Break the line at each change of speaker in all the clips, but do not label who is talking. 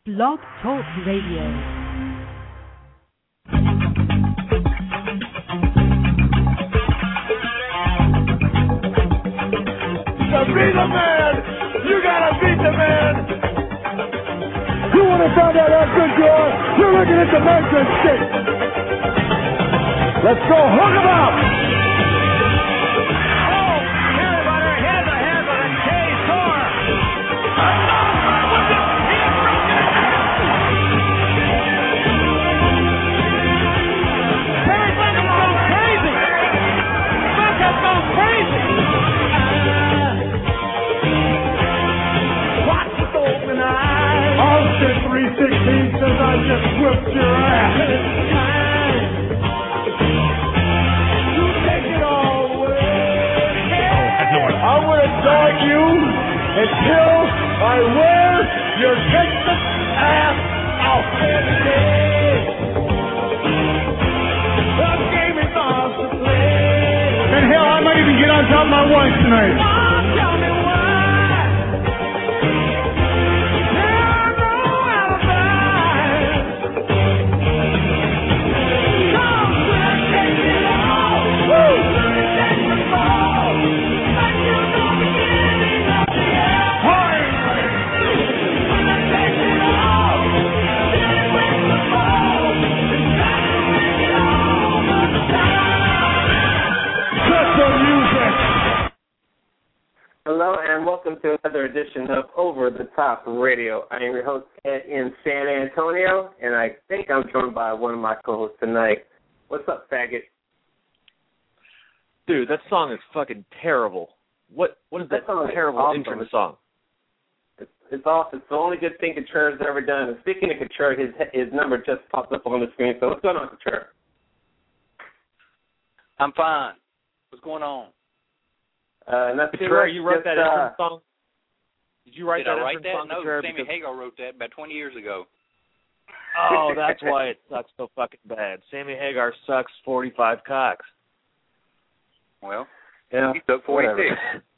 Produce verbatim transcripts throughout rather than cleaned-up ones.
Blog Talk Radio.
To be the man, you gotta beat the man. You want to find out how good you are? You're looking at the measuring stick. Let's go, hook 'em up.
Oh, everybody, here's a head with a K four. Another with the hip broken. Barry Bucket's gone crazy. Bucket's gone crazy.
Austin three sixteen says I just whipped your ass. You take it all away. I'm going to dog you until I wear your Texas ass out. The game is off to play. And hell, I might even get on top of my wife tonight. Oh, tell me why.
Hello and welcome to another edition of Over the Top Radio. I am your host, Ed, in San Antonio, and I think I'm joined by one of my co-hosts tonight. What's up, faggot?
Dude, that song is fucking terrible. What What is that, that terrible
awesome.
intro song?
It's, it's awesome. It's the only good thing Couture's ever done. And speaking of Couture, his his number just popped up on the screen. So what's going on, Couture?
I'm fine. What's going on?
Uh, nothing
Couture,
much,
you wrote
just,
that
uh,
entrance song? Did you write
Did
that
I write
entrance
that?
song,
No,
Couture?
Sammy
Because...
Hagar wrote that about twenty years ago.
Oh, that's why it sucks so fucking bad. Sammy Hagar sucks forty-five cocks.
Well,
yeah,
he took forty-six.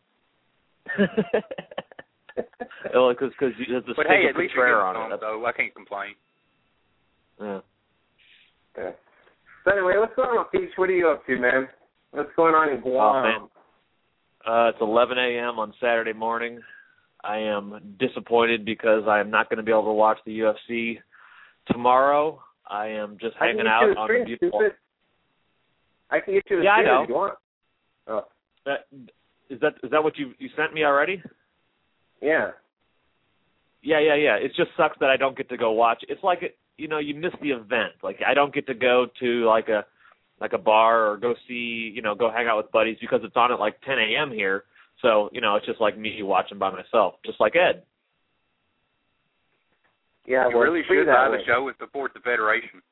Well, because because you have the
But
stick
hey,
of
at least you're
Couture
getting
on it.
songs, though. I can't complain.
Yeah.
Okay. So anyway, what's going on, Peach? What are you up to, man? What's going on in Guam?
Oh, man. Uh, it's eleven a.m. on Saturday morning. I am disappointed because I am not going to be able to watch the U F C tomorrow. I am just
I
hanging out on
stream,
the beautiful.
Stupid. I can get you a
Yeah, I
stream
know.
if you want. Oh.
That, is that is that what you you sent me already?
Yeah.
Yeah, yeah, yeah. It just sucks that I don't get to go watch. It's like it, you know, you miss the event. Like I don't get to go to like a like a bar or go see, you know, go hang out with buddies because it's on at like ten a.m. here. So, you know, it's just like me watching by myself, just like Ed.
Yeah,
You
well,
really should buy the show and support the Federation.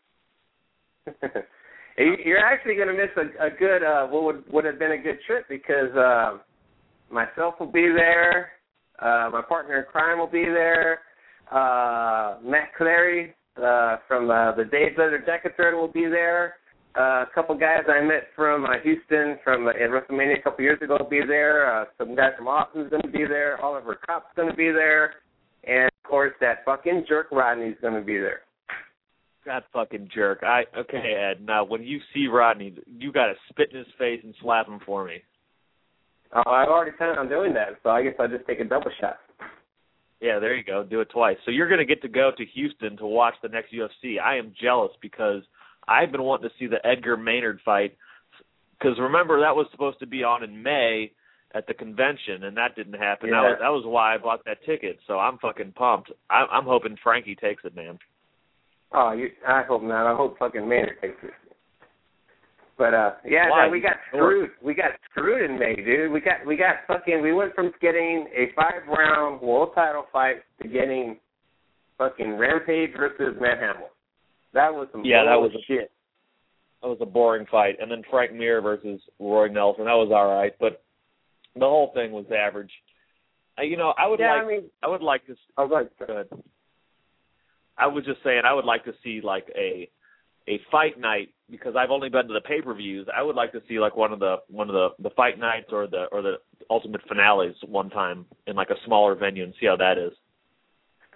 You're actually going to miss a, a good, uh, what would would have been a good trip because uh, myself will be there, uh, my partner in crime will be there, uh, Matt Clary uh, from uh, the Dave Leather Decatur will be there. Uh, a couple guys I met from uh, Houston from uh, at WrestleMania a couple years ago will be there. Uh, some guys from Austin's going to be there. Oliver Kopp's going to be there. And, of course, that fucking jerk Rodney's going to be there.
That fucking jerk. I Okay, Ed, now when you see Rodney, you got to spit in his face and slap him for me.
Oh, I've already planned on doing that, so I guess I'll just take a double shot.
Yeah, there you go. Do it twice. So you're going to get to go to Houston to watch the next U F C. I am jealous because I've been wanting to see the Edgar Maynard fight because, remember, that was supposed to be on in May at the convention, and that didn't happen.
Yeah.
That, was, that was why I bought that ticket, so I'm fucking pumped. I, I'm hoping Frankie takes it, man.
Oh, you, I hope not. I hope fucking Maynard takes it. But, uh, yeah,
Why?
no, we got screwed. We got screwed in May, dude. We got, we got fucking, we went from getting a five-round world title fight to getting fucking Rampage versus Matt Hamill. That was some
Yeah, that was a,
shit.
That was a boring fight. And then Frank Mir versus Roy Nelson. That was all right, but the whole thing was average. Uh, you know, I would
Yeah,
like.
I mean,
I would like to.
I was like,
Go ahead. I was just saying, I would like to see like a a fight night because I've only been to the pay per views. I would like to see like one of the one of the, the fight nights or the or the ultimate finales one time in like a smaller venue and see how that is.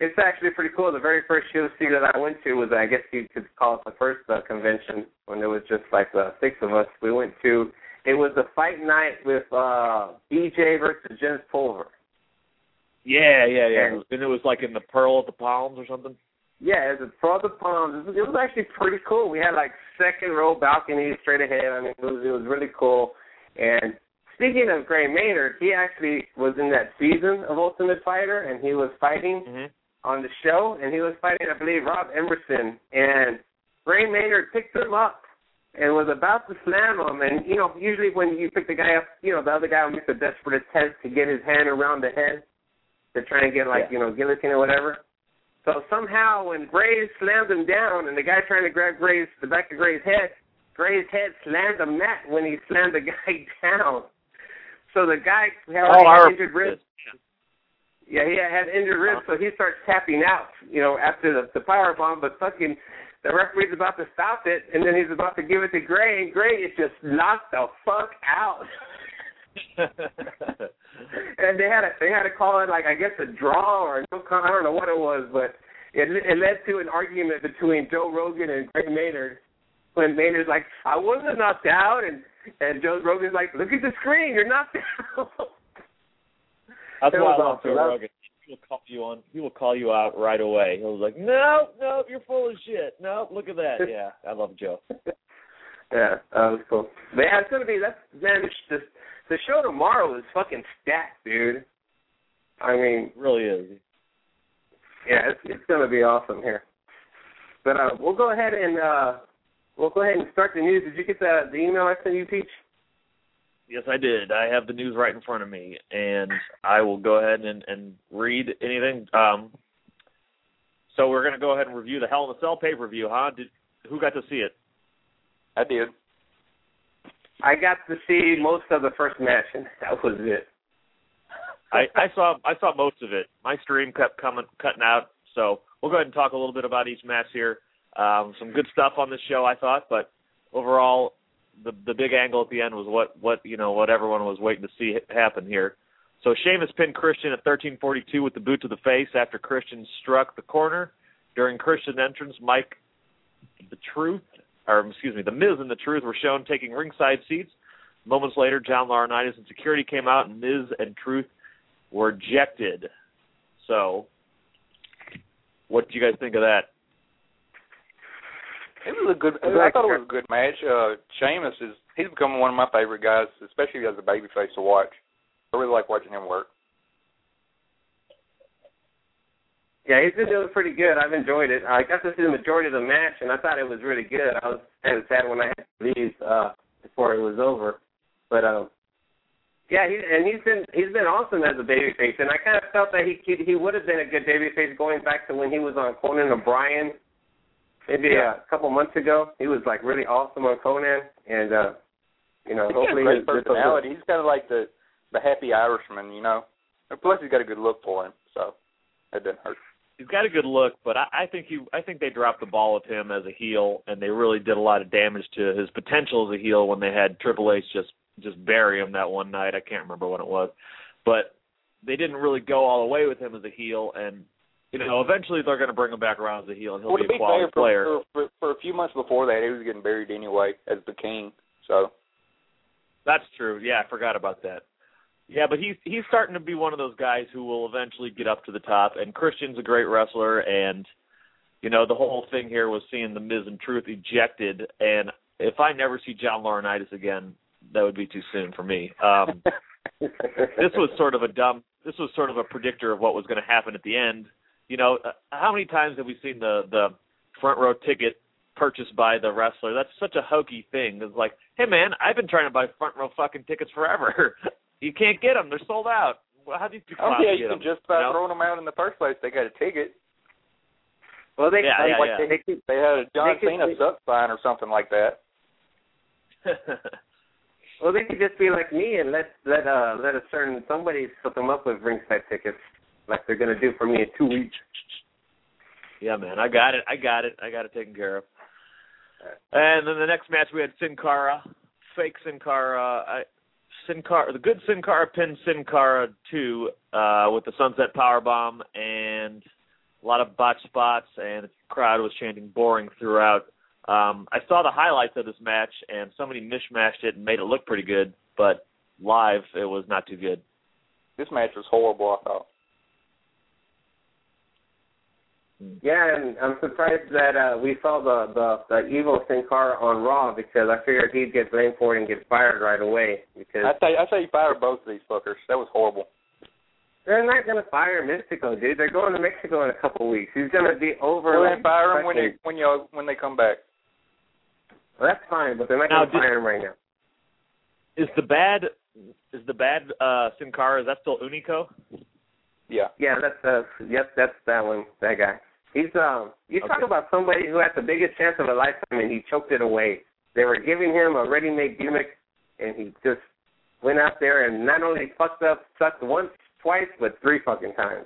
it's actually pretty cool. The very first U F C that I went to was, I guess you could call it the first uh, convention when there was just like the six of us. We went to, it was a fight night with uh, B J versus Jens Pulver.
Yeah, yeah, yeah.
And,
and it was like in the Pearl of the Palms or something?
Yeah, it was for the Palms. It was, it was actually pretty cool. We had like second row balconies straight ahead. I mean, it was, it was really cool. And speaking of Gray Maynard, he actually was in that season of Ultimate Fighter, and he was fighting mm-hmm. on the show, and he was fighting, I believe, Rob Emerson. And Gray Maynard picked him up and was about to slam him. And, you know, usually when you pick the guy up, you know, the other guy will make a desperate attempt to get his hand around the head to try and get, like, yeah. you know, guillotine or whatever. So somehow when Gray slammed him down and the guy trying to grab Gray's, the back of Gray's head, Gray's head slammed the mat when he slammed the guy down. So the guy had
oh,
had injured ribs. Yeah, he had injured ribs, so he starts tapping out, you know, after the, the power bomb. But fucking the referee's about to stop it, and then he's about to give it to Gray, and Gray is just knocked the fuck out. And they had a, they had to call it, like, I guess a draw or no, I don't know what it was, but it, it led to an argument between Joe Rogan and Gray Maynard. When Maynard's like, I wasn't knocked out, and and Joe Rogan's like, look at the screen, you're knocked out.
That's why I love Joe Rogan. He will call you on. He will call you out right away. He'll be like, no, no, you're full of shit. No, look at that. Yeah, I love Joe.
Yeah, that was cool. But yeah, it's gonna be that's man. The, the show tomorrow is fucking stacked, dude. I mean,
it really is.
Yeah, it's it's gonna be awesome here. But uh, we'll go ahead and uh, we'll go ahead and start the news. Did you get the the email I sent you, Peach?
Yes, I did. I have the news right in front of me, and I will go ahead and, and read anything. Um, so we're going to go ahead and review the Hell in a Cell pay-per-view, huh? Did, who got to see it?
I did.
I got to see most of the first match, and that was it.
I, I saw I saw most of it. My stream kept coming cutting out, so we'll go ahead and talk a little bit about each match here. Um, some good stuff on this show, I thought, but overall, the the big angle at the end was what, what you know what everyone was waiting to see happen here. So Sheamus pinned Christian at thirteen forty-two with the boot to the face after Christian struck the corner. During Christian's entrance, Mike, the Truth, or excuse me, the Miz and the Truth were shown taking ringside seats. Moments later, John Laurinaitis and security came out, and Miz and Truth were ejected. So, what do you guys think of that?
It was a good. I thought it was a good match. Uh, Sheamus is he's becoming one of my favorite guys, especially as a babyface to watch. I really like watching him work.
Yeah, he's been doing pretty good. I've enjoyed it. I got to see the majority of the match, and I thought it was really good. I was kind of sad when I had to leave uh, before it was over, but um, yeah, he, and he's been he's been awesome as a babyface, and I kind of felt that he he would have been a good babyface going back to when he was on Conan O'Brien. Maybe yeah. a couple months ago, he was like really awesome on Conan, and uh, you know,
he's
hopefully
got a great personality. He's kind of like the the happy Irishman, you know. And plus, he's got a good look for him, so that didn't hurt.
He's got a good look, but I, I think he I think they dropped the ball with him as a heel, and they really did a lot of damage to his potential as a heel when they had Triple H just just bury him that one night. I can't remember when it was, but they didn't really go all the way with him as a heel, and. You know, eventually they're going to bring him back around as a heel, and he'll
well,
be a quality
for,
player.
For, for, for a few months before that, he was getting buried anyway as the king. So
that's true. Yeah, I forgot about that. Yeah, but he's he's starting to be one of those guys who will eventually get up to the top. And Christian's a great wrestler, and you know the whole thing here was seeing the Miz and Truth ejected. And if I never see John Laurinaitis again, that would be too soon for me. Um, this was sort of a dumb. This was sort of a predictor of what was going to happen at the end. You know, how many times have we seen the, the front row ticket purchased by the wrestler? That's such a hokey thing. It's like, hey, man, I've been trying to buy front row fucking tickets forever. You can't get them. They're sold out. How do you do
Oh, yeah, you
get
can
them?
just by
you know?
throwing them out in the first place. They got a ticket.
Well, they,
yeah, yeah,
like,
yeah.
They, they,
they had a John
could,
Cena
they,
suck sign or something like that.
Well, they could just be like me and let let uh, let a certain somebody hook them up with ringside tickets. Like they're going to do for me in two weeks.
Yeah, man, I got it. I got it. I got it taken care of. And then the next match we had Sin Cara, fake Sin Cara. I, Sin Cara, the good Sin Cara pinned Sin Cara two uh, with the Sunset Powerbomb, and a lot of botch spots, and the crowd was chanting boring throughout. Um, I saw the highlights of this match, and somebody mishmashed it and made it look pretty good, but live it was not too good.
This match was horrible, I thought.
Yeah, and I'm surprised that uh, we saw the, the the evil Sin Cara on Raw, because I figured he'd get blamed for it and get fired right away. Because
I say I say you fire both of these fuckers. That was horrible.
They're not gonna fire Mystico, dude. They're going to Mexico in a couple of weeks. He's gonna be over.
Well,
like,
they fire him when they when you when they come back.
Well, that's fine, but they're not
Now,
gonna fire him right now.
Is the bad is the bad uh, Sin Cara, is that still Unico?
Yeah.
Yeah, that's uh, yep, that's that one, that guy. He's um, you
Okay.
talk about somebody who had the biggest chance of a lifetime and he choked it away. They were giving him a ready-made gimmick, and he just went out there and not only fucked up, sucked once, twice, but three fucking times.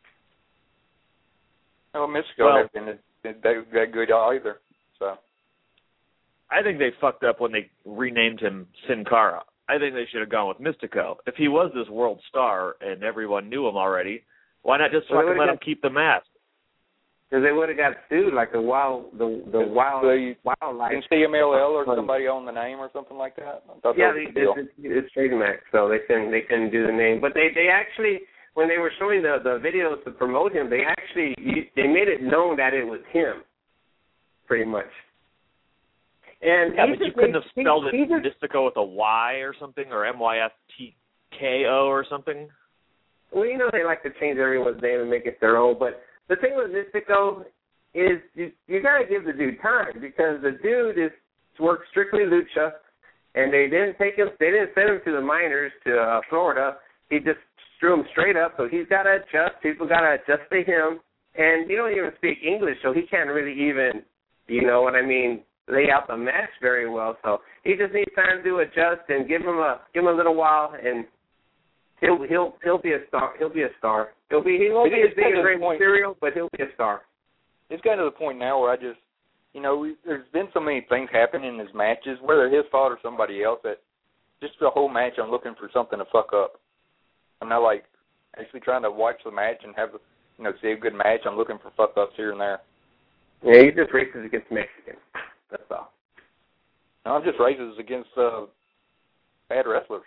Well, Mystico
Well,
hasn't been that, that, that good either. So.
I think they fucked up when they renamed him Sin Cara. I think they should have gone with Mystico. If he was this world star and everyone knew him already, why not just
Well,
fucking let
got-
him keep the mask?
Because they would have got sued, like the wild, the the wild,
the,
wildlife.
In C M L L or somebody owned the name or something like that. I thought
Yeah,
that was
they,
the deal.
it's, it's trademark, so they couldn't they couldn't do the name. But they they actually, when they were showing the the videos to promote him, they actually they made it known that it was him, pretty much. And
Yeah,
he
but you
just
couldn't
made-
have spelled
he,
it
he just,
Mystico with a Y or something, or M Y S T K O or something.
Well, you know they like to change everyone's name and make it their own. But the thing with Mystico is you you gotta give the dude time, because the dude is works strictly lucha, and they didn't take him. They didn't send him to the minors to uh, Florida. He just threw him straight up. So he's got to adjust. People got to adjust to him, and he don't even speak English, so he can't really even, you know what I mean, lay out the match very well. So he just needs time to adjust and give him a give him a little while, and he'll he'll he'll be a star. He'll be a star. He'll be he won't be as big as Rey Mysterio, but he'll be a star.
It's gotten to the point now where I just, you know, we, there's been so many things happening in his matches, whether his fault or somebody else, that just the whole match I'm looking for something to fuck up. I'm not like actually trying to watch the match and have, you know, see a good match. I'm looking for fuck ups here and there.
Yeah, he's just racist against Mexicans. That's all.
No, I'm just racist against uh, bad wrestlers.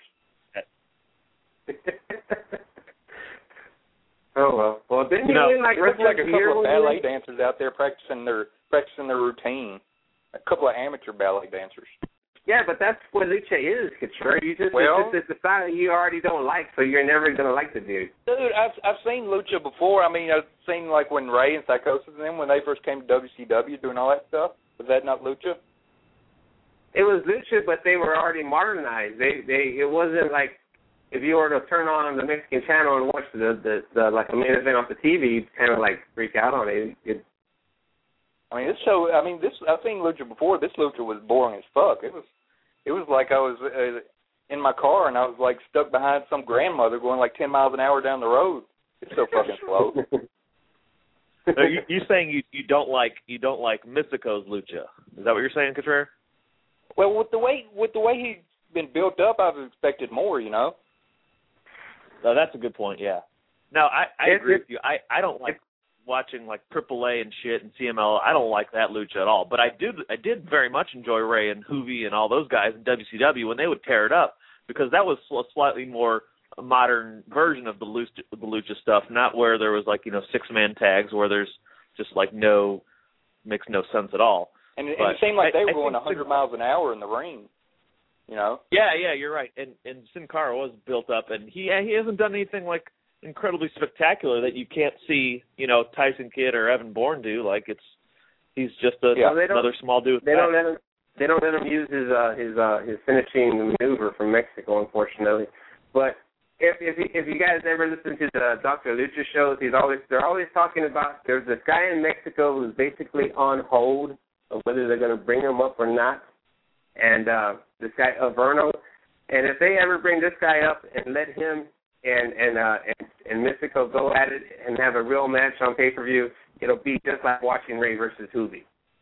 Oh well. Well, didn't
You
you
know,
win like
There's like a
Wrestler
couple of
Year
ballet
when you-
dancers out there practicing their practicing their routine. A couple of amateur ballet dancers.
Yeah, but that's what lucha is, Couture. You just
Well-
it's just a style you already don't like, so you're never gonna like the dude.
Dude, I've I've seen lucha before. I mean, I've seen like when Ray and Psychosis and them when they first came to W C W doing all that stuff. Was that not lucha?
It was lucha, but they were already modernized. They they it wasn't like if you were to turn on the Mexican channel and watch the the, the like a main event off the T V, you'd kind of like freak out on it. it
I mean, this show. I mean, this. I've seen lucha before. This lucha was boring as fuck. It was, it was like I was uh, in my car and I was like stuck behind some grandmother going like ten miles an hour down the road. It's so fucking slow.
So you, you saying you, you don't like you don't like Mystico's lucha? Is that what you're saying, Contreras?
Well, with the way with the way he's been built up, I've expected more. You know.
No, that's a good point. Yeah. No, I, I
It-
agree
it-
with you. I, I don't like watching like triple A and shit and C M L. I don't like that lucha at all. But I did I did very much enjoy Ray and Hoovy and all those guys in W C W when they would tear it up, because that was a slightly more modern version of the lucha, the lucha stuff, not where there was like, you know, six man tags where there's just like no makes no sense at all.
And, and
But
it seemed like they
I-
were
I
going
think
one hundred miles an hour in the ring. You know.
Yeah, yeah, you're right. And and Sin Cara was built up, and he he hasn't done anything like incredibly spectacular that you can't see, you know, Tyson Kidd or Evan Bourne do. Like it's he's just a,
Yeah,
they don't-
another small dude.
They don't let him. They don't let him use his uh, his uh, his finishing maneuver from Mexico, unfortunately. But if if you, if you guys ever listen to the Doctor Lucha shows, he's always they're always talking about there's this guy in Mexico who's basically on hold of whether they're going to bring him up or not, and uh, this guy Averno. And if they ever bring this guy up and let him and and uh, and, and Mystico go at it and have a real match on pay per view, it'll be just like watching Ray versus Hoovy.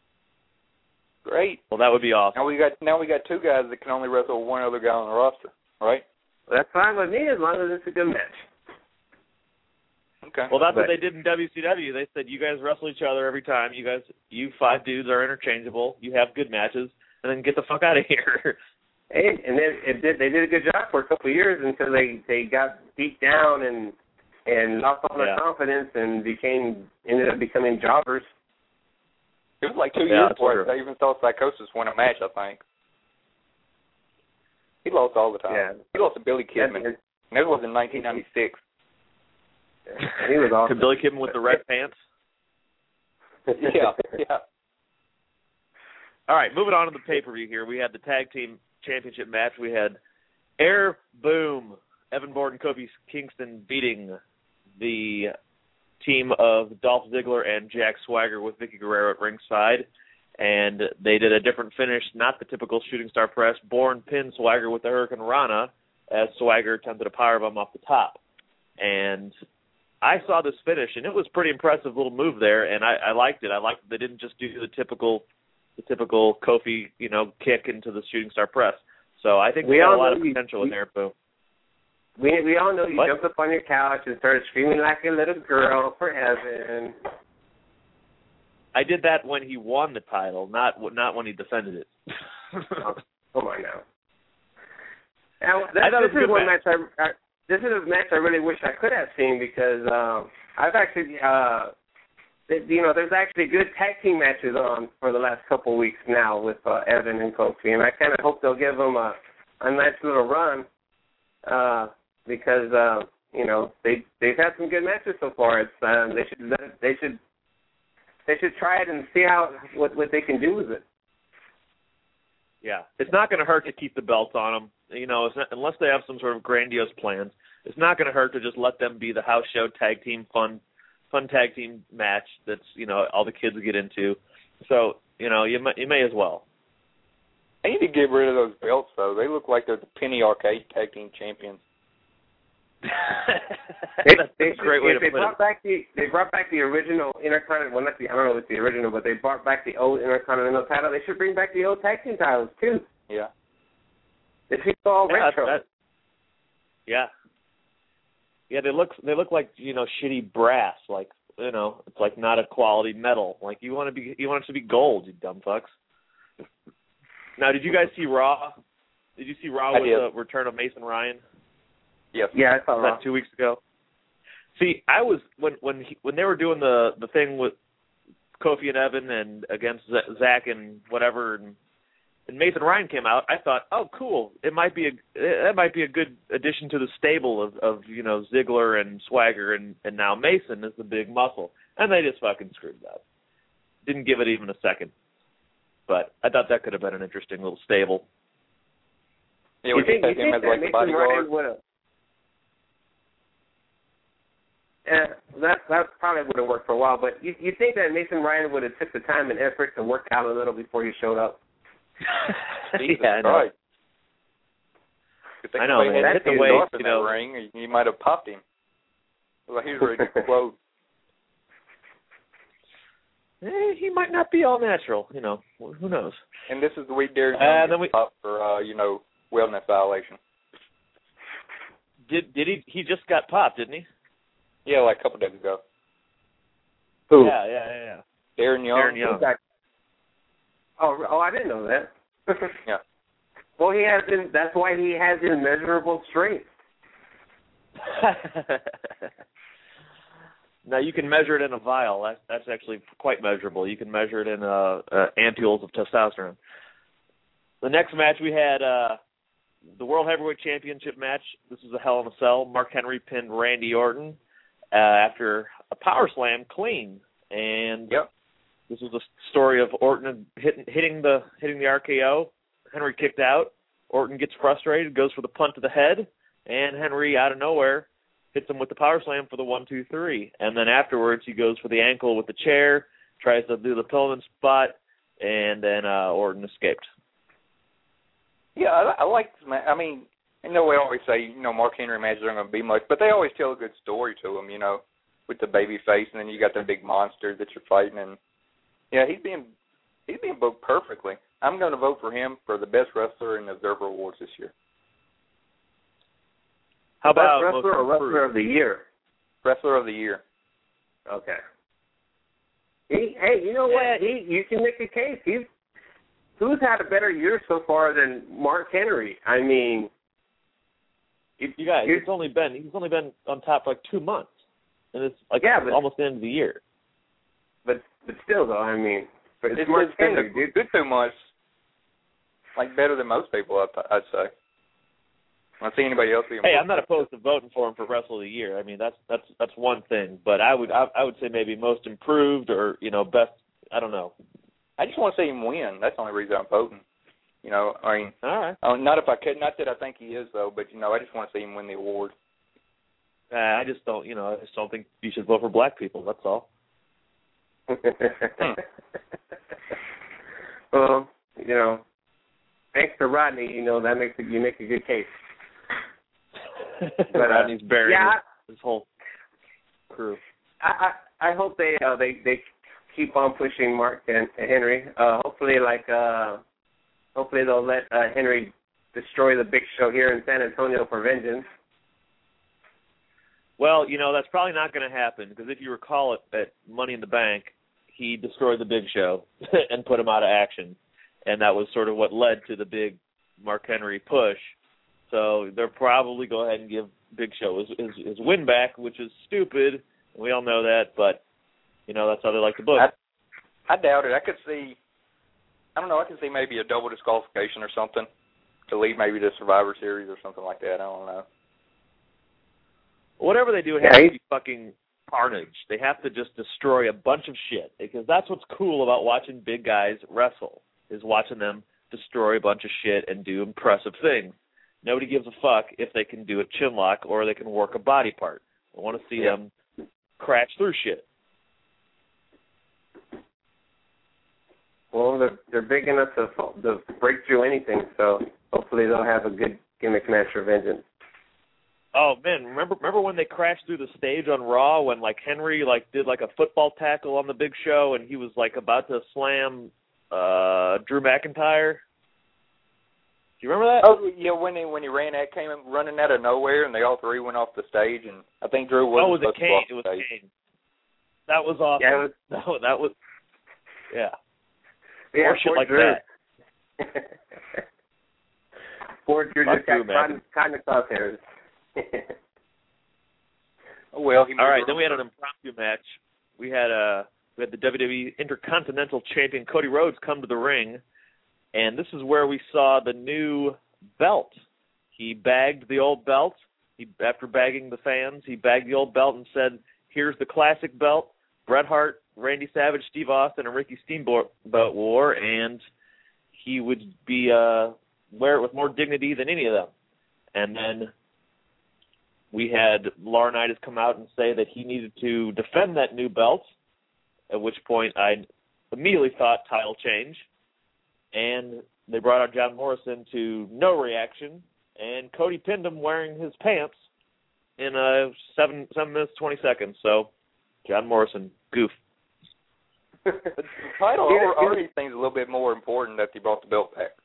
Great.
Well, that would be awesome.
Now we got now we got two guys that can only wrestle one other guy on the roster, right?
Well, that's fine with me as long as it's a good match.
Okay.
Well, that's
But-
what they did in W C W. They said, you guys wrestle each other every time. You guys, you five dudes are interchangeable. You have good matches, and then get the fuck out of here.
And, and then it did, they did a good job for a couple of years until they, they got beat down and and lost all their
Yeah.
confidence and became ended up becoming jobbers.
It was like two
Yeah,
years
that's
before
true.
I even saw Psychosis win a match, I think. He lost all the time.
Yeah.
He lost to Billy Kidman.
And-
And that was in nineteen ninety-six.
and he was awesome.
To Billy Kidman with the red pants.
Yeah, yeah.
All right, moving on to the pay-per-view here. We had the tag team championship match. We had Air Boom, Evan Bourne, Kofi Kingston beating the team of Dolph Ziggler and Jack Swagger with Vicky Guerrero at ringside. And they did a different finish, not the typical shooting star press. Bourne pinned Swagger with the Hurricane Rana as Swagger attempted a powerbomb off the top. And I saw this finish, and it was a pretty impressive little move there, and I, I liked it. I liked that they didn't just do the typical the typical Kofi, you know, kick into the shooting star press. So I think we,
We
got a
all
lot
know
of
you-
potential in
we-
there, Boom.
We we all know you
What?
jumped up on your couch and started screaming like a little girl for Evan.
I did that when he won the title, not not when he defended it.
Oh, come on now. Now
I thought it was
this
a good
is one
match.
match. I, I this is a match I really wish I could have seen because um, I've actually uh, th- you know there's actually good tag team matches on for the last couple of weeks now with uh, Evan and Kofi, and I kind of hope they'll give them a a nice little run uh, because uh, you know they they've had some good matches so far. It's uh, they should let it, they should they should try it and see how what what they can do with it.
Yeah, it's not going to hurt to keep the belts on them. You know, it's not, unless they have some sort of grandiose plans, it's not going to hurt to just let them be the house show tag team fun, fun tag team match that's, you know, all the kids get into. So, you know, you may, you may as well.
They need to get rid of those belts, though. They look like they're the Penny Arcade Tag Team Champions.
They,
That's
they
a great
should,
way
if
to
they
put
brought
it.
back the they brought back the original Intercontinental. Well, not the I don't know if it's the original, but they brought back the old Intercontinental title. They should bring back the old tag team titles too.
Yeah.
They should go all
Yeah,
retro.
that- yeah, yeah. They look they look like, you know, shitty brass. Like, you know, it's like not a quality metal. Like you want to be you want it to be gold, you dumb fucks. Now, did you guys see Raw? Did you see Raw
I
with
did.
the return of Mason Ryan?
Yes.
Yeah, I saw
Was
that.
that two weeks ago? See, I was when when he, when they were doing the the thing with Kofi and Evan and against Z- Zach and whatever, and, and Mason Ryan came out. I thought, oh, cool. It might be a that might be a good addition to the stable of, of you know Ziggler and Swagger, and, and now Mason is the big muscle, and they just fucking screwed that. Didn't give it even a second. But I thought that could have been an interesting little stable.
Yeah, we
you think,
just
you
had him
think
as like
that
the
Mason
bodyguard.
Ryan would have? Yeah, that that probably would have worked for a while. But you you think that Mason Ryan would have took the time and effort to work out a little before he showed up?
Jesus
yeah, I know.
Christ. If they
I know,
could
man.
have
Hit the
his
weight,
off in
you
that
know.
ring, he might have popped him. Like he was ready to explode.
Eh, he might not be all natural, you know. Who knows?
And this is the week Derek
Uh,
Young
then
gets
we-
popped for, uh, you know, wellness violation.
Did did he? He just got popped, didn't he?
Yeah, like a couple days ago.
Who?
Yeah, yeah, yeah. yeah.
Darren Young.
Darren Young.
Got- Oh, oh, I didn't know that.
Yeah.
Well, he has. In, that's why he has immeasurable strength.
Now you can measure it in a vial. That's that's actually quite measurable. You can measure it in uh, uh, ampoules of testosterone. The next match we had uh, the World Heavyweight Championship match. This was a Hell in a Cell. Mark Henry pinned Randy Orton uh, after a power slam clean, and
Yep.
this was the story of Orton hitting hitting the hitting the R K O. Henry kicked out. Orton gets frustrated, goes for the punt to the head, and Henry out of nowhere hits him with the power slam for the one, two, three. And then afterwards he goes for the ankle with the chair, tries to do the Pillman spot, and then uh, Orton escaped.
Yeah, I, I like this match. I mean, I know we always say, you know, Mark Henry matches aren't going to be much, but they always tell a good story to them, you know, with the baby face, and then you got the big monster that you're fighting. And, yeah, he's being, he's being booked perfectly. I'm going to vote for him for the best wrestler in the Observer Awards this year.
How about
Best wrestler
most
or wrestler
improved?
of the year?
Wrestler of the Year.
Okay. He, hey, you know what? He, you can make a case. He's who's had a better year so far than Mark Henry? I mean,
you, you guys, it's only been he's only been on top for like two months, and it's like
yeah, but,
almost the end of the year.
But but still, though, I mean, but it's,
it's
Mark
it's
Henry,
been
dude.
good two months. Like better than most people, I'd, I'd say. I don't see anybody else being.
Hey, I'm not opposed to voting for him for Wrestler of the Year. I mean, that's that's that's one thing. But I would I, I would say maybe most improved or you know best. I don't know.
I just want to see him win. That's the only reason I'm voting. You know, I mean,
all right.
Uh, not if I could. Not that I think he is though, but you know, I just want to see him win the award.
Uh, I just don't. You know, I just don't think you should vote for black people. That's all.
hmm.
Well, you know. Thanks to Rodney, you know, that makes a, you make a good case.
But, uh, Rodney's burying
yeah,
his, his whole crew.
I, I I hope they uh, they they keep on pushing Mark and Henry. Uh, hopefully, like uh, hopefully they'll let uh, Henry destroy the Big Show here in San Antonio for vengeance.
Well, you know that's probably not going to happen because if you recall it at Money in the Bank, he destroyed the Big Show and put him out of action. And that was sort of what led to the big Mark Henry push. So they'll probably go ahead and give Big Show his, his, his win back, which is stupid. We all know that, but, you know, that's how they like to book.
I, I doubt it. I could see, I don't know, I could see maybe a double disqualification or something to lead maybe to Survivor Series or something like that. I don't know.
Whatever they do, it has to be fucking carnage. They have to just destroy a bunch of shit because that's what's cool about watching big guys wrestle. Is watching them destroy a bunch of shit and do impressive things. Nobody gives a fuck if they can do a chin lock or they can work a body part. I want to see yeah. them crash through shit.
Well, they're, they're big enough to, to break through anything, so hopefully they'll have a good gimmick match for vengeance.
Oh man, remember remember when they crashed through the stage on Raw when like Henry like did like a football tackle on the Big Show and he was like about to slam Uh, Drew McIntyre. Do you remember that?
Oh yeah, when he when he ran out, came running out of nowhere, and they all three went off the stage, and I think Drew was.
Oh, it was
supposed
a Kane.
to
It was
stage.
Kane. That was awesome.
Yeah, it was,
no, that was. Yeah.
Yeah,
More shit like
Drew.
that.
Poor Drew
Fuck
just got
Drew,
caught in caught in the crosshairs.
Oh well, he.
All right, then we had an impromptu match. We had a. We had the W W E Intercontinental Champion Cody Rhodes come to the ring, and this is where we saw the new belt. He bagged the old belt. He, after bagging the fans, he bagged the old belt and said, here's the classic belt Bret Hart, Randy Savage, Steve Austin, and Ricky Steamboat wore, and he would be uh, wear it with more dignity than any of them. And then we had Laurinaitis come out and say that he needed to defend that new belt, at which point I immediately thought title change. And they brought out John Morrison to no reaction, and Cody pinned him wearing his pants in uh, seven, seven minutes, twenty seconds. So, John Morrison, goof.
But the title already seems a little bit more important that they brought the belt back.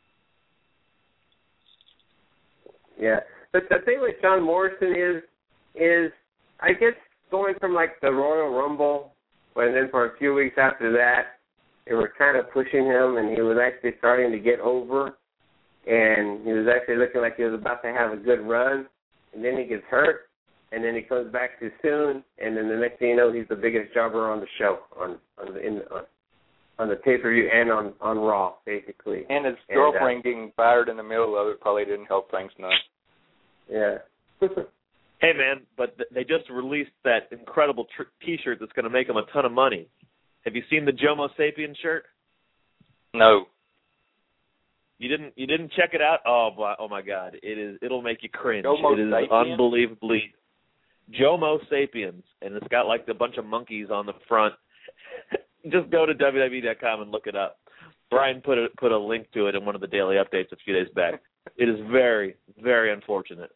Yeah. But the thing with John Morrison is, is I guess going from like the Royal Rumble, and then for a few weeks after that, they were kind of pushing him, and he was actually starting to get over, and he was actually looking like he was about to have a good run, and then he gets hurt, and then he comes back too soon, and then the next thing you know, he's the biggest jobber on the show, on on the in, on, on the pay-per-view and on, on Raw, basically.
And his
and,
girlfriend
uh,
getting fired in the middle of it probably didn't help things none.
Yeah.
Hey, man, but th- they just released that incredible tr- T-shirt that's going to make them a ton of money. Have you seen the Jomo Sapien shirt?
No.
You didn't. You didn't check it out? Oh, my, oh my God! It is. It'll make you cringe.
Jomo
it is
Sapien?
unbelievably. Jomo Sapiens, and it's got like a bunch of monkeys on the front. Just go to W W E dot com and look it up. Brian put a put a link to it in one of the daily updates a few days back. It is very, very unfortunate.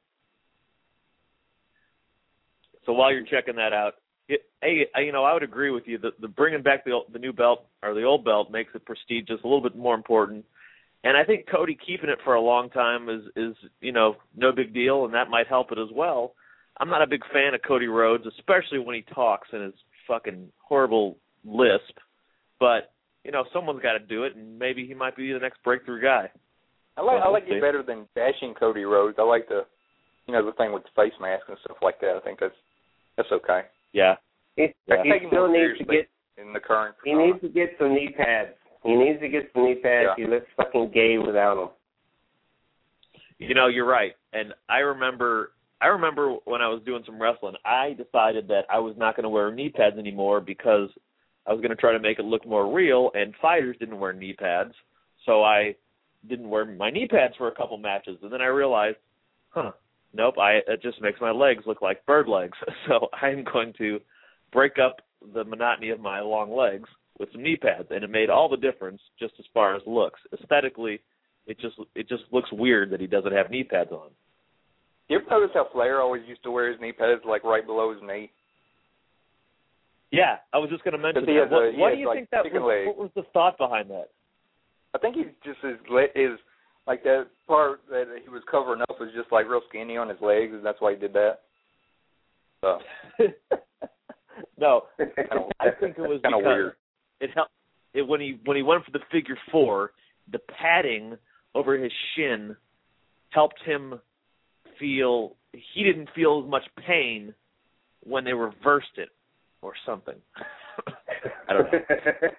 So while you're checking that out, it, hey, you know, I would agree with you that the bringing back the the new belt or the old belt makes it prestigious, a little bit more important. And I think Cody keeping it for a long time is, is you know, no big deal, and that might help it as well. I'm not a big fan of Cody Rhodes, especially when he talks in his fucking horrible lisp. But you know, someone's got to do it, and maybe he might be the next breakthrough guy.
I like
Well,
I like
we'll
it better than bashing Cody Rhodes. I like the, you know, the thing with the face mask and stuff like that. I think that's that's okay.
Yeah.
He,
Yeah.
he still needs to get
in the current.
He needs to get some knee pads. He needs to get some knee pads.
Yeah.
He looks fucking gay without them.
You know, you're right. And I remember I remember when I was doing some wrestling, I decided that I was not going to wear knee pads anymore because I was going to try to make it look more real, and fighters didn't wear knee pads. So I didn't wear my knee pads for a couple matches. And then I realized, huh, nope, I it just makes my legs look like bird legs. So I'm going to break up the monotony of my long legs with some knee pads. And it made all the difference just as far as looks. Aesthetically, it just it just looks weird that he doesn't have knee pads on.
You ever notice how Flair always used to wear his knee pads like right below his knee?
Yeah, I was just going to mention
he
that.
has
What,
a- he
what
has,
do you
like,
think that
chicken
was?
legs.
What was the thought behind that?
I think he's just his le- his like that part that he was covering up was just like real skinny on his legs, and that's why he did that. So
No,
Kinda-
I think it was
kinda
because
weird.
it helped. It, when he when he went for the figure four, the padding over his shin helped him feel. He didn't feel as much pain when they reversed it or something. I don't know.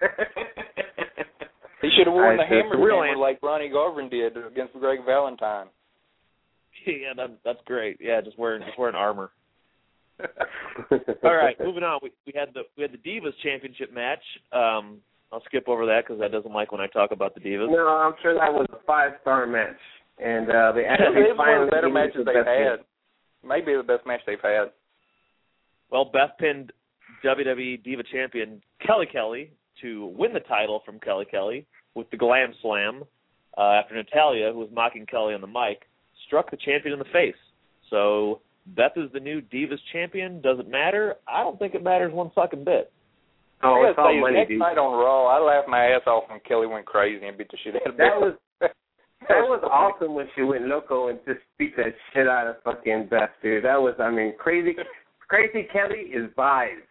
He should have worn
I
the
said
hammer
the real
hammer
answer-
like Ronnie Garvin did against Greg Valentine.
Yeah, that, that's great. Yeah, just wearing just wearing armor. All right, moving on. We we had the we had the Divas Championship match. Um, I'll skip over that because that doesn't like when I talk about the Divas.
No, I'm sure that was a five-star match. And uh, they actually
It's one of
finally
the better
gave us
matches
the
they've
best
had.
match.
Maybe the best match they've had.
Well, Beth pinned W W E Diva Champion Kelly Kelly to win the title from Kelly Kelly with the Glam Slam uh, after Natalya, who was mocking Kelly on the mic, struck the champion in the face. So Beth is the new Divas champion. Does it matter? I don't think it matters one fucking bit.
Oh,
I
it's
gotta
all
say,
money,
next
dude.
night on Raw, I laughed my ass off when Kelly went crazy and beat the shit out of
That
Beth.
was that was awesome when she went loco and just beat that shit out of fucking Beth, dude. That was, I mean, crazy. Crazy Kelly is vibes.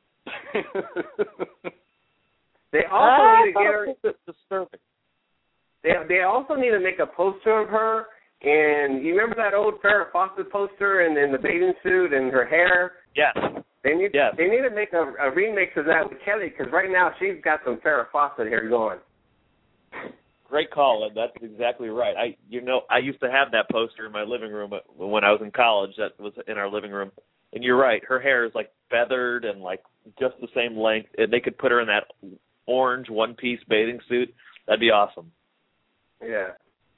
They also
Ah,
need to get her.
It's disturbing.
They they also need to make a poster of her. And you remember that old Farrah Fawcett poster and in the bathing suit and her hair?
Yes.
They need
Yes.
they need to make a, a remix of that with Kelly because right now she's got some Farrah Fawcett hair going.
Great call, Ed. That's exactly right. I, you know, I used to have that poster in my living room when I was in college. That was in our living room, and you're right. Her hair is like feathered and like just the same length. And they could put her in that orange one-piece bathing suit. That'd be awesome.
Yeah.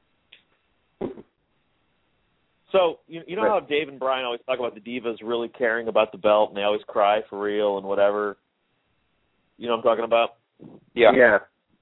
So you, you know how Dave and Brian always talk about the Divas really caring about the belt, and they always cry for real and whatever. You know what I'm talking about?
Yeah.
Yeah.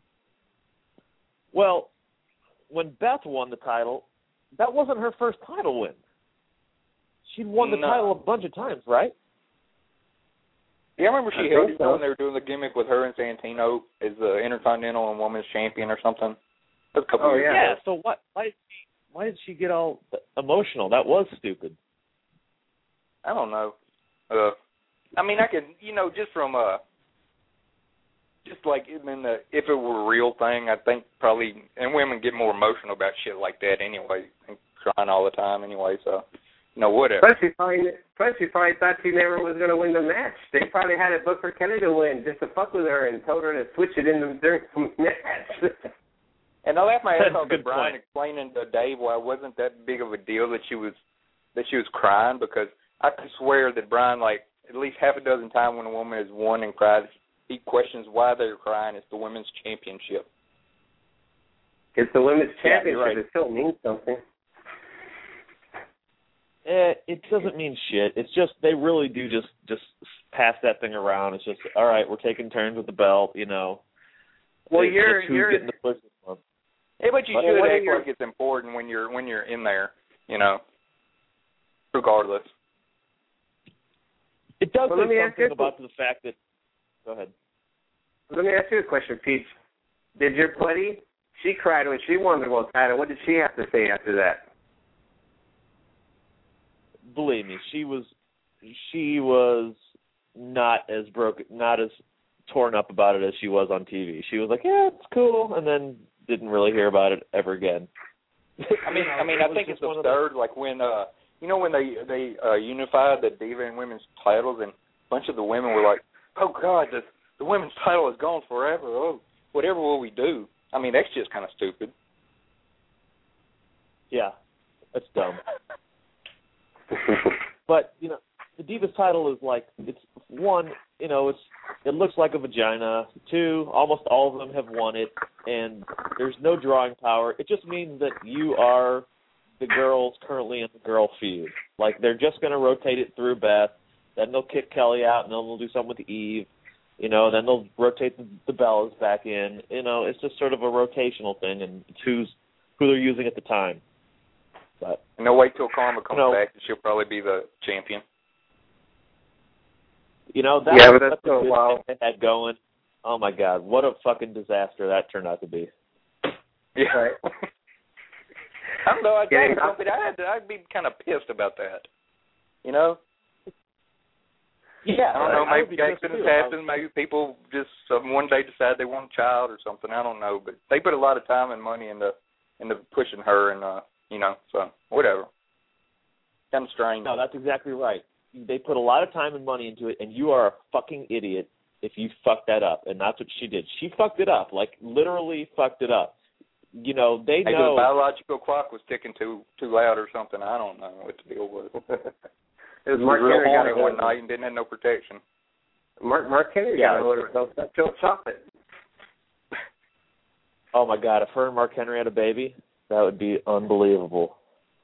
Well, when Beth won the title, that wasn't her first title win. She'd won the
No.
title a bunch of times, right?
Yeah, I remember
I
she held
think
it
so.
when they were doing the gimmick with her and Santino as the Intercontinental and Women's Champion or something. That was a couple
Oh,
years
yeah.
ago.
So what? Why did she? Why did she get all emotional? That was stupid.
I don't know. Uh, I mean, I could, you know, just from uh, just like I mean, the, if it were a real thing, I think probably, and women get more emotional about shit like that anyway, and crying all the time anyway. So, you know, whatever.
Plus she probably, plus she probably thought she never was going to win the match. They probably had it booked for Kelly to win just to fuck with her and told her to switch it in the, during the match.
And I laughed my ass
That's a
off at
good
Brian
point.
explaining to Dave why it wasn't that big of a deal that she was that she was crying, because I could swear that Brian, like at least half a dozen times when a woman has won and cried, he questions why they're crying. It's the women's championship.
It's the women's
Yeah,
championship.
you're right.
It still means something.
Eh, it doesn't mean shit. It's just they really do just just pass that thing around. It's just all right. We're taking turns with the belt, you know.
Well,
It's
you're
just who's
you're
getting the push this month.
Yeah, but you
But
should
what are
act
your-
like it's important when you're when you're in there, you know. Regardless.
It does
Well, let me
say
ask you
something
a-
about the fact that. Go ahead.
Let me ask you a question, Peach. Did your buddy? She cried when she won the world title. What did she have to say after that?
Believe me, she was she was not as broken, not as torn up about it as she was on T V. She was like, "Yeah, it's cool," and then didn't really hear about it ever again.
I mean, I mean, I think it's absurd. Like when, uh, you know, when they they uh, unified the Diva and women's titles, and a bunch of the women were like, "Oh God, the the women's title is gone forever. Oh, whatever will we do?" I mean, that's just kind of stupid.
Yeah, that's dumb. But you know, the Divas title is like, it's one, you know, it's it looks like a vagina. Two, almost all of them have won it, and there's no drawing power. It just means that you are the girls currently in the girl feud. Like, they're just going to rotate it through Beth, then they'll kick Kelly out, and then they'll do something with Eve. You know, then they'll rotate the, the Bellas back in. You know, it's just sort of a rotational thing, and it's who's who they're using at the time. But
and they'll wait till Karma comes
you know,
back, and she'll probably be the champion.
You know, that,
yeah, but that's,
that's
so
a good
wild.
thing they had going. Oh, my God. What a fucking disaster that turned out to be.
Yeah. Right. I don't know. I
Yeah,
think something I'd, I'd be kind of pissed about that. You know?
Yeah.
I don't know.
I
Maybe accidents happen. Maybe people just um, one day decide they want a child or something. I don't know. But they put a lot of time and money into into pushing her, and uh, you know, so whatever. Kind of strange.
No, that's exactly right. They put a lot of time and money into it, and you are a fucking idiot if you fuck that up. And that's what she did. She fucked it up, like literally fucked it up. You know, they
Maybe
know.
the biological clock was ticking too too loud or something. I don't know what the deal was. It was Mark Henry got it one night and didn't have no protection.
Mark Mark Henry
yeah,
got it with that chilled chocolate.
Oh my God! If her and Mark Henry had a baby, that would be unbelievable.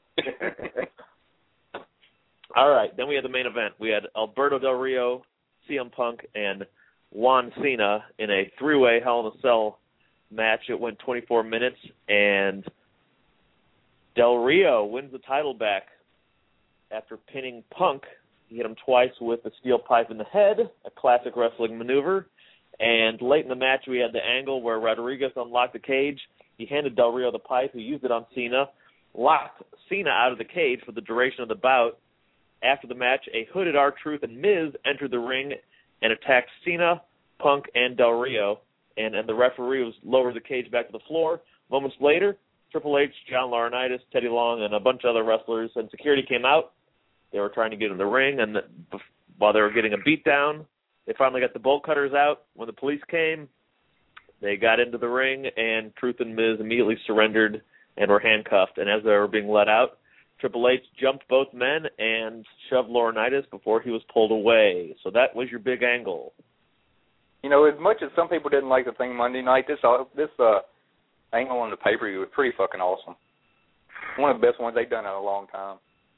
All right, then we had the main event. We had Alberto Del Rio, C M Punk, and Juan Cena in a three-way Hell in a Cell match. It went twenty-four minutes, and Del Rio wins the title back after pinning Punk. He hit him twice with the steel pipe in the head, a classic wrestling maneuver. And late in the match, we had the angle where Rodriguez unlocked the cage. He handed Del Rio the pipe, who used it on Cena, locked Cena out of the cage for the duration of the bout. After the match, a hooded R-Truth and Miz entered the ring and attacked Cena, Punk, and Del Rio. And, and the referee was lowered the cage back to the floor. Moments later, Triple H, John Laurinaitis, Teddy Long, and a bunch of other wrestlers and security came out. They were trying to get in the ring, and the, while they were getting a beatdown, they finally got the bolt cutters out. When the police came, they got into the ring, and Truth and Miz immediately surrendered and were handcuffed. And as they were being let out, Triple H jumped both men and shoved Laurinaitis before he was pulled away. So that was your big angle.
You know, as much as some people didn't like the thing Monday night, this uh, this uh, angle on the pay-per-view was pretty fucking awesome. One of the best ones they've done in a long time.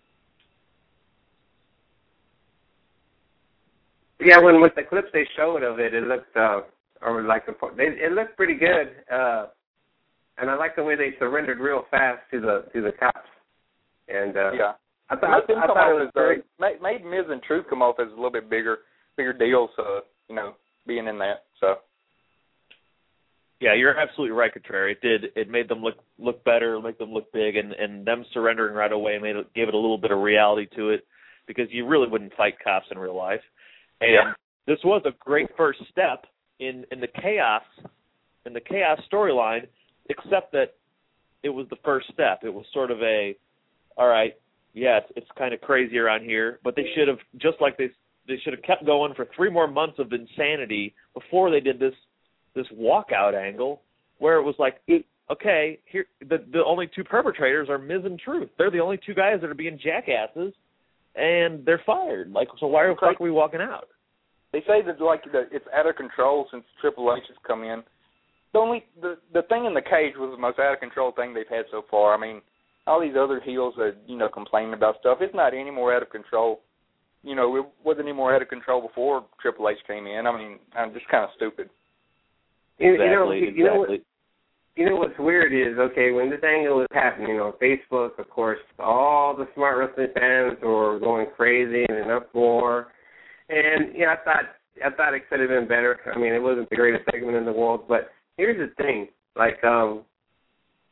Yeah, when with the clips they showed of it, it looked, uh, or like the, it, it looked pretty good. Uh, and I like the way they surrendered real fast to the to the cops. And uh,
yeah,
I thought, I, I thought it was great.
Uh, made Miz and Truth come off as a little bit bigger, bigger deal. So you know, being in that. So
yeah, you're absolutely right, Contrary. It did. It made them look look better, make them look big, and, and them surrendering right away made it, gave it a little bit of reality to it, because you really wouldn't fight cops in real life. And
yeah.
This was a great first step in, in the chaos in the chaos storyline, except that it was the first step. It was sort of a, all right, yeah, it's, it's kind of crazy around here, but they should have, just like they they should have kept going for three more months of insanity before they did this this walkout angle, where it was like, okay, here the the only two perpetrators are Miz and Truth. They're the only two guys that are being jackasses, and they're fired. Like, so why the fuck are we walking out?
They say that like the, it's out of control since Triple H has come in. The only the the thing in the cage was the most out of control thing they've had so far. I mean, all these other heels that you know complaining about stuff, it's not any more out of control. You know, it wasn't any more out of control before Triple H came in. I mean, I'm just kind of stupid.
You,
exactly,
you know,
exactly.
you know what? You know what's weird is, okay, when this angle was happening on Facebook, of course, all the smart wrestling fans were going crazy and in uproar. And yeah, I thought I thought it could have been better. I mean, it wasn't the greatest segment in the world, but here's the thing: like um,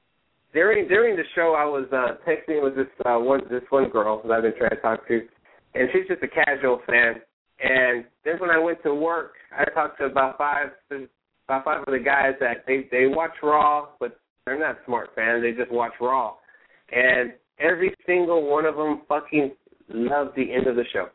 during during the show, I was uh, texting with this uh, one this one girl that I've been trying to talk to, and she's just a casual fan. And then when I went to work, I talked to about five about five of the guys that they, they watch Raw, but they're not smart fans. They just watch Raw. And every single one of them fucking loved the end of the show.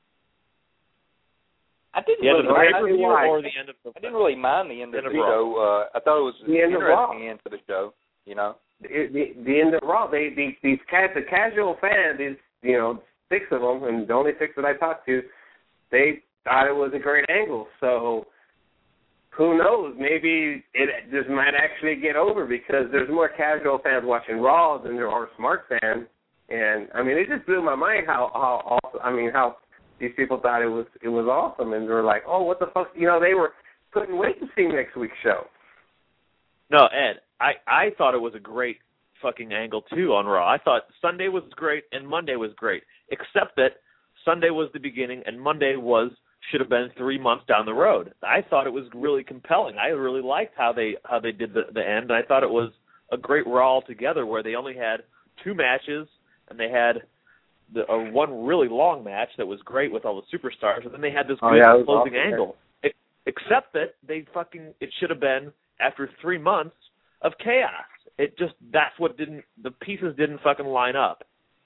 I didn't
the
really
end of the
mind
pay-per-view or the end of the
I didn't really mind the end of
end
the
of
show. Uh, I thought it was
The end of
interesting
Raw.
end to the show, you know.
The, the, the end of Raw, they, these, these ca- the casual fans, these, you know, six of them, and the only six that I talked to, they thought it was a great angle. So who knows? Maybe it just might actually get over because there's more casual fans watching Raw than there are smart fans. And I mean, it just blew my mind how how awesome. I mean, how these people thought it was it was awesome, and they were like, "Oh, what the fuck?" You know, they were couldn't wait to see next week's show.
No, Ed, I, I thought it was a great fucking angle, too, on Raw. I thought Sunday was great and Monday was great, except that Sunday was the beginning and Monday was should have been three months down the road. I thought it was really compelling. I really liked how they how they did the, the end. I thought it was a great Raw altogether where they only had two matches and they had the uh, one really long match that was great with all the superstars, and then they had this
Oh,
good
yeah, it was
closing
awesome,
angle. It, except that they fucking it should have been after three months of chaos. It just, that's what didn't, the pieces didn't fucking line up.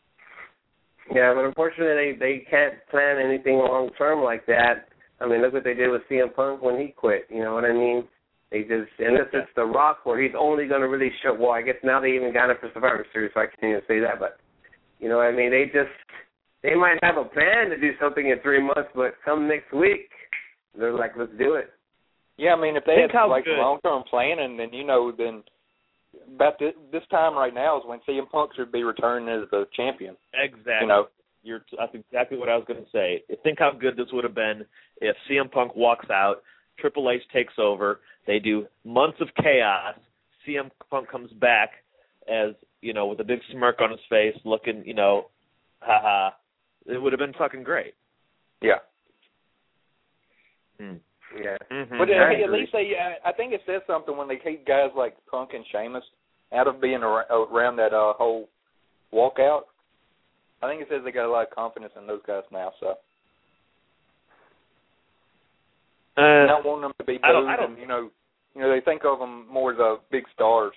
Yeah, but unfortunately, they, they can't plan anything long term like that. I mean, look what they did with C M Punk when he quit. You know what I mean? They just, unless it's The Rock, where he's only going to really show. Well, I guess now they even got him for Survivor Series, so I can't even say that. But you know what I mean? They just, they might have a plan to do something in three months, but come next week, they're like, let's do it.
Yeah, I mean, if they
Think
had
how
like
good.
long-term planning, then you know, then about this, this time right now is when C M Punk should be returning as the champion.
Exactly.
You know,
You're, that's exactly what I was going to say. Think how good this would have been if C M Punk walks out, Triple H takes over, they do months of chaos, C M Punk comes back as, you know, with a big smirk on his face, looking, you know, haha. It would have been fucking great.
yeah.
Hmm.
Yeah.
Mm-hmm.
But uh, hey, at least they, uh, I think it says something when they keep guys like Punk and Sheamus out of being ar- around that uh, whole walkout. I think it says they got a lot of confidence in those guys now, so.
Uh,
Not wanting them to be
I don't-
booed,
I don't-
and, you know, you know, they think of them more as uh, big stars.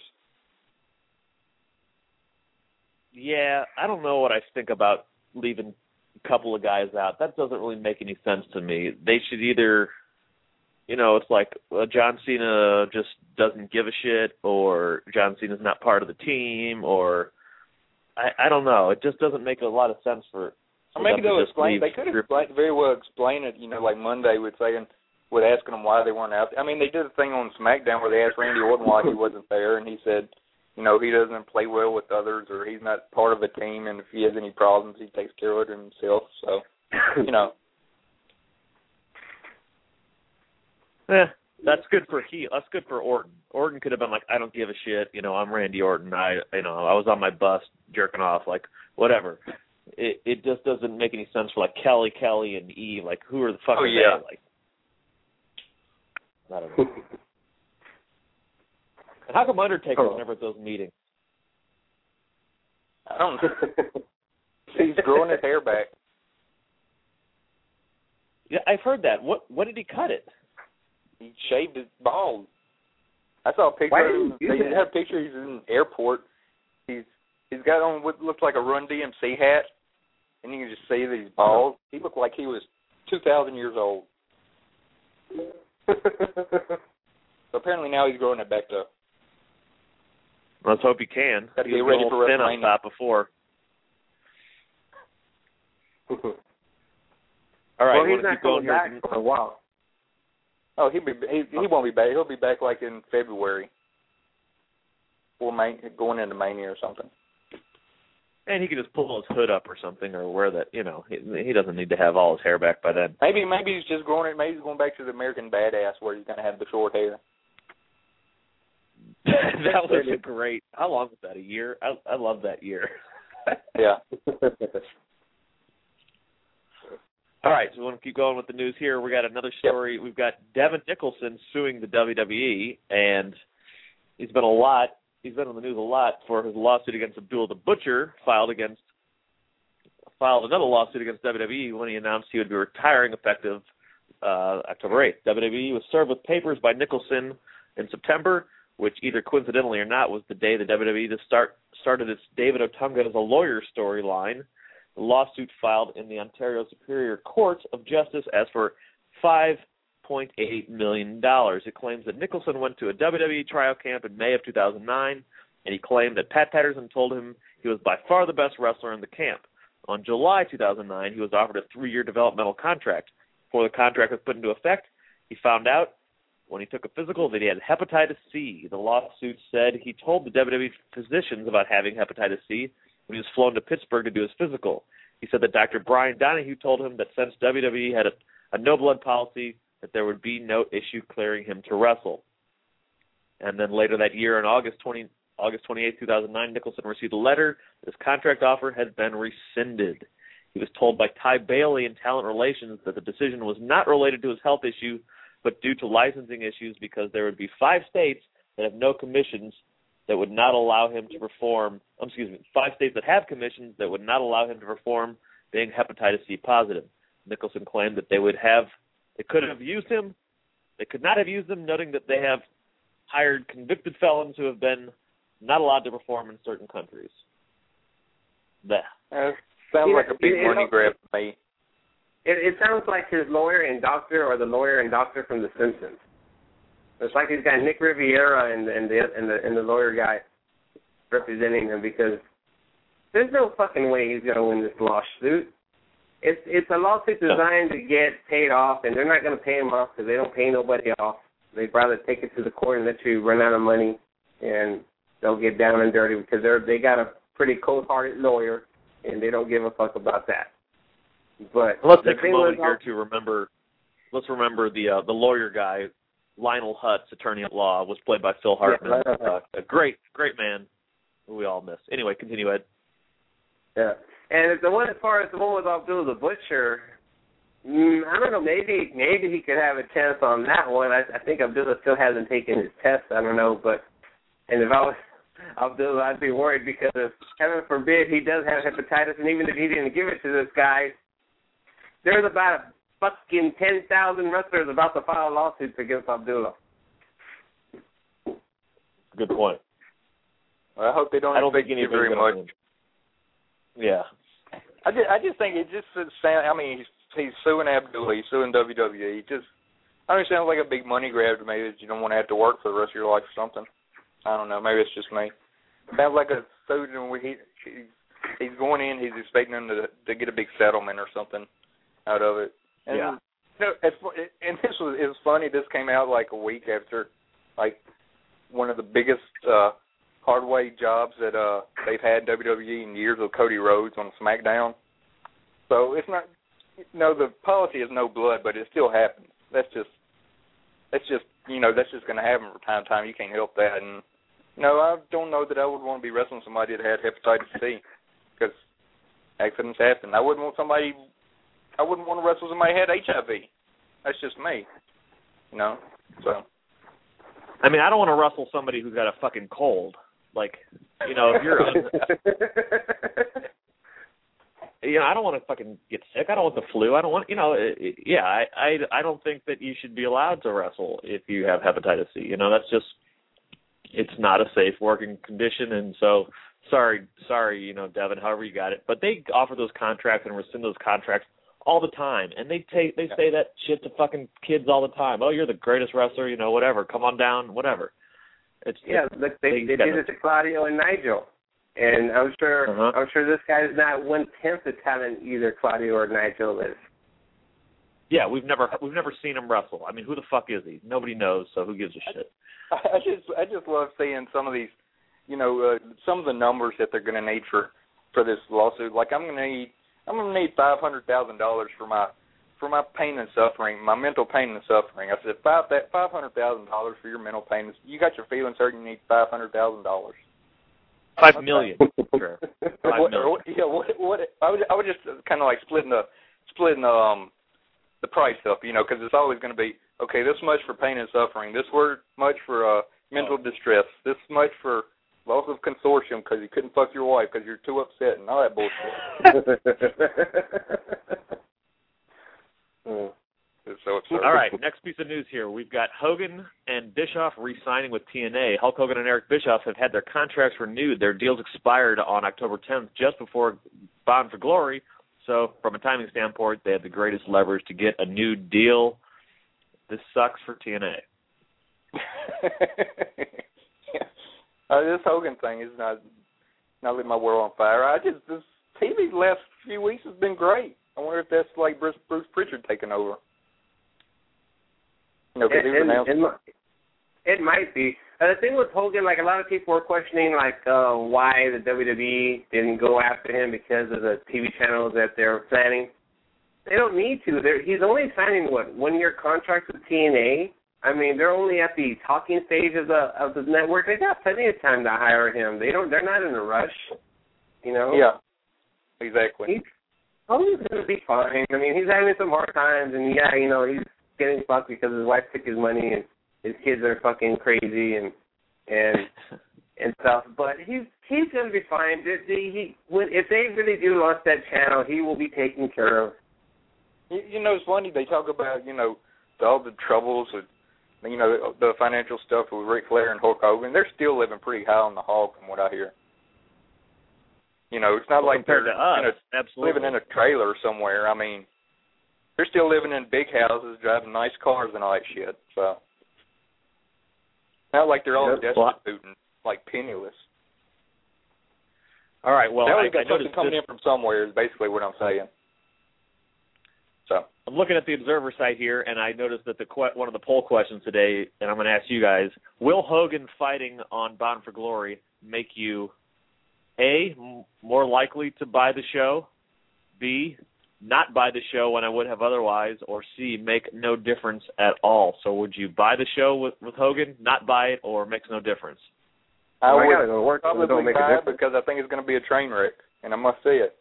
Yeah, I don't know what I think about leaving a couple of guys out. That doesn't really make any sense to me. They should either, you know, it's like uh, John Cena just doesn't give a shit, or John Cena's not part of the team, or I, I don't know. It just doesn't make a lot of sense for. for
Or maybe
them to
they'll
just
explain.
leave.
They could explain, very well explain it. You know, like Monday with saying, with asking them why they weren't out. I mean, they did a thing on SmackDown where they asked Randy Orton why he wasn't there, and he said, you know, he doesn't play well with others, or he's not part of a team, and if he has any problems, he takes care of it himself. So, you know.
Eh, that's good for he. That's good for Orton. Orton could have been like, I don't give a shit. You know, I'm Randy Orton. I, you know, I was on my bus jerking off, like whatever. It it just doesn't make any sense for like Kelly, Kelly, and Eve. Like, who are the fuck
Oh,
are
yeah.
they? Like, I don't know. And how come Undertaker's
Oh.
never at those meetings?
I don't know. He's growing his hair back.
Yeah, I've heard that. What what did he cut it?
He shaved his balls. I saw a picture
Why
of
did
him.
he do
They
that?
had a picture. He's in an airport. He's he's got on what looks like a Run D M C hat, and you can just see these balls. He looked like he was two thousand years old. So apparently now he's growing it back up.
Let's hope he can.
Gotta
He
get
was
ready
a
for
little thin on
WrestleMania.
top before. All right,
well,
we'll
he's not
keep going
coming back
here.
for a while.
Oh, he'll be he, he won't be back. He'll be back like in February, or May, going into Mania or something.
And he can just pull his hood up or something, or wear that. You know, he, he doesn't need to have all his hair back by then.
Maybe maybe he's just going. Maybe he's going back to the American Badass where he's going to have the short hair.
That was a great. How long was that? A year? I I love that year.
Yeah.
All right, so we want to keep going with the news here. We got another story. We've got Devin Nicholson suing the W W E, and he's been a lot. He's been on the news a lot for his lawsuit against Abdul the Butcher, filed against filed another lawsuit against W W E when he announced he would be retiring effective uh, October eighth. W W E was served with papers by Nicholson in September, which either coincidentally or not was the day the W W E to start, started its David Otunga as a lawyer storyline. The lawsuit filed in the Ontario Superior Court of Justice asked for five point eight million dollars. It claims that Nicholson went to a W W E tryout camp in May of two thousand nine, and he claimed that Pat Patterson told him he was by far the best wrestler in the camp. On July two thousand nine, he was offered a three-year developmental contract. Before the contract was put into effect, he found out when he took a physical that he had hepatitis C. The lawsuit said he told the W W E physicians about having hepatitis C when he was flown to Pittsburgh to do his physical. He said that Doctor Brian Donahue told him that since W W E had a, a no-blood policy, that there would be no issue clearing him to wrestle. And then later that year, on August twentieth, August twenty-eighth, two thousand nine, Nicholson received a letter that his contract offer had been rescinded. He was told by Ty Bailey in Talent Relations that the decision was not related to his health issue, but due to licensing issues because there would be five states that have no commissions that would not allow him to perform, um, excuse me, five states that have commissions that would not allow him to perform being hepatitis C positive. Nicholson claimed that they would have, they could have used him, they could not have used him, noting that they have hired convicted felons who have been not allowed to perform in certain countries. That.
Uh, sounds
yeah,
like a big
it,
money
it,
grab to me.
It, it sounds like his lawyer and doctor or the lawyer and doctor from The Simpsons. It's like he's got Nick Riviera and, and, the, and, the, and the lawyer guy representing him because there's no fucking way he's going to win this lawsuit. It's it's a lawsuit designed to get paid off, and they're not going to pay him off because they don't pay nobody off. They'd rather take it to the court and let you run out of money, and they'll get down and dirty because they're they got a pretty cold-hearted lawyer, and they don't give a fuck about that. But
let's take a moment here to remember. Let's remember the uh, the lawyer guy, Lionel Hutz, attorney at law, was played by Phil Hartman.
Yeah,
uh, a great, great man who we all miss. Anyway, continue, Ed.
Yeah. And the one as far as the one with Abdullah the Butcher, mm, I don't know, maybe maybe he could have a chance on that one. I, I think Abdullah still hasn't taken his test. I don't know, but and if I was Abdullah, I'd be worried because if, heaven forbid, he does have hepatitis, and even if he didn't give it to this guy, there's about a fucking ten thousand wrestlers about to file lawsuits against Abdullah.
Good point.
Well, I hope they don't.
I don't think
you very much.
Him. Yeah.
I just, I just think it just sounds. I mean, he's, he's suing Abdullah, he's suing W W E. It just, I mean, it sounds like a big money grab to me that you don't want to have to work for the rest of your life or something. I don't know. Maybe it's just me. It sounds like a suit, and he, he he's going in. He's expecting him to to get a big settlement or something out of it. And,
yeah.
You know, it's, and this was it was funny. This came out like a week after, like, one of the biggest uh, hardway jobs that uh, they've had in W W E in years with Cody Rhodes on SmackDown. So it's not, you know, the policy is no blood, but it still happens. That's just, that's just, you know, that's just going to happen from time to time. You can't help that. And, you know, I don't know that I would want to be wrestling somebody that had hepatitis C because accidents happen. I wouldn't want somebody, I wouldn't want to wrestle somebody who had H I V. That's just me, you know, so.
I mean, I don't want to wrestle somebody who's got a fucking cold. Like, you know, if you're, un- you know, I don't want to fucking get sick. I don't want the flu. I don't want, you know, it, it, yeah, I, I, I don't think that you should be allowed to wrestle if you have hepatitis C. You know, that's just, it's not a safe working condition. And so, sorry, sorry, you know, Devin, however you got it. But they offer those contracts and rescind those contracts all the time, and they take they say that shit to fucking kids all the time. Oh, you're the greatest wrestler, you know, whatever. Come on down, whatever. It's
yeah,
it's,
look, they, they, they did it to Claudio and Nigel, and I'm sure uh-huh. I'm sure this guy is not one tenth the talent either Claudio or Nigel is.
Yeah, we've never we've never seen him wrestle. I mean, who the fuck is he? Nobody knows, so who gives a shit?
I, I just I just love seeing some of these, you know, uh, some of the numbers that they're going to need for for this lawsuit. Like I'm going to need. I'm gonna need five hundred thousand dollars for my for my pain and suffering, my mental pain and suffering. I said five that five hundred thousand dollars for your mental pain. You got your feelings hurt. You need five hundred thousand dollars.
Five million. Sure. Five
what,
million.
Yeah. What? What? I was I was just kind of like splitting the splitting the um the price up, you know, because it's always going to be okay. This much for pain and suffering. This word much for uh, mental distress. This much for loss of consortium because you couldn't fuck your wife because you're too upset and all that bullshit.
mm.
So it's,
all right, next piece of news here. We've got Hogan and Bischoff re-signing with T N A. Hulk Hogan and Eric Bischoff have had their contracts renewed. Their deals expired on October tenth, just before Bound for Glory. So from a timing standpoint, they have the greatest leverage to get a new deal. This sucks for T N A.
yeah. uh, this Hogan thing is not not letting my world on fire. I just this T V the last few weeks has been great. I wonder if that's like Bruce, Bruce Pritchard taking over. You know,
it, it, it, it might be. Uh, the thing with Hogan, like a lot of people were questioning, like uh, why the W W E didn't go after him because of the T V channels that they're planning. They don't need to. They're, he's only signing what one-year contracts with T N A. I mean, they're only at the talking stage of the of the network. They got plenty of time to hire him. They don't. They're not in a rush. You know.
Yeah. Exactly.
He's Hogan's gonna be fine. I mean, he's having some hard times, and yeah, you know, he's getting fucked because his wife took his money and his kids are fucking crazy and and and stuff. But he's he's gonna be fine. He, he, if they really do launch that channel, he will be taken care of.
You, you know, it's funny they talk about you know all the troubles with you know the financial stuff with Ric Flair and Hulk Hogan. They're still living pretty high on the hog, from what I hear. You know, it's not
well,
like they're
to us,
you know,
absolutely.
living in a trailer somewhere. I mean, they're still living in big houses, driving nice cars and all that shit. So, not like they're all
yep.
destitute and like penniless.
All right. Well,
they
I,
got
I
something
noticed
coming
this,
in from somewhere. Is basically what I'm saying. So
I'm looking at the Observer site here, and I noticed that the one of the poll questions today, and I'm going to ask you guys: will Hogan fighting on Bound for Glory make you A, more likely to buy the show, B, not buy the show when I would have otherwise, or C, make no difference at all? So would you buy the show with, with Hogan, not buy it, or makes no difference?
I
well,
would
I gotta go work,
probably
don't make
buy
a
it because I think it's going to be a train wreck, and I must see it.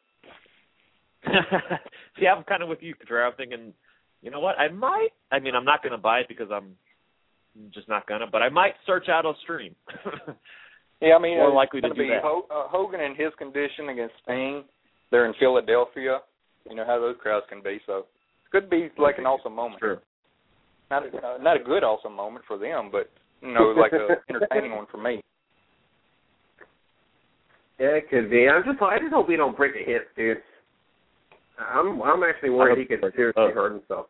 See, I'm kind of with you, Cottrell. I'm thinking, you know what, I might, I mean, I'm not going to buy it because I'm just not going to, but I might search out a stream.
Yeah, I mean,
more
it's
likely to
gonna
do
be
that.
Ho- uh, Hogan in his condition against Sting. They're in Philadelphia. You know how those crowds can be. So it could be like an awesome moment.
Sure.
Not a, uh, not a good awesome moment for them, but you know, like a entertaining one for me.
Yeah, it could be. I'm just, I just hope he don't break a hip, dude. I'm, I'm actually worried he could seriously
oh.
hurt himself.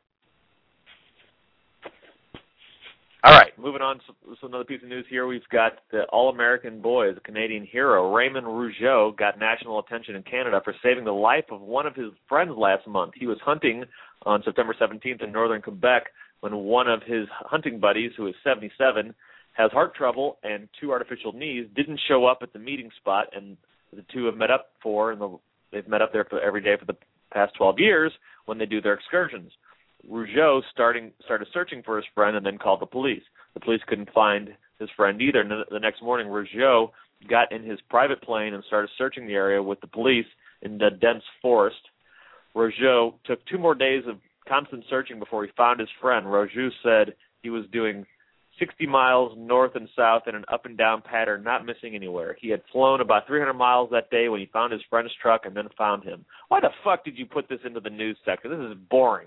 All right, moving on to, to another piece of news here. We've got the All-American boy, the Canadian hero, Raymond Rougeau, got national attention in Canada for saving the life of one of his friends last month. He was hunting on September seventeenth in northern Quebec when one of his hunting buddies, who is seventy-seven, has heart trouble and two artificial knees, didn't show up at the meeting spot, and the two have met up for, and the, they've met up there for every day for the past twelve years when they do their excursions. Rougeau starting, started searching for his friend and then called the police. The police couldn't find his friend either. And the next morning, Rougeau got in his private plane and started searching the area with the police in the dense forest. Rougeau took two more days of constant searching before he found his friend. Rougeau said he was doing sixty miles north and south in an up-and-down pattern, not missing anywhere. He had flown about three hundred miles that day when he found his friend's truck and then found him. Why the fuck did you put this into the news section? This is boring.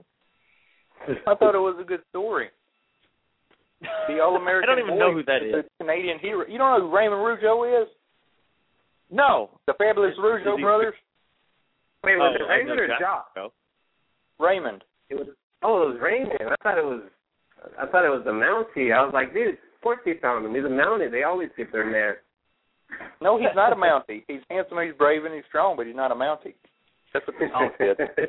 I thought it was a good story. The All-American
I don't even
boy,
know who that is.
The Canadian hero. You don't know who Raymond Rougeau is?
No.
The fabulous
Is,
Rougeau
is he,
brothers?
Wait, was
oh,
it Raymond or Jock?
No.
Raymond.
It was. Oh, it was Raymond. I thought it was. I thought it was the Mountie. I was like, dude, of course he found him. He's a Mountie. They always get their man.
No, he's not a Mountie. He's handsome, he's brave, and he's strong, but he's not a Mountie. That's what this
Oh.
said.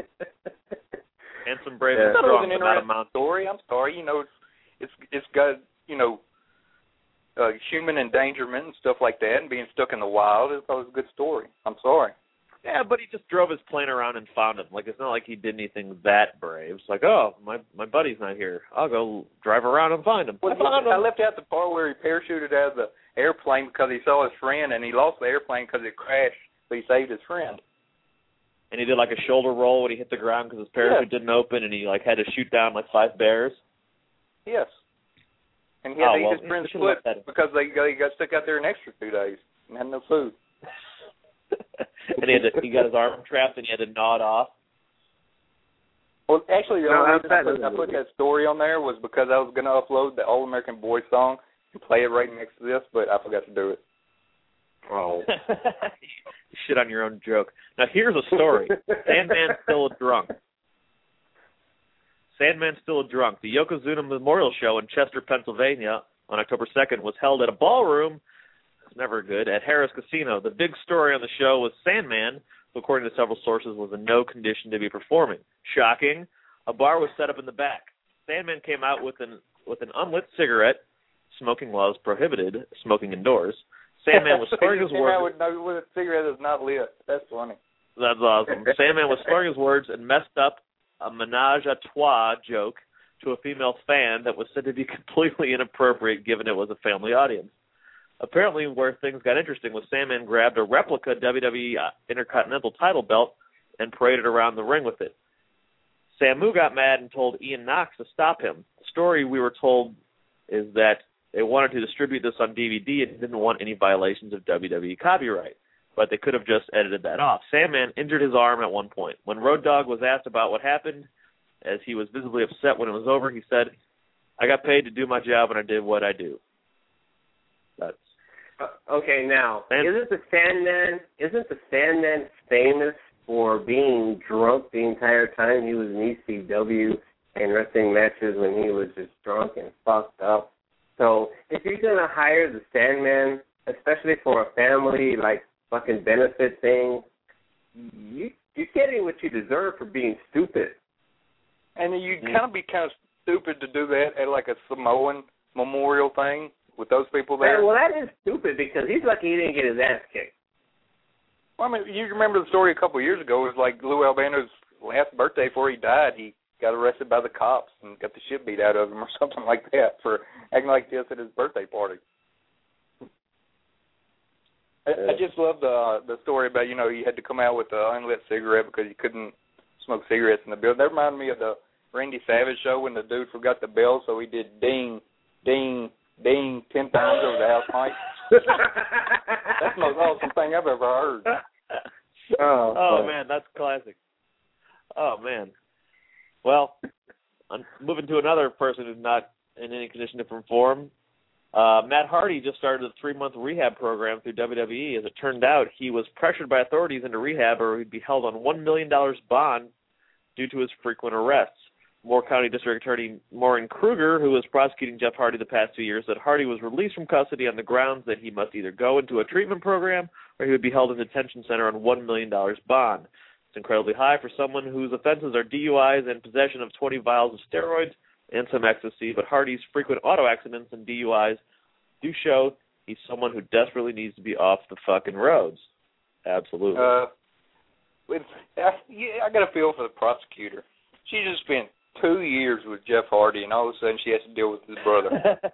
Handsome, brave,
Yeah.
and
That was
strong,
an
but not a
interesting
mountain.
story. I'm sorry. You know, it's it's, it's got you know uh, human endangerment and stuff like that, and being stuck in the wild. It was a good story. I'm sorry.
Yeah, but he just drove his plane around and found him. Like, it's not like he did anything that brave. It's like, oh, my my buddy's not here. I'll go drive around and find him.
Well,
I found
I
him.
left out the part where he parachuted out of the airplane because he saw his friend, and he lost the airplane because it crashed, but he saved his friend.
And he did like a shoulder roll when he hit the ground because his parachute
Yeah.
didn't open, and he like had to shoot down like five bears.
Yes. and he had
oh,
to eat
well,
his friend's
you should've
foot
let that-
because they got, he got stuck out there an extra two days and had no food.
and he, had to, he got his arm trapped and he had to gnaw it off.
Well, actually, the
No,
only reason I
that
put, I put that story on there was because I was going to upload the All American Boy song and play it right next to this, but I forgot to do it.
Oh.
You shit on your own joke. Now, here's a story. Sandman's still a drunk. Sandman's still a drunk. The Yokozuna Memorial Show in Chester, Pennsylvania on October second was held at a ballroom, it's never good, at Harris Casino. The big story on the show was Sandman, who according to several sources was in no condition to be performing. Shocking. A bar was set up in the back. Sandman came out with an with an unlit cigarette. Smoking laws prohibited smoking indoors. Sandman was slurring his words.
With, no, with a cigarette that's not lit. That's funny.
That's awesome. Sandman was slurring his words and messed up a menage a trois joke to a female fan that was said to be completely inappropriate given it was a family audience. Apparently, where things got interesting was Sandman grabbed a replica W W E Intercontinental title belt and paraded around the ring with it. Samu got mad and told Ian Knox to stop him. The story we were told is that they wanted to distribute this on D V D and didn't want any violations of W W E copyright, but they could have just edited that off. Sandman injured his arm at one point. When Road Dogg was asked about what happened, as he was visibly upset when it was over, he said, "I got paid to do my job and I did what I do." That's
Uh, okay, now,
Sand-
isn't the Sandman, isn't the Sandman famous for being drunk the entire time he was in E C W and wrestling matches when he was just drunk and fucked up? So if you're going to hire the Sandman, especially for a family, like, fucking benefit thing, you, you're getting what you deserve for being stupid.
And you kind of be kind of stupid to do that at, like, a Samoan memorial thing with those people there.
Man, well, that is stupid because he's lucky he didn't get his ass kicked.
Well, I mean, you remember the story a couple of years ago. It was like Lou Albano's last birthday before he died. He got arrested by the cops and got the shit beat out of him or something like that for acting like this at his birthday party. I, I just love the uh, the story about, you know, he had to come out with an unlit cigarette because he couldn't smoke cigarettes in the building. That reminded me of the Randy Savage show when the dude forgot the bell, so he did ding, ding, ding ten times over the house mic. That's the most awesome thing I've ever heard.
Oh,
oh man, that's classic. Oh man. Well, I'm moving to another person who's not in any condition to perform. Uh, Matt Hardy just started a three-month rehab program through W W E. As it turned out, he was pressured by authorities into rehab, or he'd be held on one million dollars bond due to his frequent arrests. Moore County District Attorney Maureen Kruger, who was prosecuting Jeff Hardy the past two years, said Hardy was released from custody on the grounds that he must either go into a treatment program or he would be held in a detention center on one million dollars bond. It's incredibly high for someone whose offenses are D U Is and possession of twenty vials of steroids and some ecstasy, but Hardy's frequent auto accidents and D U Is do show he's someone who desperately needs to be off the fucking roads. Absolutely.
Uh, with, I, yeah, I got a feel for the prosecutor. She just spent two years with Jeff Hardy, and all of a sudden she has to deal with his brother.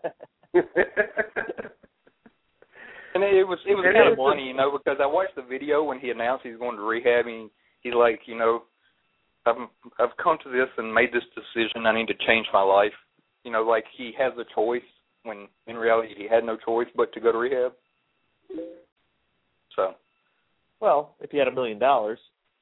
And it was it was kind of funny, you know, because I watched the video when he announced he's going to rehab, and he's like, you know, I've I've come to this and made this decision. I need to change my life. You know, like he has a choice when in reality he had no choice but to go to rehab. So,
well, if he had a million dollars,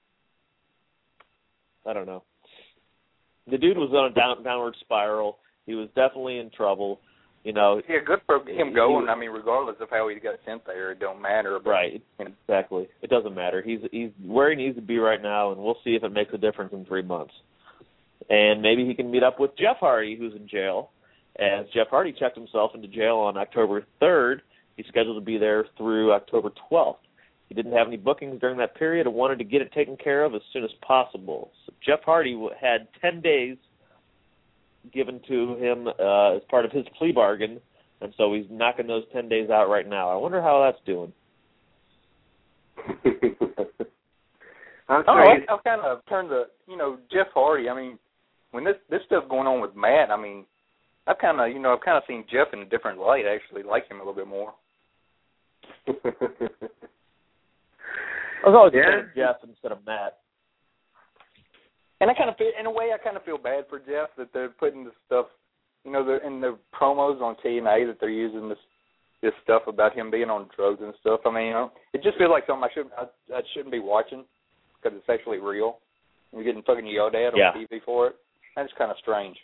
I don't know. The dude was on a down, downward spiral. He was definitely in trouble. You know,
yeah, good for him going. I mean, regardless of how he got sent there, it don't matter. But,
right,
you know.
Exactly. It doesn't matter. He's he's where he needs to be right now, and we'll see if it makes a difference in three months. And maybe he can meet up with Jeff Hardy, who's in jail, as Jeff Hardy checked himself into jail on October third. He's scheduled to be there through October twelfth. He didn't have any bookings during that period and wanted to get it taken care of as soon as possible. So Jeff Hardy had ten days given to him uh, as part of his plea bargain, and so he's knocking those ten days out right now. I wonder how that's doing.
Oh, I, I've kind of turned the, you know, Jeff Hardy. I mean, when this this stuff going on with Matt, I mean, I've kind of, you know, I've kind of seen Jeff in a different light. Actually, like him a little bit more.
I was always
Yeah.
a fan of Jeff instead of Matt.
And I kind of feel, in a way, I kind of feel bad for Jeff that they're putting this stuff you know, the, in the promos on T N A that they're using this this stuff about him being on drugs and stuff. I mean, you know, it just feels like something I shouldn't I, I shouldn't be watching because it's actually real. You're getting fucking yelled at on
yeah.
T V for it. That's kind of strange.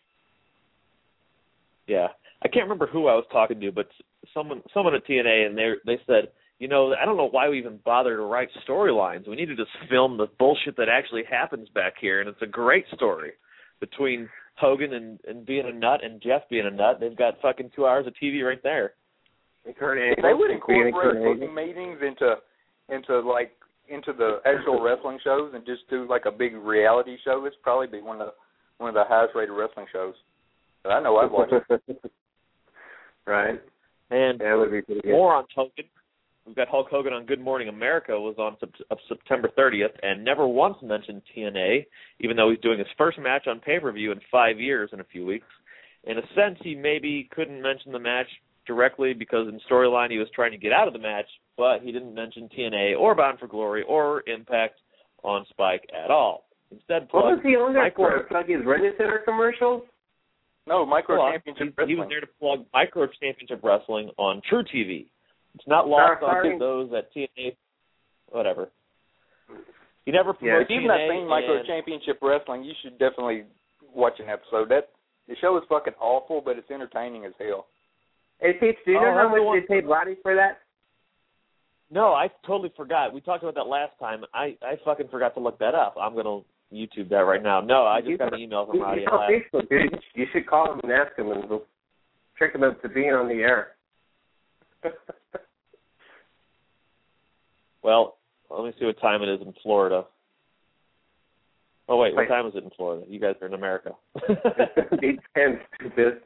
Yeah, I can't remember who I was talking to, but someone someone at T N A, and they they said, you know, I don't know why we even bother to write storylines. We need to just film the bullshit that actually happens back here, and it's a great story between Hogan and, and being a nut and Jeff being a nut. They've got fucking two hours of T V right there.
If they would incorporate booking meetings into into like into the actual wrestling shows and just do like a big reality show, it's probably be one of the one of the highest rated wrestling shows. But I know I'd watch it.
Right.
And
yeah, would be pretty good.
More on Hogan. We've got Hulk Hogan on Good Morning America was on of September thirtieth and never once mentioned T N A, even though he's doing his first match on pay-per-view in five years in a few weeks. In a sense, he maybe couldn't mention the match directly because in storyline he was trying to get out of the match, but he didn't mention T N A or Bound for Glory or Impact on Spike at all. Instead,
what was he on there for? Plug his Reddit Center commercials?
No, Micro
well,
Championship
he,
Wrestling.
He was there to plug Micro Championship Wrestling on True T V. It's not lost on those at T N A, whatever. You never promote
yeah, if you've not seen Micro Championship Wrestling, you should definitely watch an episode. That the show is fucking awful, but it's entertaining as hell.
Hey, Pete, do you
oh,
know how much they paid Roddy for that?
No, I totally forgot. We talked about that last time. I, I fucking forgot to look that up. I'm going to YouTube that right now. No, I just you got an email from Roddy.
On Facebook, dude. You should call him and ask him and we'll trick him up to being on the air.
Well, let me see what time it is in Florida. Oh, wait, what time is it in Florida? You guys are in America.
It's ten, stupid.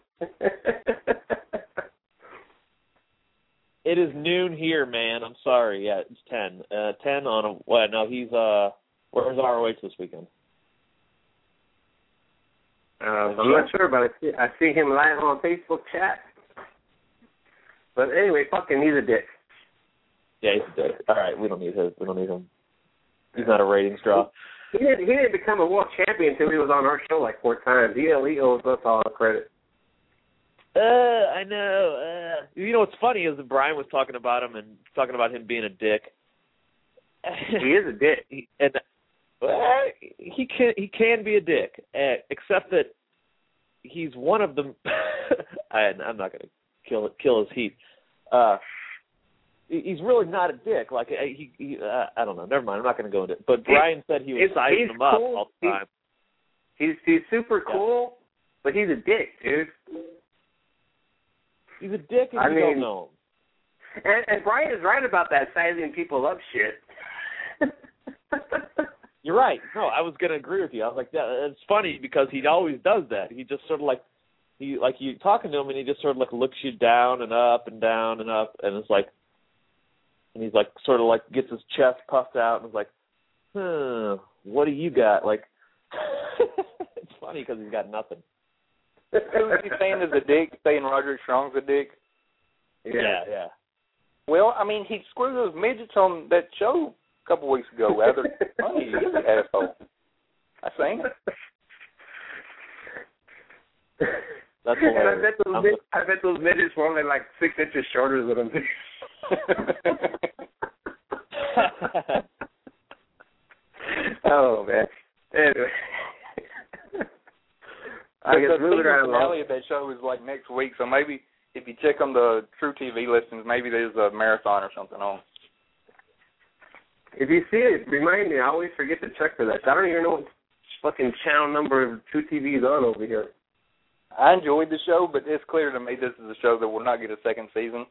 It is noon here, man. I'm sorry. Yeah, it's ten. Uh, ten on a, what? No, he's, uh, where's R O H this weekend?
Uh, I'm not sure, but I see, I see him live on Facebook chat. But anyway, fucking, he's a dick.
Yeah, he's a dick. All right, we don't need his. We don't need him. He's not a ratings draw.
He didn't, he didn't become a world champion until he was on our show like four times. He, he owes us all the credit.
Uh, I know. Uh, you know what's funny is that Brian was talking about him and talking about him being a dick.
He is a dick.
He, and uh, he can he can be a dick, uh, except that he's one of them. I, I'm not going to kill kill his heat. Uh, he's really not a dick. Like he, he uh, I don't know. Never mind. I'm not going to go into it. But Brian said he was
he's,
sizing
he's
him up
cool.
all the time.
He's he's super cool, yeah. But he's a dick, dude.
He's a dick and
I
you
mean,
don't know him.
And, and Brian is right about that sizing people up shit.
You're right. No, I was going to agree with you. I was like, yeah, it's funny because he always does that. He just sort of like, he like you talking to him and he just sort of like looks you down and up and down and up and it's like, and he's like sort of like gets his chest puffed out and is like, huh, what do you got? Like, it's funny because he's got nothing.
Who is he saying is a dick? Saying Roderick Strong's a dick?
Yeah. yeah, yeah.
Well, I mean, he screwed those midgets on that show a couple weeks ago. Rather funny, he's an asshole. I think.
That's hilarious.
I bet those mid- I bet those midgets were only like six inches shorter than him. Oh man. Anyway. I guess
the
moving right
finale of that show is like next week, so maybe if you check on the True T V listings, maybe there's a marathon or something on.
If you see it, remind me. I always forget to check for that. I don't even know what fucking channel number of True T V is on over here.
I enjoyed the show, but it's clear to me this is a show that will not get a second season.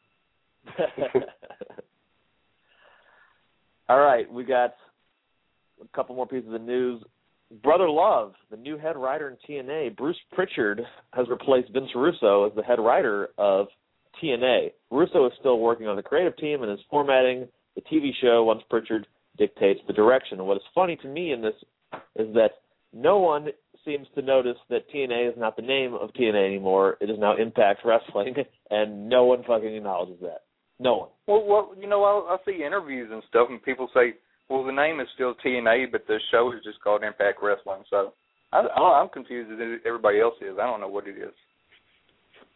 All right, we got a couple more pieces of news. Brother Love, the new head writer in T N A, Bruce Pritchard, has replaced Vince Russo as the head writer of T N A. Russo is still working on the creative team and is formatting the T V show once Pritchard dictates the direction. And what is funny to me in this is that no one seems to notice that T N A is not the name of T N A anymore. It is now Impact Wrestling, and no one fucking acknowledges that. No one.
Well, well you know, I, I see interviews and stuff, and people say, well, the name is still T N A, but the show is just called Impact Wrestling. So I, I'm confused as everybody else is. I don't know what it is.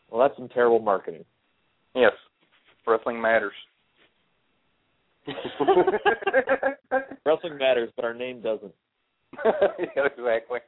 Well, that's some terrible marketing.
Yes. Wrestling matters.
Wrestling matters, but our name doesn't.
Yeah, exactly.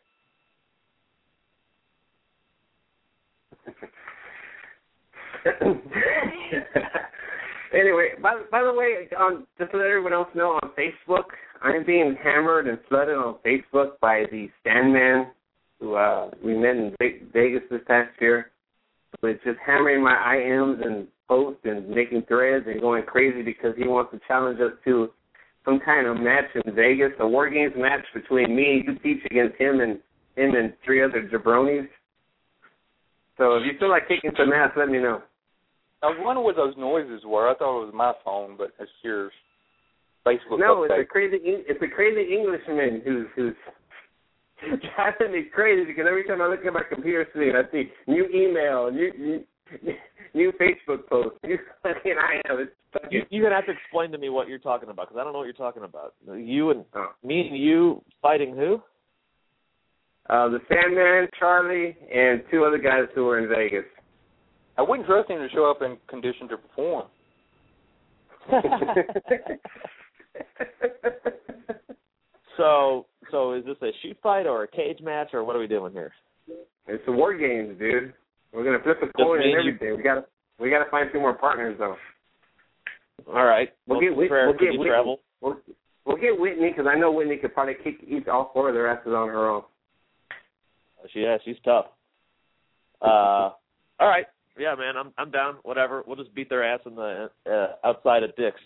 Anyway, by, by the way, um, just to let everyone else know, on Facebook, I'm being hammered and flooded on Facebook by the Sandman, who uh, we met in Vegas this past year, who is just hammering my I Ms and posts and making threads and going crazy because he wants to challenge us to some kind of match in Vegas, a War Games match between me, you teach against him and him and three other jabronis. So if you feel like kicking some ass, let me know.
I was wondering what those noises were. I thought it was my phone, but it's yours. Facebook
No,
update.
it's a crazy, it's a crazy Englishman who's who's driving me crazy because every time I look at my computer screen, I see new email, new new, new Facebook post, new fucking I M.
You, you're going to have to explain to me what you're talking about because I don't know what you're talking about. You and
oh.
me and you fighting who?
Uh, the Sandman, Charlie, and two other guys who were in Vegas.
I wouldn't trust him to show up in condition to perform.
so, so is this a shoot fight or a cage match or what are we doing here?
It's the War Games, dude. We're gonna flip a coin and everything. You... We gotta, we gotta find two more partners though.
All right.
We'll
What's
get, Whit-
prayer,
we'll get Whitney.
Travel?
We'll, we'll get Whitney because I know Whitney could probably kick each all four of their asses on her own.
She, yeah, she's tough. Uh, all right. Yeah, man, I'm I'm down. Whatever. We'll just beat their ass in the uh, outside of Dick's.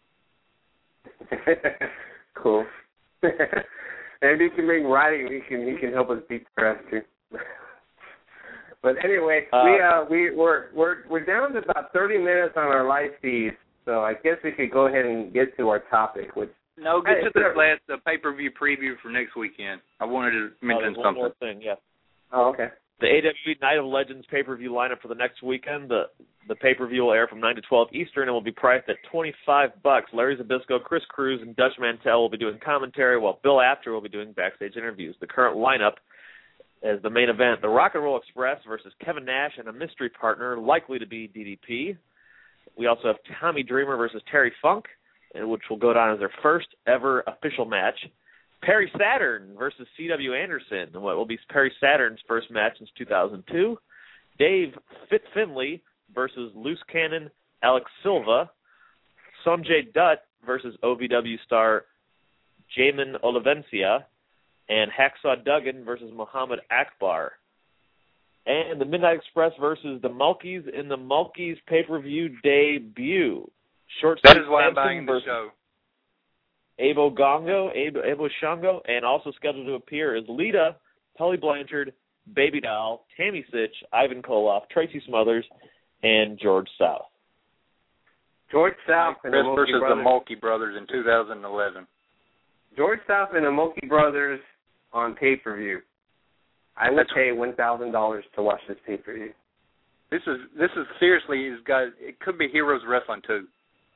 Cool. And he can bring Roddy. He can he can help us beat their ass too. But anyway,
uh,
we uh we we're we're we're down to about thirty minutes on our live feed, so I guess we could go ahead and get to our topic, which.
No, get
Hey,
to the
sir.
last the pay-per-view preview for next weekend. I wanted to mention
oh, one
something.
more thing, yeah.
Oh, okay.
The A W E Night of Legends pay-per-view lineup for the next weekend. The the pay-per-view will air from nine to twelve Eastern and will be priced at twenty-five bucks. Larry Zbyszko, Chris Cruz, and Dutch Mantell will be doing commentary, while Bill Apter will be doing backstage interviews. The current lineup is the main event: the Rock and Roll Express versus Kevin Nash and a mystery partner, likely to be D D P. We also have Tommy Dreamer versus Terry Funk, which will go down as their first ever official match. Perry Saturn versus C W Anderson, and what will be Perry Saturn's first match since two thousand two. Dave Fit Finley versus Loose Cannon Alex Silva. Sanjay Dutt versus O V W star Jamin Olivencia. And Hacksaw Duggan versus Muhammad Akbar. And the Midnight Express versus the Mulkeys in the Mulkeys pay-per-view debut. Short
That is why I'm buying the show.
Abo Gongo, Abo, Abo Shango, and also scheduled to appear is Lita, Tully Blanchard, Baby Doll, Tammy Sitch, Ivan Koloff, Tracy Smothers, and George South.
George South and
Chris
the Mulkey
versus
brothers.
the Mulkey brothers in two thousand eleven.
George South and the Mulkey brothers on pay-per-view. I would
That's-
pay one thousand dollars to watch this pay-per-view.
This is this is seriously is guys. It could be Heroes Wrestling too.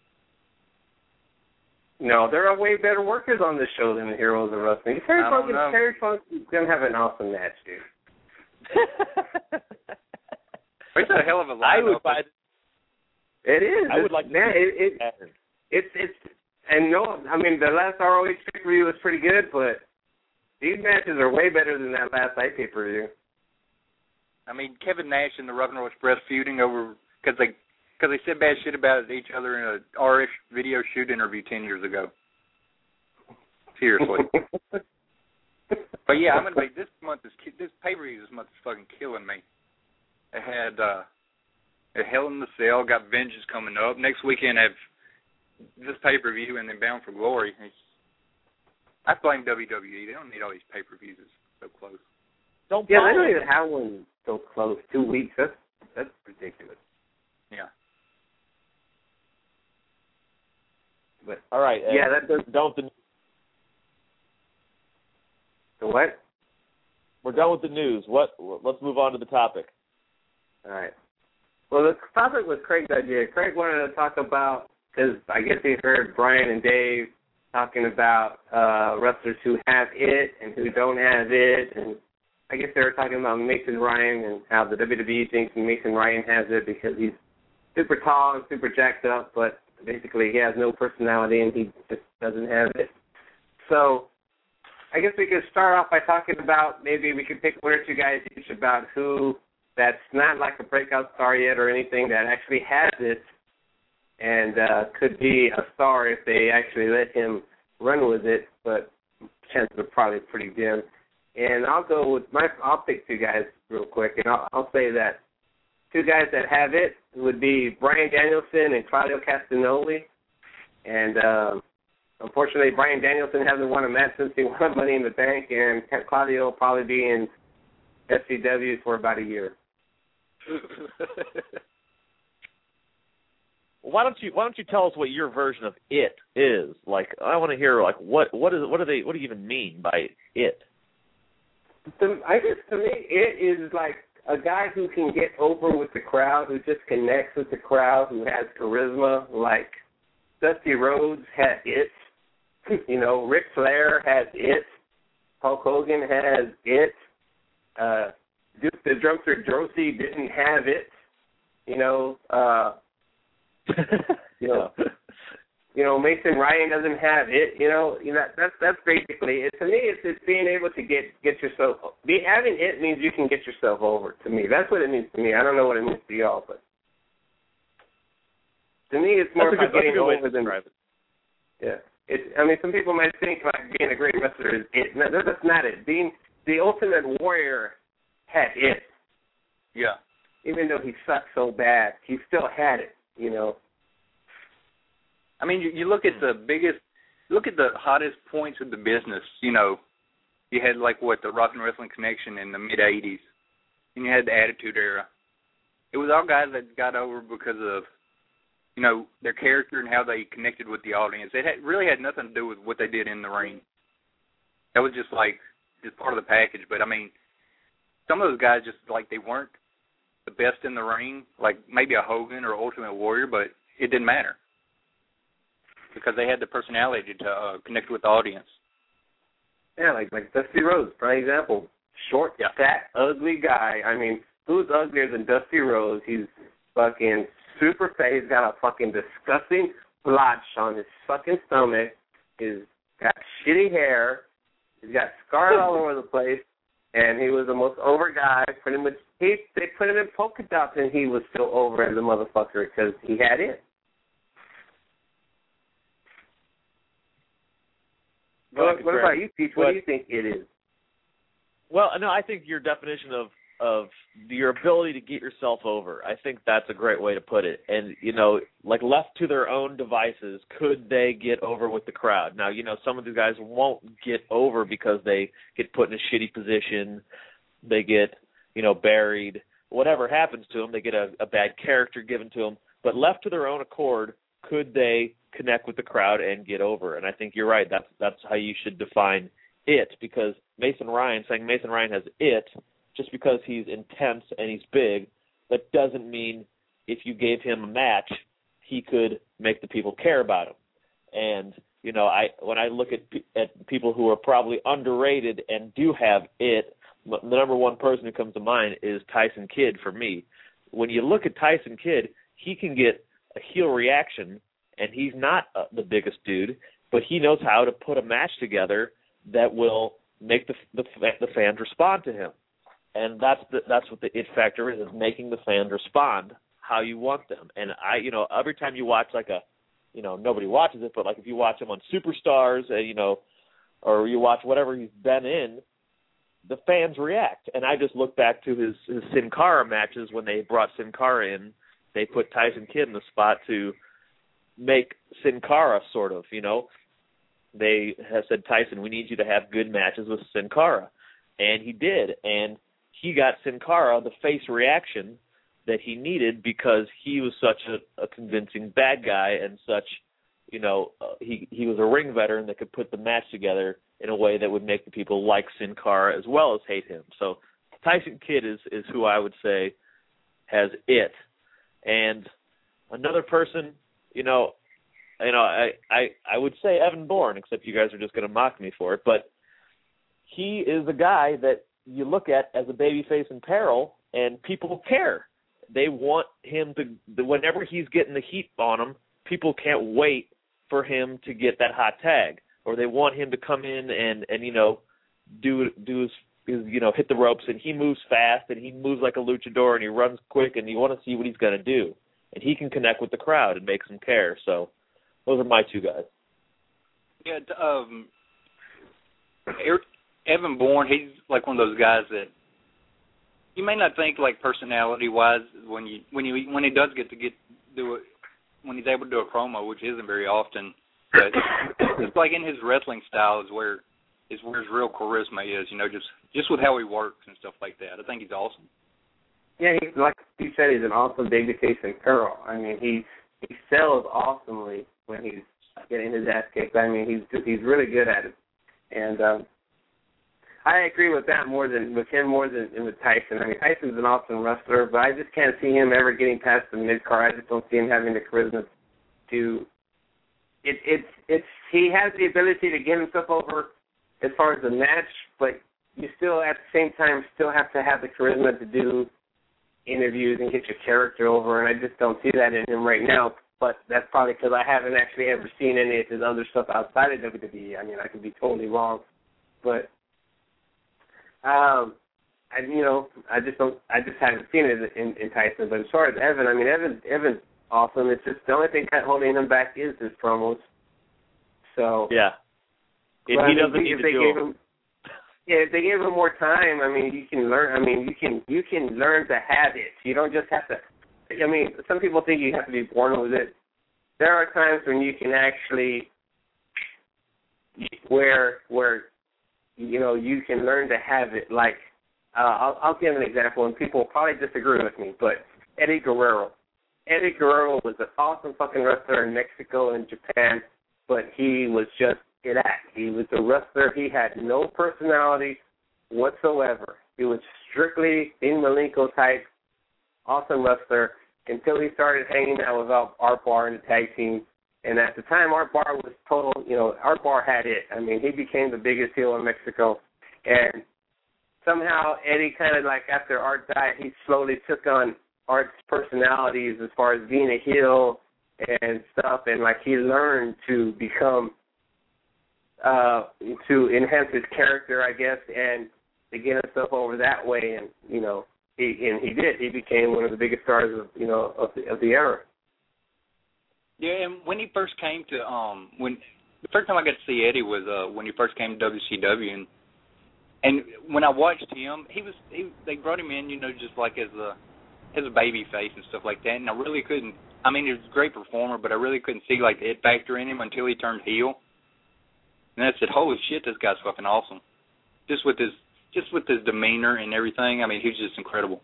No, there are way better workers on this show than the Heroes of Wrestling. Terry
I
Funk,
don't know.
Terry Funk is going to have an awesome match, dude.
It's a hell of a lineup.
I would buy.
It is.
I would like to
man,
see
it, it,
Saturn.
it's it's and no, I mean the last R O H pay-per-view was pretty good, but these matches are way better than that last night pay-per-view.
I mean, Kevin Nash and the Rock and Roll Express feuding over because they because they said bad shit about each other in a R H video shoot interview ten years ago. Seriously. But yeah, I'm gonna be this month is this pay per view this month is fucking killing me. It had uh, a Hell in the Cell, got Vengeance coming up next weekend. I have this pay per view and then Bound for Glory. It's, I blame W W E. They don't need all these pay per views so close.
Don't
Yeah,
buy
they don't
it.
even have one so close. Two weeks. That's that's ridiculous.
Yeah.
But
All right.
yeah,
uh,
that does.
Don't the,
The what?
we're done with the news. What? Let's move on to the topic.
All right. Well, the topic was Craig's idea. Craig wanted to talk about, because I guess he heard Brian and Dave talking about uh, wrestlers who have it and who don't have it, and I guess they were talking about Mason Ryan and how the W W E thinks Mason Ryan has it because he's super tall and super jacked up, but basically he has no personality and he just doesn't have it. So I guess we could start off by talking about, maybe we could pick one or two guys each about who that's not like a breakout star yet or anything that actually has it and uh, could be a star if they actually let him run with it, but chances are probably pretty dim. And I'll go with my, I'll pick two guys real quick, and I'll, I'll say that two guys that have it would be Bryan Danielson and Claudio Castagnoli. And um, unfortunately, Bryan Danielson hasn't won a match since he won Money in the Bank, and Claudio will probably be in S C W for about a year.
Why don't you Why don't you tell us what your version of it is? Like, I want to hear like what what is what do they what do you even mean by it?
To, I guess to me, it is like a guy who can get over with the crowd, who just connects with the crowd, who has charisma. Like Dusty Rhodes had it. You know, Ric Flair has it. Hulk Hogan has it. Uh, the drumster Drosy didn't have it. You know, uh, you know, you know, Mason Ryan doesn't have it. You know, you know that's that's basically it. To me, it's, it's being able to get get yourself. Be, having it means you can get yourself over. To me, that's what it means to me. I don't know what it means to y'all, but to me, it's more about getting over than. It. Yeah, it's. I mean, some people might think like being a great wrestler is it. No, that's not it. Being the Ultimate Warrior had it.
Yeah.
Even though he sucked so bad, he still had it. You know.
I mean, you, you look at the biggest, look at the hottest points of the business. You know, you had like what the Rock and Wrestling Connection in the mid eighties, and you had the Attitude Era. It was all guys that got over because of, you know, their character and how they connected with the audience. It had, really had nothing to do with what they did in the ring. That was just like just part of the package. But I mean, some of those guys just like they weren't the best in the ring, like maybe a Hogan or Ultimate Warrior, but it didn't matter. Because they had the personality to uh, connect with the audience.
Yeah, like like Dusty Rhodes, for example. Short, yeah. fat, ugly guy. I mean, who's uglier than Dusty Rhodes? He's fucking super fat. He's got a fucking disgusting blotch on his fucking stomach. He's got shitty hair. He's got scars all over the place. And he was the most over guy. Pretty much, he they put him in polka dots, and he was still over as a motherfucker because he had it. What, what about you, Pete? What but, do you think it is?
Well, no, I think your definition of, of your ability to get yourself over, I think that's a great way to put it. And, you know, like left to their own devices, could they get over with the crowd? Now, you know, some of these guys won't get over because they get put in a shitty position, they get, you know, buried, whatever happens to them, they get a, a bad character given to them. But left to their own accord, could they connect with the crowd and get over? And I think you're right. That's that's how you should define it, because Mason Ryan, saying Mason Ryan has it, just because he's intense and he's big, that doesn't mean if you gave him a match, he could make the people care about him. And, you know, I when I look at at people who are probably underrated and do have it, the number one person who comes to mind is Tyson Kidd for me. When you look at Tyson Kidd, he can get a heel reaction, and he's not uh, the biggest dude, but he knows how to put a match together that will make the the, the fans respond to him. And that's the, that's what the it factor is, is making the fans respond how you want them. And I, you know, every time you watch like a, you know, nobody watches it, but like if you watch him on Superstars, and you know, or you watch whatever he's been in, the fans react. And I just look back to his, his Sin Cara matches when they brought Sin Cara in. They put Tyson Kidd in the spot to make Sin Cara, sort of, you know. They have said, Tyson, we need you to have good matches with Sin Cara. And he did. And he got Sin Cara the face reaction that he needed because he was such a, a convincing bad guy and such, you know, uh, he, he was a ring veteran that could put the match together in a way that would make the people like Sin Cara as well as hate him. So Tyson Kidd is, is who I would say has it. And another person, you know, you know, I, I, I would say Evan Bourne, except you guys are just going to mock me for it, but he is a guy that you look at as a babyface in peril, and people care. They want him to, whenever he's getting the heat on him, people can't wait for him to get that hot tag, or they want him to come in and, and you know, do do his, his, you know, hit the ropes, and he moves fast, and he moves like a luchador, and he runs quick, and you want to see what he's going to do. And he can connect with the crowd and make them care. So those are my two guys.
Yeah, um, Evan Bourne, he's like one of those guys that you may not think like personality-wise when you when you when he does get to get do it when he's able to do a promo, which isn't very often. But it's like in his wrestling style is where is where his real charisma is. You know, just just with how he works and stuff like that. I think he's awesome.
Yeah, he's like you said, he's an awesome babyface in peril. I mean, he he sells awesomely when he's getting his ass kicked. I mean, he's just, he's really good at it, and um, I agree with that more than with him more than with Tyson. I mean, Tyson's an awesome wrestler, but I just can't see him ever getting past the mid card. I just don't see him having the charisma to. It it's it's he has the ability to get himself over as far as the match, but you still at the same time still have to have the charisma to do interviews and get your character over, and I just don't see that in him right now. But that's probably because I haven't actually ever seen any of his other stuff outside of W W E. I mean, I could be totally wrong, but um, I you know I just don't I just haven't seen it in, in Tyson. But as far as Evan, I mean, Evan Evan's awesome. It's just the only thing holding him back is his promos. So
yeah, if he doesn't need to do
him. Yeah, if they gave him more time, I mean, you can learn. I mean, you can you can learn to have it. You don't just have to. I mean, some people think you have to be born with it. There are times when you can actually, where where, you know, you can learn to have it. Like, uh, I'll, I'll give an example, and people will probably disagree with me, but Eddie Guerrero. Eddie Guerrero was an awesome fucking wrestler in Mexico and Japan, but he was just it act. He was a wrestler. He had no personality whatsoever. He was strictly Dean Malenko type, awesome wrestler, until he started hanging out with Art Barr in the tag team. And at the time, Art Barr was total, you know, Art Barr had it. I mean, he became the biggest heel in Mexico. And somehow Eddie kind of like after Art died, he slowly took on Art's personalities as far as being a heel and stuff. And like he learned to become Uh, to enhance his character, I guess, and to get himself over that way, and you know, he and he did. He became one of the biggest stars of you know of the of the era.
Yeah, and when he first came to um, when the first time I got to see Eddie was uh when he first came to W C W, and and when I watched him, he was he they brought him in, you know, just like as a as a baby face and stuff like that, and I really couldn't. I mean, he was a great performer, but I really couldn't see like the it factor in him until he turned heel. And I said, holy shit, this guy's fucking awesome. Just with his just with his demeanor and everything, I mean, he's just incredible.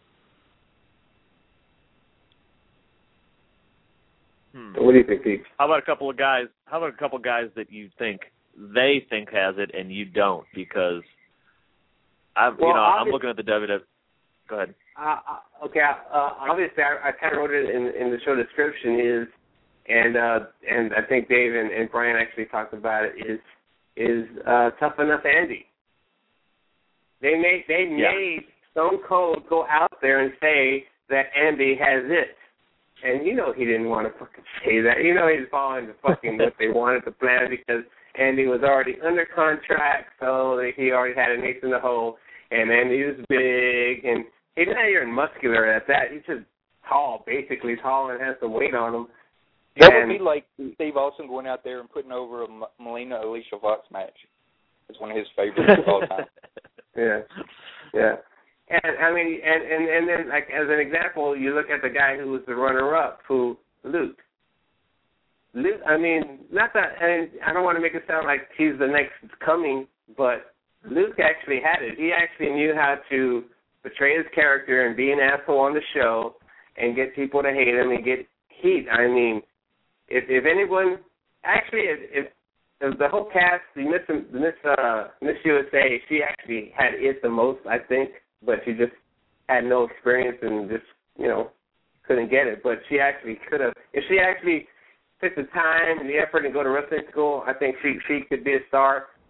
Hmm.
What do you think, Pete?
How about a couple of guys how about a couple of guys that you think they think has it and you don't? Because I'm
well,
you know, I'm looking at the W W E. Go ahead.
Uh, okay, uh, obviously I, I kind of wrote it in, in the show description is and uh, and I think Dave and, and Brian actually talked about it is is uh, Tough Enough Andy. They made they
yeah.
made Stone Cold go out there and say that Andy has it. And you know he didn't want to fucking say that. You know he's following the fucking what they wanted to plan because Andy was already under contract, so he already had an ace in the hole. And Andy was big, and he's not even muscular at that. He's just tall, basically tall, and has some weight on him.
That
and,
would be like Steve Austin going out there and putting over a Melina Alicia Fox match. It's one of his favorites of all time.
Yeah, yeah. And I mean, and, and and then like as an example, you look at the guy who was the runner-up, who Luke. Luke, I mean, not that, and I don't want to make it sound like he's the next coming, but Luke actually had it. He actually knew how to portray his character and be an asshole on the show and get people to hate him and get heat. I mean. If if anyone actually if, if, if the whole cast the Miss the Miss uh, Miss U S A she actually had it the most I think, but she just had no experience and just you know couldn't get it. But she actually could have if she actually took the time and the effort and go to wrestling school. I think she she could be a star.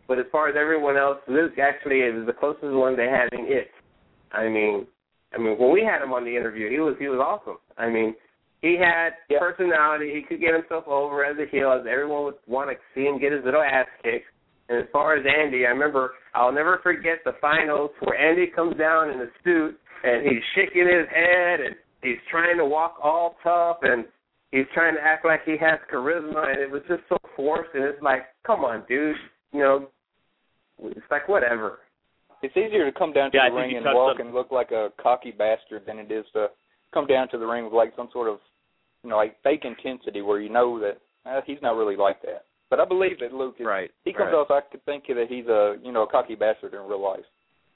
But as far as everyone else, Luke actually is the closest one to having it. I mean, I mean, when we had him on the interview, he was he was awesome. I mean, he had
yeah.
personality. He could get himself over as a heel, as everyone would want to see him get his little ass kicked. And as far as Andy, I remember, I'll never forget the finals where Andy comes down in a suit and he's shaking his head and he's trying to walk all tough and he's trying to act like he has charisma, and it was just so forced. And it's like, come on, dude, you know, it's like whatever.
It's easier to come down to
yeah,
the ring and walk them. and look like a cocky bastard than it is to come down to the ring with like some sort of, you know, like fake intensity where you know that uh, he's not really like that. But I believe that Luke is,
right.
he comes
right.
off, I could think that he's a, you know, a cocky bastard in real life.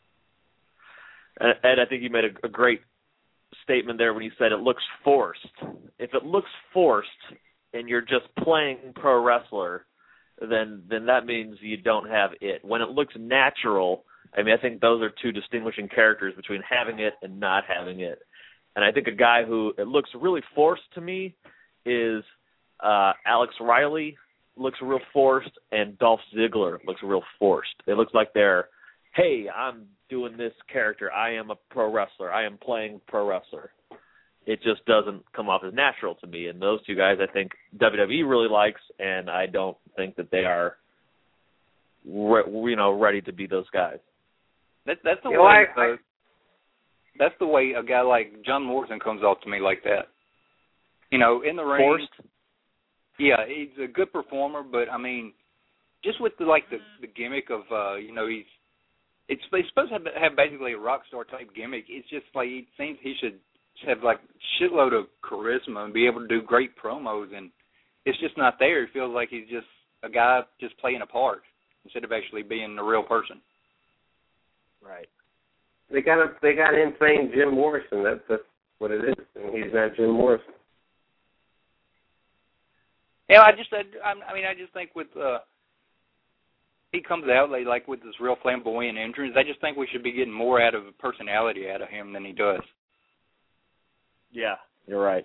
And, and I think you made a, a great statement there when you said it looks forced. If it looks forced and you're just playing pro wrestler, then then that means you don't have it. When it looks natural, I mean, I think those are two distinguishing characters between having it and not having it. And I think a guy who it looks really forced to me is uh, Alex Riley. Looks real forced, and Dolph Ziggler looks real forced. It looks like they're, hey, I'm doing this character. I am a pro wrestler. I am playing pro wrestler. It just doesn't come off as natural to me. And those two guys, I think W W E really likes, and I don't think that they are, re- you know, ready to be those guys.
That, that's the
you
way.
know, I,
uh, that's the way a guy like John Morrison comes off to me like that. You know, in the ring.
Forced.
Yeah, he's a good performer, but I mean, just with the, like the, the gimmick of uh, you know, he's it's, it's supposed to have, have basically a rock star type gimmick. It's just like it seems he should have like shitload of charisma and be able to do great promos, and it's just not there. It feels like he's just a guy just playing a part instead of actually being a real person.
Right.
They got a, they got him playing Jim Morrison. That's that's what it is, and he's not Jim Morrison.
Yeah, I just, I, I mean, I just think with uh, he comes out like, like with this real flamboyant entrance. I just think we should be getting more out of personality out of him than he does.
Yeah, you're right.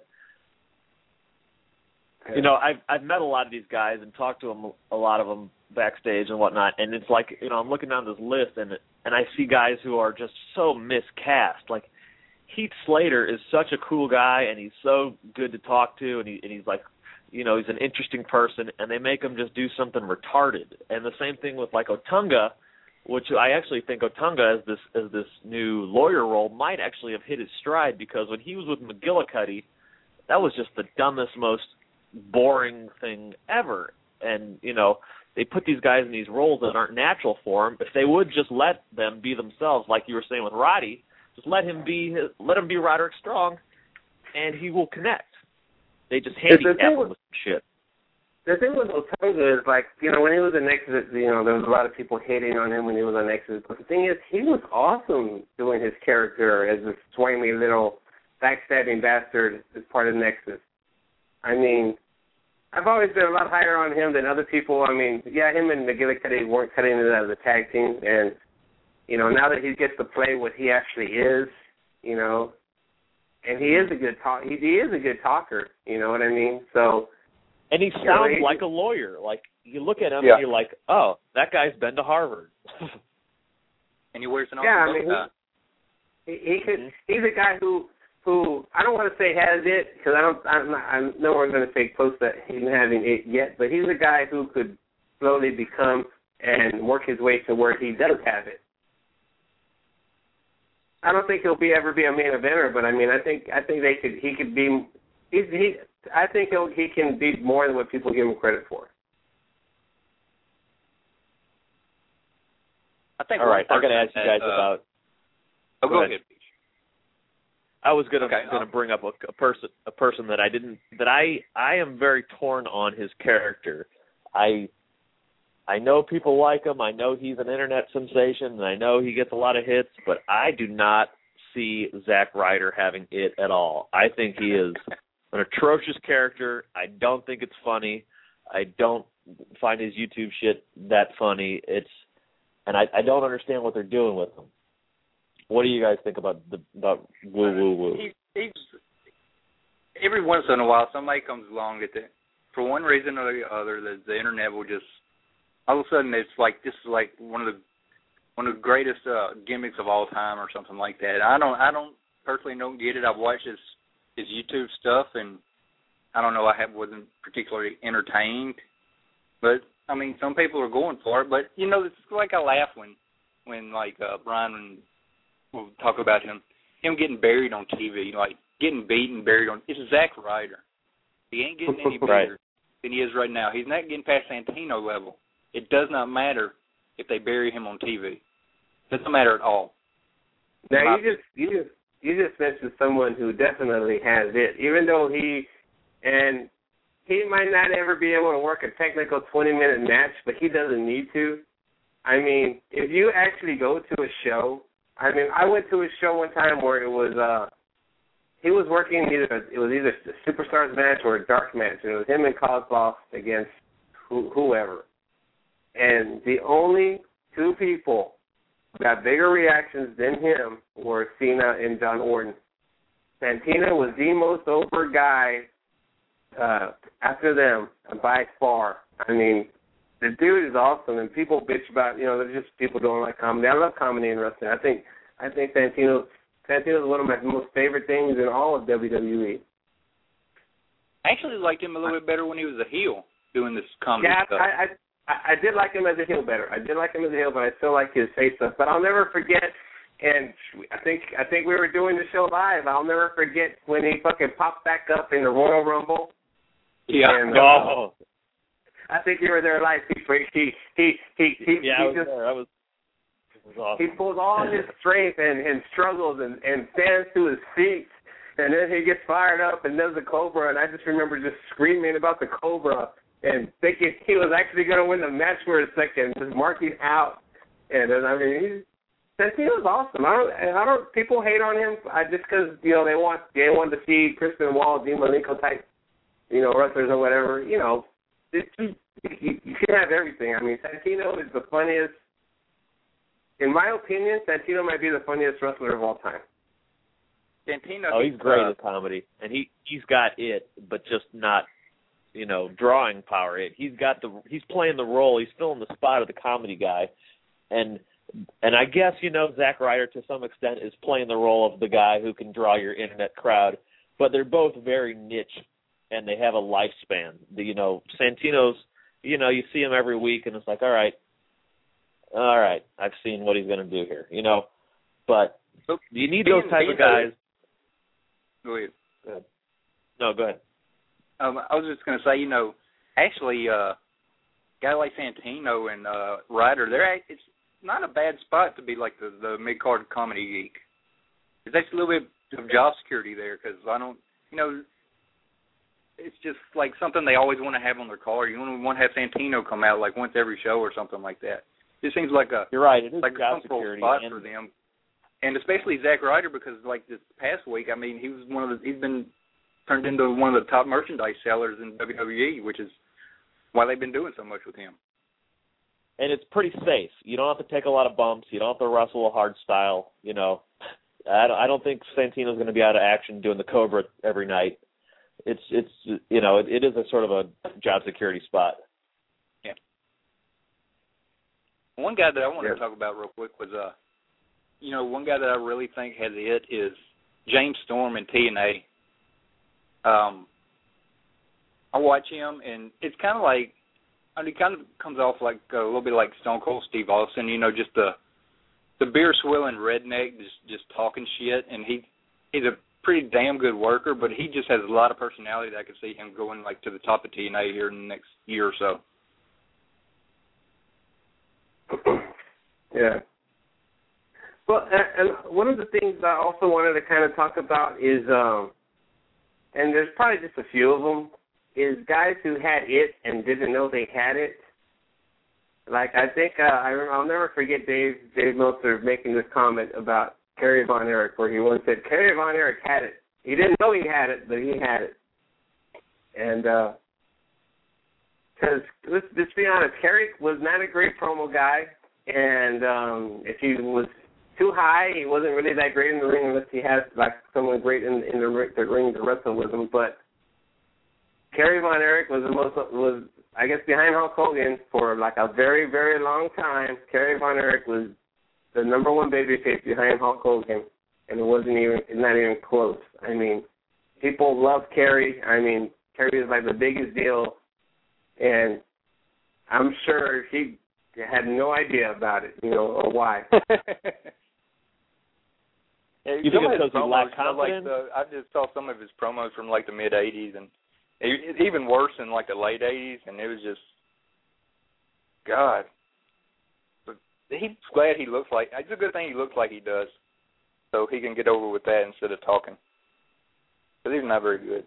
You know, I've I've met a lot of these guys and talked to them, a lot of them backstage and whatnot, and it's like, you know, I'm looking down this list and and I see guys who are just so miscast. Like Heath Slater is such a cool guy, and he's so good to talk to, and he and he's like, you know, he's an interesting person, and they make him just do something retarded. And the same thing with like Otunga, which I actually think Otunga as this as this new lawyer role might actually have hit his stride, because when he was with McGillicuddy, that was just the dumbest, most boring thing ever. And, you know, they put these guys in these roles that aren't natural for them. If they would just let them be themselves, like you were saying with Roddy, just let him be his, let him be Roderick Strong, and he will connect. They just handicap him with shit.
The thing with Otunga is, like, you know, when he was in Nexus, you know, there was a lot of people hating on him when he was on Nexus. But the thing is, he was awesome doing his character as a swingy little backstabbing bastard as part of Nexus. I mean, I've always been a lot higher on him than other people. I mean, yeah, him and McGillicuddy weren't cutting it as a tag team. And, you know, now that he gets to play what he actually is, you know, and he is a good talk. He, he is a good talker. You know what I mean? So,
and he sounds you know, he, like a lawyer. Like you look at him
yeah.
and you're like, oh, that guy's been to Harvard.
And he wears an awesome
yeah. I mean, he, he, he could. He's a guy who who I don't want to say has it, because I don't. I'm not, I'm nowhere going to say close to him having it yet. But he's a guy who could slowly become and work his way to where he does have it. I don't think he'll be ever be a main eventer, but I mean, I think I think they could. He could be. He's, he. I think he'll, he can be more than what people give him credit for.
I think.
All right, I'm going to ask you guys
uh,
about.
Oh, go, go ahead.
I was going to
okay,
going to bring up a, a person a person that I didn't that I I am very torn on his character. I. I know people like him. I know he's an internet sensation, and I know he gets a lot of hits, but I do not see Zack Ryder having it at all. I think he is an atrocious character. I don't think it's funny. I don't find his YouTube shit that funny. It's, and I, I don't understand what they're doing with him. What do you guys think about the about woo woo woo?
He, he's, every once in a while, somebody comes along that, the, for one reason or the other, that the internet will just
all of a sudden it's like this is like one of the one of the greatest uh, gimmicks of all time or something like that. I don't I don't personally don't get it. I've watched his his YouTube stuff and I don't know. I have, wasn't particularly entertained, but I mean some people are going for it. But you know, it's like I laugh when when like uh, Brian will talk about him him getting buried on T V, like getting beaten, buried on. It's Zack Ryder. He ain't getting any better
right.
than he is right now. He's not getting past Santino level. It does not matter if they bury him on T V. It doesn't matter at all.
Now
My,
you just you just you just mentioned someone who definitely has it, even though he and he might not ever be able to work a technical twenty minute match, but he doesn't need to. I mean, if you actually go to a show, I mean, I went to a show one time where it was uh he was working either it was either a Superstars match or a dark match, and it was him and Kozlov against who, whoever. And the only two people who got bigger reactions than him were Cena and John Orton. Santino was the most over guy uh, after them by far. I mean, the dude is awesome, and people bitch about, you know, they're just people don't like comedy. I love comedy and wrestling. I think I think Santino Santino is one of my most favorite things in all of W W E.
I actually liked him a little bit better when he was a heel doing this comedy
yeah,
stuff.
I, I I did like him as a heel better. I did like him as a heel, but I still like his face stuff. But I'll never forget, and I think I think we were doing the show live. I'll never forget when he fucking popped back up in the Royal Rumble.
Yeah.
And, uh,
Oh.
I think you were there live. He he he he he,
Yeah,
he
I was
just
there. I was, it was awesome.
he pulls all his strength and, and struggles and, and stands to his feet, and then he gets fired up and does the Cobra. And I just remember just screaming about the Cobra and thinking he was actually going to win the match for a second, just marking out. And then, I mean, he's, Santino's awesome. I don't, I don't. People hate on him. I just because you know they want they want to see Kristen Wall, Dean Malenko type, you know, wrestlers or whatever. You know, it's just, you, you can have everything. I mean, Santino is the funniest. In my opinion, Santino might be the funniest wrestler of all time.
Santino.
Oh, he's great
uh,
at comedy, and he he's got it, but just not, you know, drawing power. It. He's got the he's playing the role. He's filling the spot of the comedy guy, and and I guess you know Zack Ryder to some extent is playing the role of the guy who can draw your internet crowd. But they're both very niche, and they have a lifespan. The, you know, Santino's, you know, you see him every week, and it's like, all right, all right, I've seen what he's going to do here, you know. But
so
you need
being,
those type
being
of guys.
Go ahead.
Go ahead. No, go ahead.
Um, I was just going to say, you know, actually, uh, a guy like Santino and uh, Ryder, they're it's not a bad spot to be like the, the mid-card comedy geek. There's actually a little bit of job security there because I don't, you know, it's just like something they always want to have on their card. You want to have Santino come out like once every show or something like that. It seems like a
You're right. It is
like
job
a comfortable
security
spot
and,
for them, and especially Zack Ryder because like this past week, I mean, he was one of the he's been turned into one of the top merchandise sellers in W W E, which is why they've been doing so much with him.
and it's pretty safe. You don't have to take a lot of bumps. You don't have to wrestle a hard style. You know, I don't, I don't think Santino's going to be out of action doing the Cobra every night. It's it's you know it, it is a sort of a job security spot.
Yeah. One guy that I wanted
yeah.
to talk about real quick was uh, you know, one guy that I really think has it is James Storm in T N A. Um, I watch him, and it's kind of like, I mean, he kind of comes off like uh, a little bit like Stone Cold Steve Austin, you know, just the the beer swilling redneck, just just talking shit, and he he's a pretty damn good worker, but he just has a lot of personality that I could see him going like to the top of T N A here in the next year or so.
Yeah. Well, and one of the things I also wanted to kind of talk about is, um, and there's probably just a few of them, is guys who had it and didn't know they had it. Like, I think, uh, I remember, I'll never forget Dave Dave Meltzer making this comment about Kerry Von Erich, where he once said, Kerry Von Erich had it. He didn't know he had it, but he had it. And, because, uh, let's, let's be honest, Kerry was not a great promo guy, and um, if he was too high, he wasn't really that great in the ring unless he had, like, someone great in, in the, the ring to wrestle with him, but Kerry Von Erich was the most was I guess behind Hulk Hogan for like a very, very long time, Kerry Von Erich was the number one babyface behind Hulk Hogan, and it wasn't even, not even close. I mean, people love Kerry. I mean, Kerry is like the biggest deal, and I'm sure he had no idea about it, you know, or why.
Yeah,
you think it's because he lacked
Like
confidence?
the, I just saw some of his promos from like the mid eighties, and it, it's even worse in like the late eighties, and it was just, God. But he's glad he looks like, it's a good thing he looks like he does, so he can get over with that instead of talking. Because he's not very good.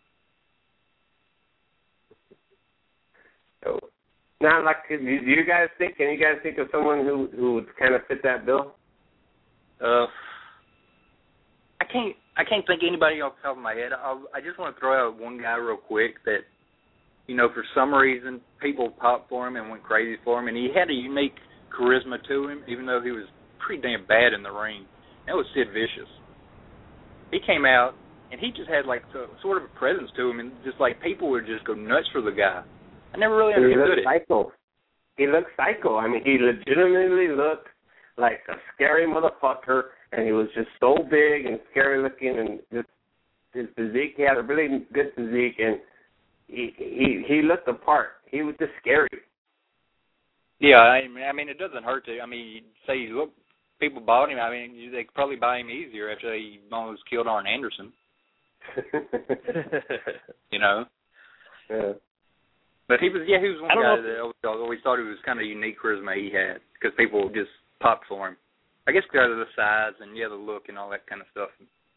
So, now, like, do you guys think, can you guys think of someone who, who would kind of fit that bill?
Uh, I can't. I can't think of anybody off the top of my head. I'll, I just want to throw out one guy real quick that, you know, for some reason people popped for him and went crazy for him, and he had a unique charisma to him, even though he was pretty damn bad in the ring. That was Sid Vicious. He came out and he just had like a, sort of a presence to him, and just like people would just go nuts for the guy. I never really understood
it. He looked psycho. He looked psycho. I mean, he legitimately looked like a scary motherfucker, and he was just so big and scary looking, and just his physique. He had a really good physique, and he he he looked the part. He was just scary.
Yeah, I mean, I mean, it doesn't hurt to. I mean, you say look, people bought him. I mean, they could probably buy him easier after he almost killed Arn Anderson. You know.
Yeah.
But he was, yeah, he was one
I don't
guy
know
that I always, I always thought it was kind of unique charisma he had, because people just popped for him. I guess because of the size and, yeah, the look and all that kind of stuff.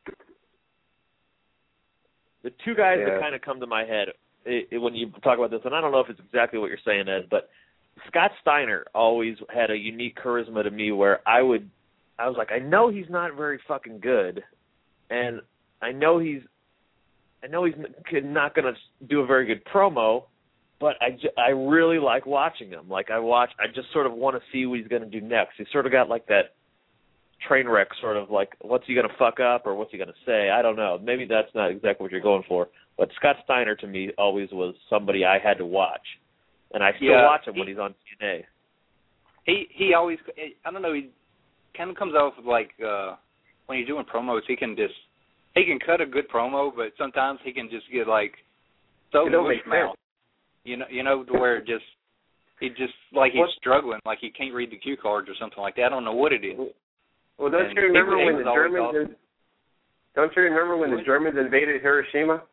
The two guys
yeah.
that kind of come to my head it, it, when you talk about this, and I don't know if it's exactly what you're saying, Ed, but Scott Steiner always had a unique charisma to me where I would, I was like, I know he's not very fucking good, and I know he's, I know he's not going to do a very good promo, but I, ju- I really like watching him. Like I watch, I just sort of want to see what he's going to do next. He's sort of got like that train wreck sort of like, what's he going to fuck up or what's he going to say? I don't know. Maybe that's not exactly what you're going for. But Scott Steiner to me always was somebody I had to watch, and I still
yeah,
watch him
he,
when he's on T N A.
He he always, I don't know, he kind of comes off of like uh, when he's doing promos, he can just he can cut a good promo, but sometimes he can just get like so mush mouth. You know, you know, to where it just he just like he's what? struggling, like he can't read the cue cards or something like that. I don't know what it is.
Well, don't and you remember when the Germans? Awesome. In, don't you remember when the Germans invaded Hiroshima?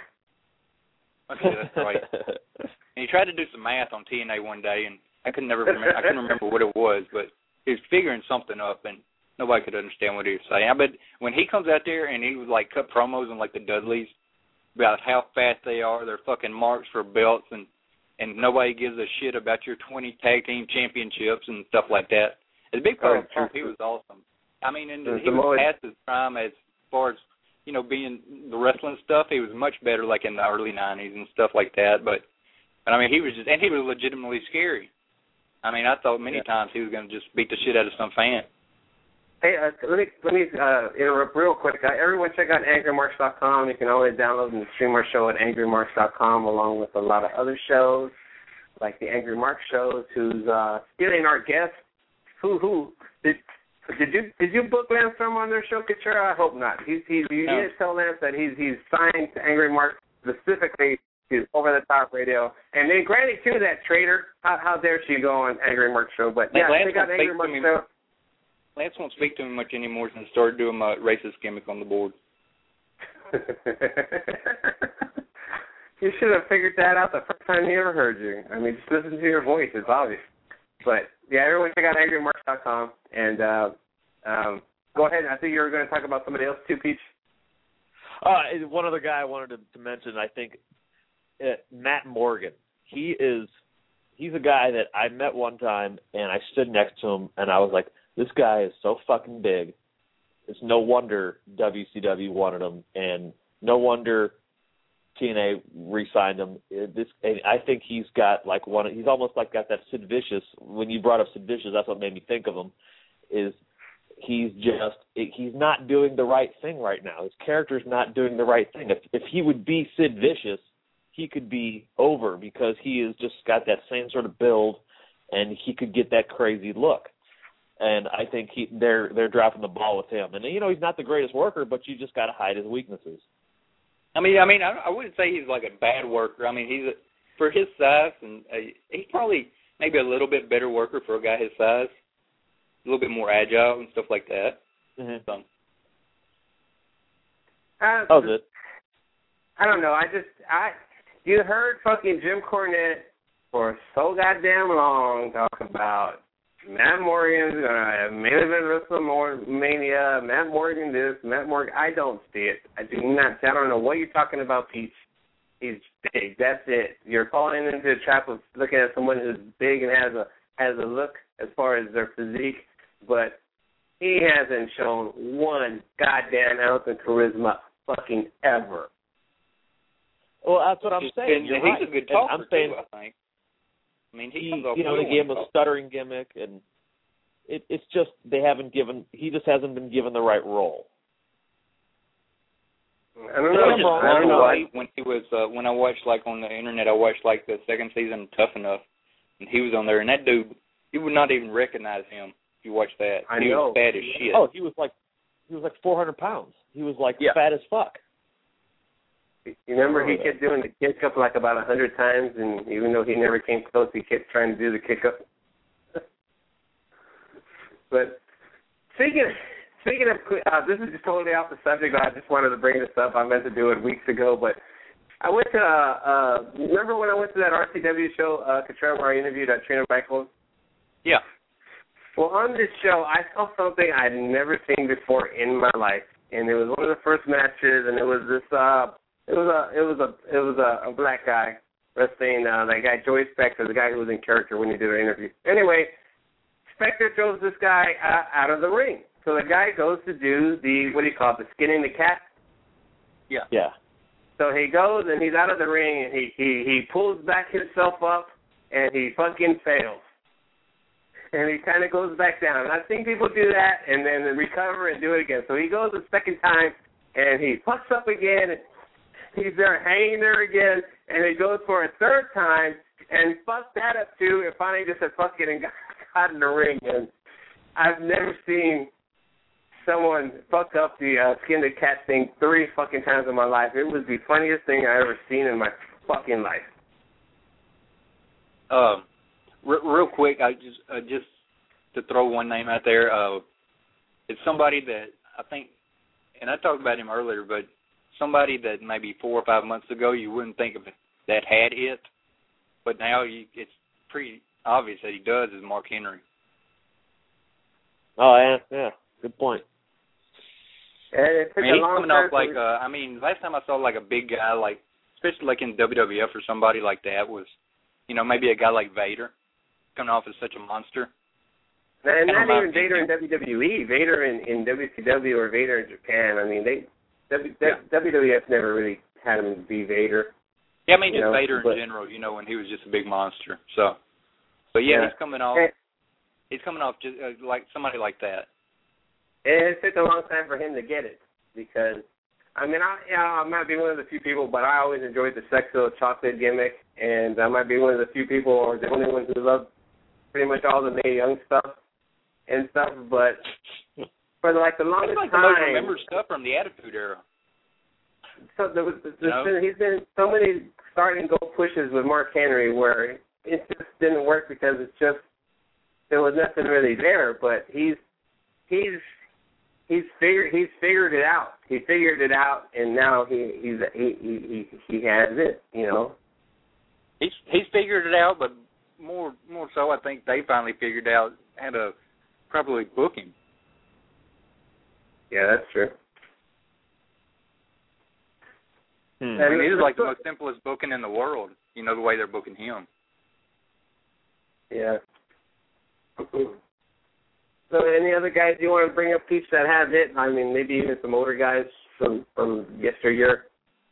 Okay, that's right. And he tried to do some math on T N A one day, and I could never remember. I couldn't remember what it was, but he was figuring something up, and nobody could understand what he was saying. But when he comes out there and he would like cut promos on like the Dudleys about how fast they are, they're fucking marks for belts, and and nobody gives a shit about your twenty tag team championships and stuff like that. As a big part of the Punk, he was awesome. I mean, and he was past his prime as far as, you know, being the wrestling stuff. He was much better, like in the early nineties and stuff like that. But, but I mean, he was just, and he was legitimately scary. I mean, I thought many yeah. times he was going to just beat the shit out of some fan.
Hey, uh, let me let me uh, interrupt real quick. Uh, everyone, check out angry marks dot com. You can always download and stream our show at angry marks dot com, along with a lot of other shows, like the Angry Marks shows. Who's uh, stealing our guests? Who who did? Did you did you book Lance Storm on their show, Couture? I hope not. He's he's you
no.
need to tell Lance that he's he's signed to Angry Marks specifically to Over the Top Radio. And then Granny too, that traitor. How how dare she go on Angry Marks show? But yeah,
Lance
they got Angry Marks show.
Lance won't speak to him much anymore since he started doing my racist gimmick on the board.
You should have figured that out the first time he ever heard you. I mean, just listen to your voice. It's obvious. But yeah, everyone check out angry marks dot com and uh, um, go ahead. I think you were going to talk about somebody else too, Peach.
Uh, one other guy I wanted to, to mention, I think, uh, Matt Morgan. He is, he's a guy that I met one time, and I stood next to him, and I was like, this guy is so fucking big. It's no wonder W C W wanted him, and no wonder T N A re-signed him. This, I think he's got like one. He's almost like got that Sid Vicious. When you brought up Sid Vicious, that's what made me think of him. Is he's just he's not doing the right thing right now. His character's not doing the right thing. If if he would be Sid Vicious, he could be over because he has just got that same sort of build, and he could get that crazy look. And I think he they're they're dropping the ball with him. And you know, he's not the greatest worker, but you just got to hide his weaknesses.
I mean, I mean, I, I wouldn't say he's like a bad worker. I mean, he's a, for his size, and uh, he's probably maybe a little bit better worker for a guy his size, a little bit more agile and stuff like that.
Mm-hmm.
So.
Uh,
How's it?
I don't know. I just I you heard fucking Jim Cornette for so goddamn long talk about Matt Morgan's gonna main event WrestleMania, Matt Morgan this, Matt Morgan. I don't see it. I do not. I don't know what you're talking about, Peach. He's big. That's it. You're falling into the trap of looking at someone who's big and has a has a look as far as their physique, but he hasn't shown one goddamn ounce of charisma fucking ever.
Well, that's what I'm
He's
saying.
been,
You're
he's
right.
a good
And
talker
I'm saying,
too, I think. I mean, he,
he
comes off
you know,
well
they gave him
when
a
he
stuttering gimmick, and it, it's just they haven't given. He just hasn't been given the right role.
I don't
I
know.
just
I don't know.
why when he was uh, when I watched like on the internet, I watched like the second season of Tough Enough, and he was on there, and that dude, you would not even recognize him if you watched that.
I
he
know.
was fat as shit.
Oh, he was like he was like four hundred pounds. He was like
Yeah.
fat as fuck.
You remember he kept doing the kick up like about a hundred times, and even though he never came close, he kept trying to do the kick up. But speaking of, speaking of, uh, this is just totally off the subject. But I just wanted to bring this up. I meant to do it weeks ago, but I went to. Uh, uh, remember when I went to that R C W show, uh, Catrell, where I interviewed uh, Trina Michaels?
Yeah.
Well, on this show, I saw something I'd never seen before in my life, and it was one of the first matches, and it was this. Uh, It was a it was a it was a, a black guy wrestling uh, that guy Joey Spector, the guy who was in character when he did an interview. Anyway, Spector throws this guy uh, out of the ring. So the guy goes to do the what do you call it, the skinning the cat.
Yeah.
Yeah.
So he goes and he's out of the ring and he he he pulls back himself up and he fucking fails. And he kind of goes back down. And I've seen people do that and then recover and do it again. So he goes a second time and he fucks up again. And he's there hanging there again, and he goes for a third time, and fucked that up too, and finally just said fuck it and got, got in the ring. And I've never seen someone fuck up the uh, skin the cat thing three fucking times in my life. It was the funniest thing I ever seen in my fucking life.
Um, re- real quick, I just uh, just to throw one name out there. Uh, it's somebody that I think, and I talked about him earlier, but somebody that maybe four or five months ago you wouldn't think of that had it, but now you, it's pretty obvious that he does, is Mark Henry.
Oh yeah, yeah. Good point.
And it
I
took
mean,
a
he's
long
coming
time
off like,
for,
uh, I mean, last time I saw like a big guy, like, especially like in W W F or somebody like that was, you know, maybe a guy like Vader coming off as such a monster.
and not
Kinda
even Vader in W W E, Vader in, in W C W or Vader in Japan. I mean, they w,
Yeah.
W W F never really had him be Vader.
Yeah, I mean,
You
just
know,
Vader
but-
in general, you know, when he was just a big monster. So, but yeah,
Yeah.
he's coming off.
And,
He's coming off just uh, like somebody like that.
and it took a long time for him to get it because, I mean, I, you know, I might be one of the few people, but I always enjoyed the Sexo chocolate gimmick, and I might be one of the few people or the only ones who love pretty much all the Mae Young stuff and stuff, but for like the
That's
longest
like the
time,
most remembered stuff from the Attitude Era.
so there was, there's
No.
been, he's been so many start and go pushes with Mark Henry where it just didn't work because it's just there was nothing really there. But he's he's he's figured he's figured it out. He figured it out, and now he he's he he he, he has it. You know.
He's he's figured it out, but more more so, I think they finally figured out how to properly book him.
Yeah, that's true.
Hmm.
I mean, it is like the most simplest booking in the world. You know, the way they're booking him.
Yeah. So, any other guys you want to bring up, Peach, that have it? I mean, maybe even some older guys from from yesteryear.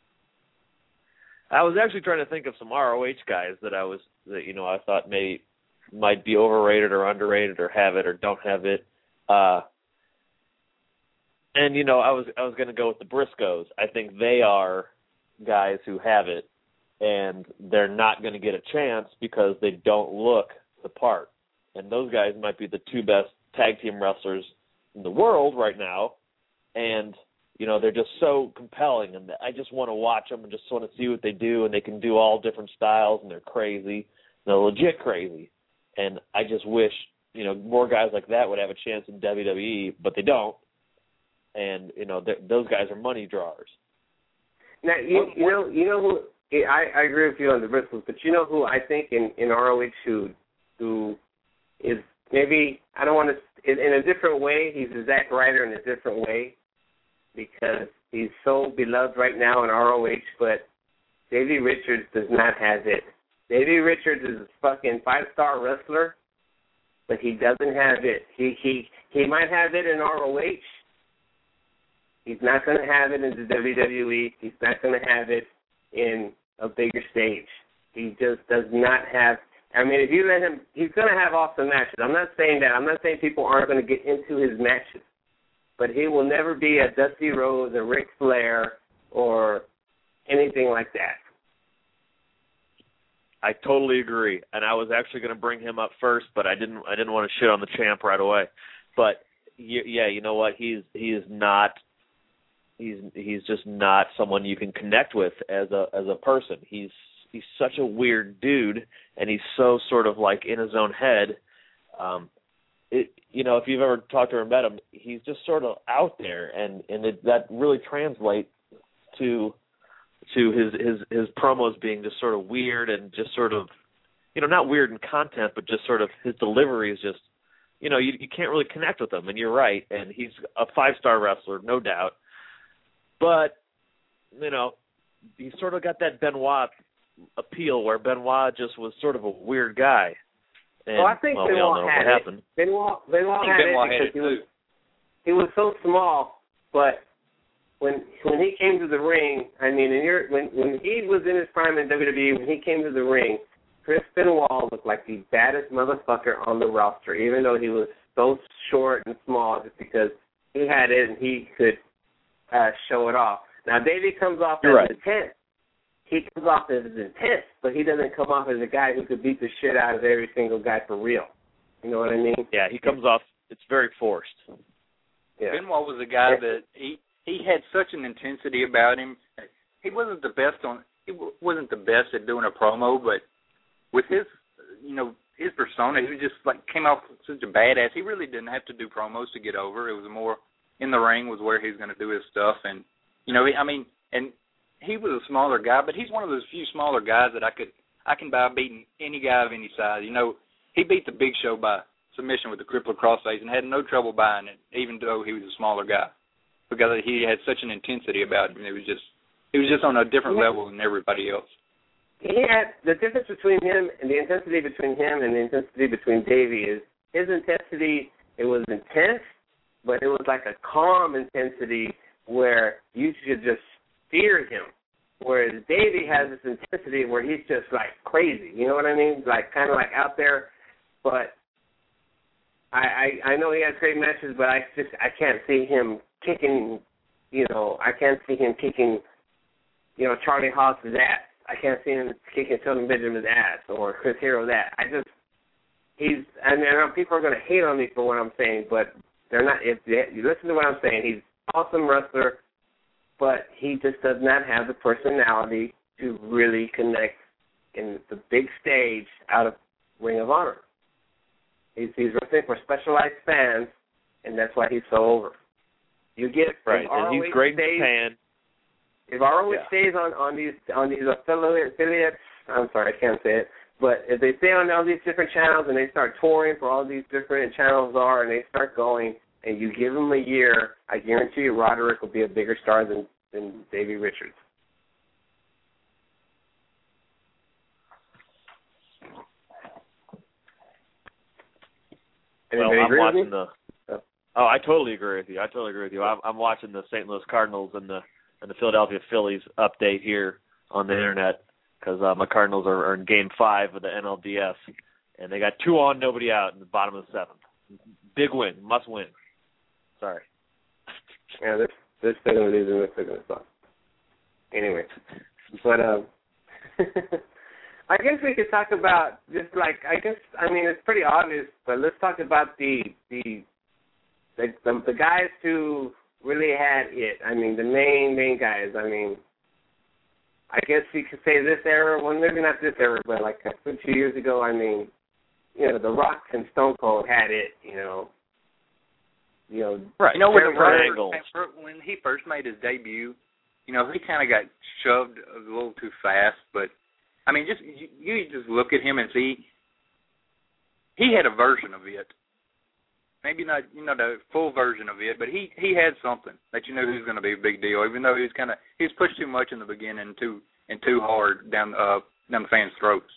I was actually trying to think of some R O H guys that I was that you know I thought may might be overrated or underrated or have it or don't have it. Uh, and you know I was I was going to go with the Briscoes. I think they are guys who have it. and they're not going to get a chance because they don't look the part. And those guys might be the two best tag team wrestlers in the world right now, and you know, they're just so compelling, and I just want to watch them and just want to see what they do, and they can do all different styles, and they're crazy. They're legit crazy. And I just wish, you know, more guys like that would have a chance in W W E, but they don't. And, you know, those guys are money drawers.
Now, you, you know you know who, I, I agree with you on the Briscoes, but you know who I think in, in R O H who, who is maybe, I don't want to, in, in a different way, he's a Zack Ryder in a different way, because he's so beloved right now in R O H, but Davey Richards does not have it. Davey Richards is a fucking five-star wrestler, but he doesn't have it. He he he might have it in R O H. He's not going to have it in the W W E. He's not going to have it in a bigger stage. He just does not have. I mean, if you let him, he's going to have awesome matches. I'm not saying that. I'm not saying people aren't going to get into his matches. But he will never be a Dusty Rhodes, a Ric Flair, or anything like that.
I totally agree, and I was actually going to bring him up first, but I didn't. I didn't want to shit on the champ right away. But yeah, you know what? He's he is not. He's he's just not someone you can connect with as a as a person. He's he's such a weird dude, and he's so sort of like in his own head. Um, It, you know, if you've ever talked to him or met him, he's just sort of out there, and and it, that really translates to to his, his his promos being just sort of weird and just sort of, you know, not weird in content, but just sort of his delivery is just, you know, you you can't really connect with him, and you're right, and he's a five-star wrestler, no doubt, but, you know, he's sort of got that Benoit appeal where Benoit just was sort of a weird guy. And,
well, I think
well,
Benoit
we
had it.
happened.
Benoit, Benoit had
Benoit
it
had
because
it
he was
too.
he was so small. But when when he came to the ring, I mean, in your, when when he was in his prime in W W E, when he came to the ring, Chris Benoit looked like the baddest motherfucker on the roster, even though he was so short and small, just because he had it and he could uh, show it off. Now, Davey comes off
You're
as
right.
intense. He comes off as intense, but he doesn't come off as a guy who could beat the shit out of every single guy for real. You know what I mean?
Yeah, he comes off, it's very forced.
Yeah.
Benoit was a guy that he he had such an intensity about him. He wasn't the best on he wasn't the best at doing a promo, but with his you know his persona, he just like came off such a badass. He really didn't have to do promos to get over. It was more in the ring was where he's going to do his stuff, and you know he, I mean and. He was a smaller guy, but he's one of those few smaller guys that I could I can buy beating any guy of any size. You know, he beat the Big Show by submission with the crippler crossface and had no trouble buying it, even though he was a smaller guy, because he had such an intensity about him. It was just he was just on a different
yeah.
level than everybody else.
He had the difference between him and the intensity between him and the intensity between Davey is his intensity. It was intense, but it was like a calm intensity where you should just fear him, whereas Davey has this intensity where he's just like crazy. You know what I mean? Like kind of like out there. But I, I I know he has great matches, but I just I can't see him kicking. You know, I can't see him kicking. You know, Charlie Haas's ass. I can't see him kicking Shelton Benjamin's ass or Chris Hero's ass. I just he's. I mean, I know people are going to hate on me for what I'm saying, but they're not. If they, you listen to what I'm saying, he's an awesome wrestler. But he just does not have the personality to really connect in the big stage out of Ring of Honor. He's, he's wrestling for specialized fans, and that's why he's so over. You get
right, and he's great in Japan.
If R O H
yeah.
stays on, on these on these affiliate, affiliates, I'm sorry, I can't say it, but if they stay on all these different channels and they start touring for all these different channels are, and they start going, and you give him a year, I guarantee you Roderick will be a bigger star than, than Davey Richards.
Well,
Anybody
I'm
agree
watching
with me?
the. Oh, I totally agree with you. I totally agree with you. I'm, I'm watching the Saint Louis Cardinals and the and the Philadelphia Phillies update here on the internet because uh, my Cardinals are, are in Game Five of the N L D S, and they got two on, nobody out in the bottom of the seventh. Big win, must win. Sorry.
Yeah, they're, they're still going to lose and they're still going to suck. Anyway, but um, I guess we could talk about just like I guess I mean it's pretty obvious, but let's talk about the the the the, the guys who really had it. I mean the main main guys. I mean, I guess you could say this era. Well, maybe not this era, but like a few years ago. I mean, you know, The Rock and Stone Cold had it. You know, you know,
right.
You know when, the
triangles.
Rock, when he first made his debut, you know, he kind of got shoved a little too fast, but. I mean, just you, you just look at him and see he had a version of it. Maybe not, you know, the full version of it, but he, he had something that you knew he was going to be a big deal. Even though he was kind of he was pushed too much in the beginning, and too and too hard down uh down the fans' throats.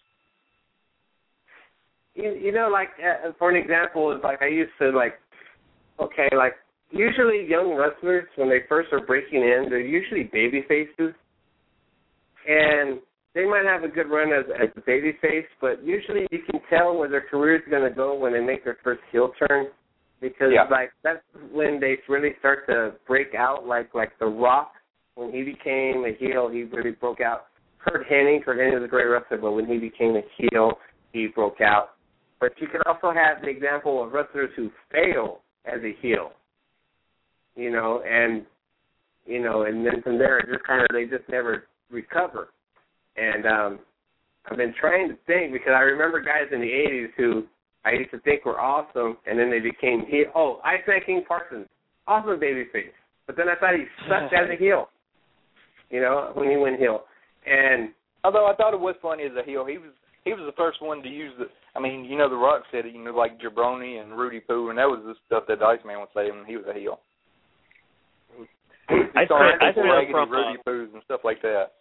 You, you know, like uh, for an example, it's like I used to like, okay, like usually young wrestlers when they first are breaking in, they're usually baby faces, and they might have a good run as, as a babyface, but usually you can tell where their career is going to go when they make their first heel turn, because
yeah.
like that's when they really start to break out. Like like The Rock, when he became a heel, he really broke out. Kurt Hennig, Kurt Hennig was a great wrestler, but when he became a heel, he broke out. But you can also have the example of wrestlers who fail as a heel, you know, and you know, and then from there, just kind of they just never recover. And um, I've been trying to think, because I remember guys in the eighties who I used to think were awesome, and then they became heel. Oh, Iceman King Parsons, awesome babyface. But then I thought he sucked as a heel, you know, when he went heel. And
although I thought it was funny as a heel, he was he was the first one to use the. I mean, you know, The Rock said it, you know, like Jabroni and Rudy Poo, and that was the stuff that the Iceman would say when he was a heel.
I
started
I
from
Rudy
uh, Poos and stuff like that.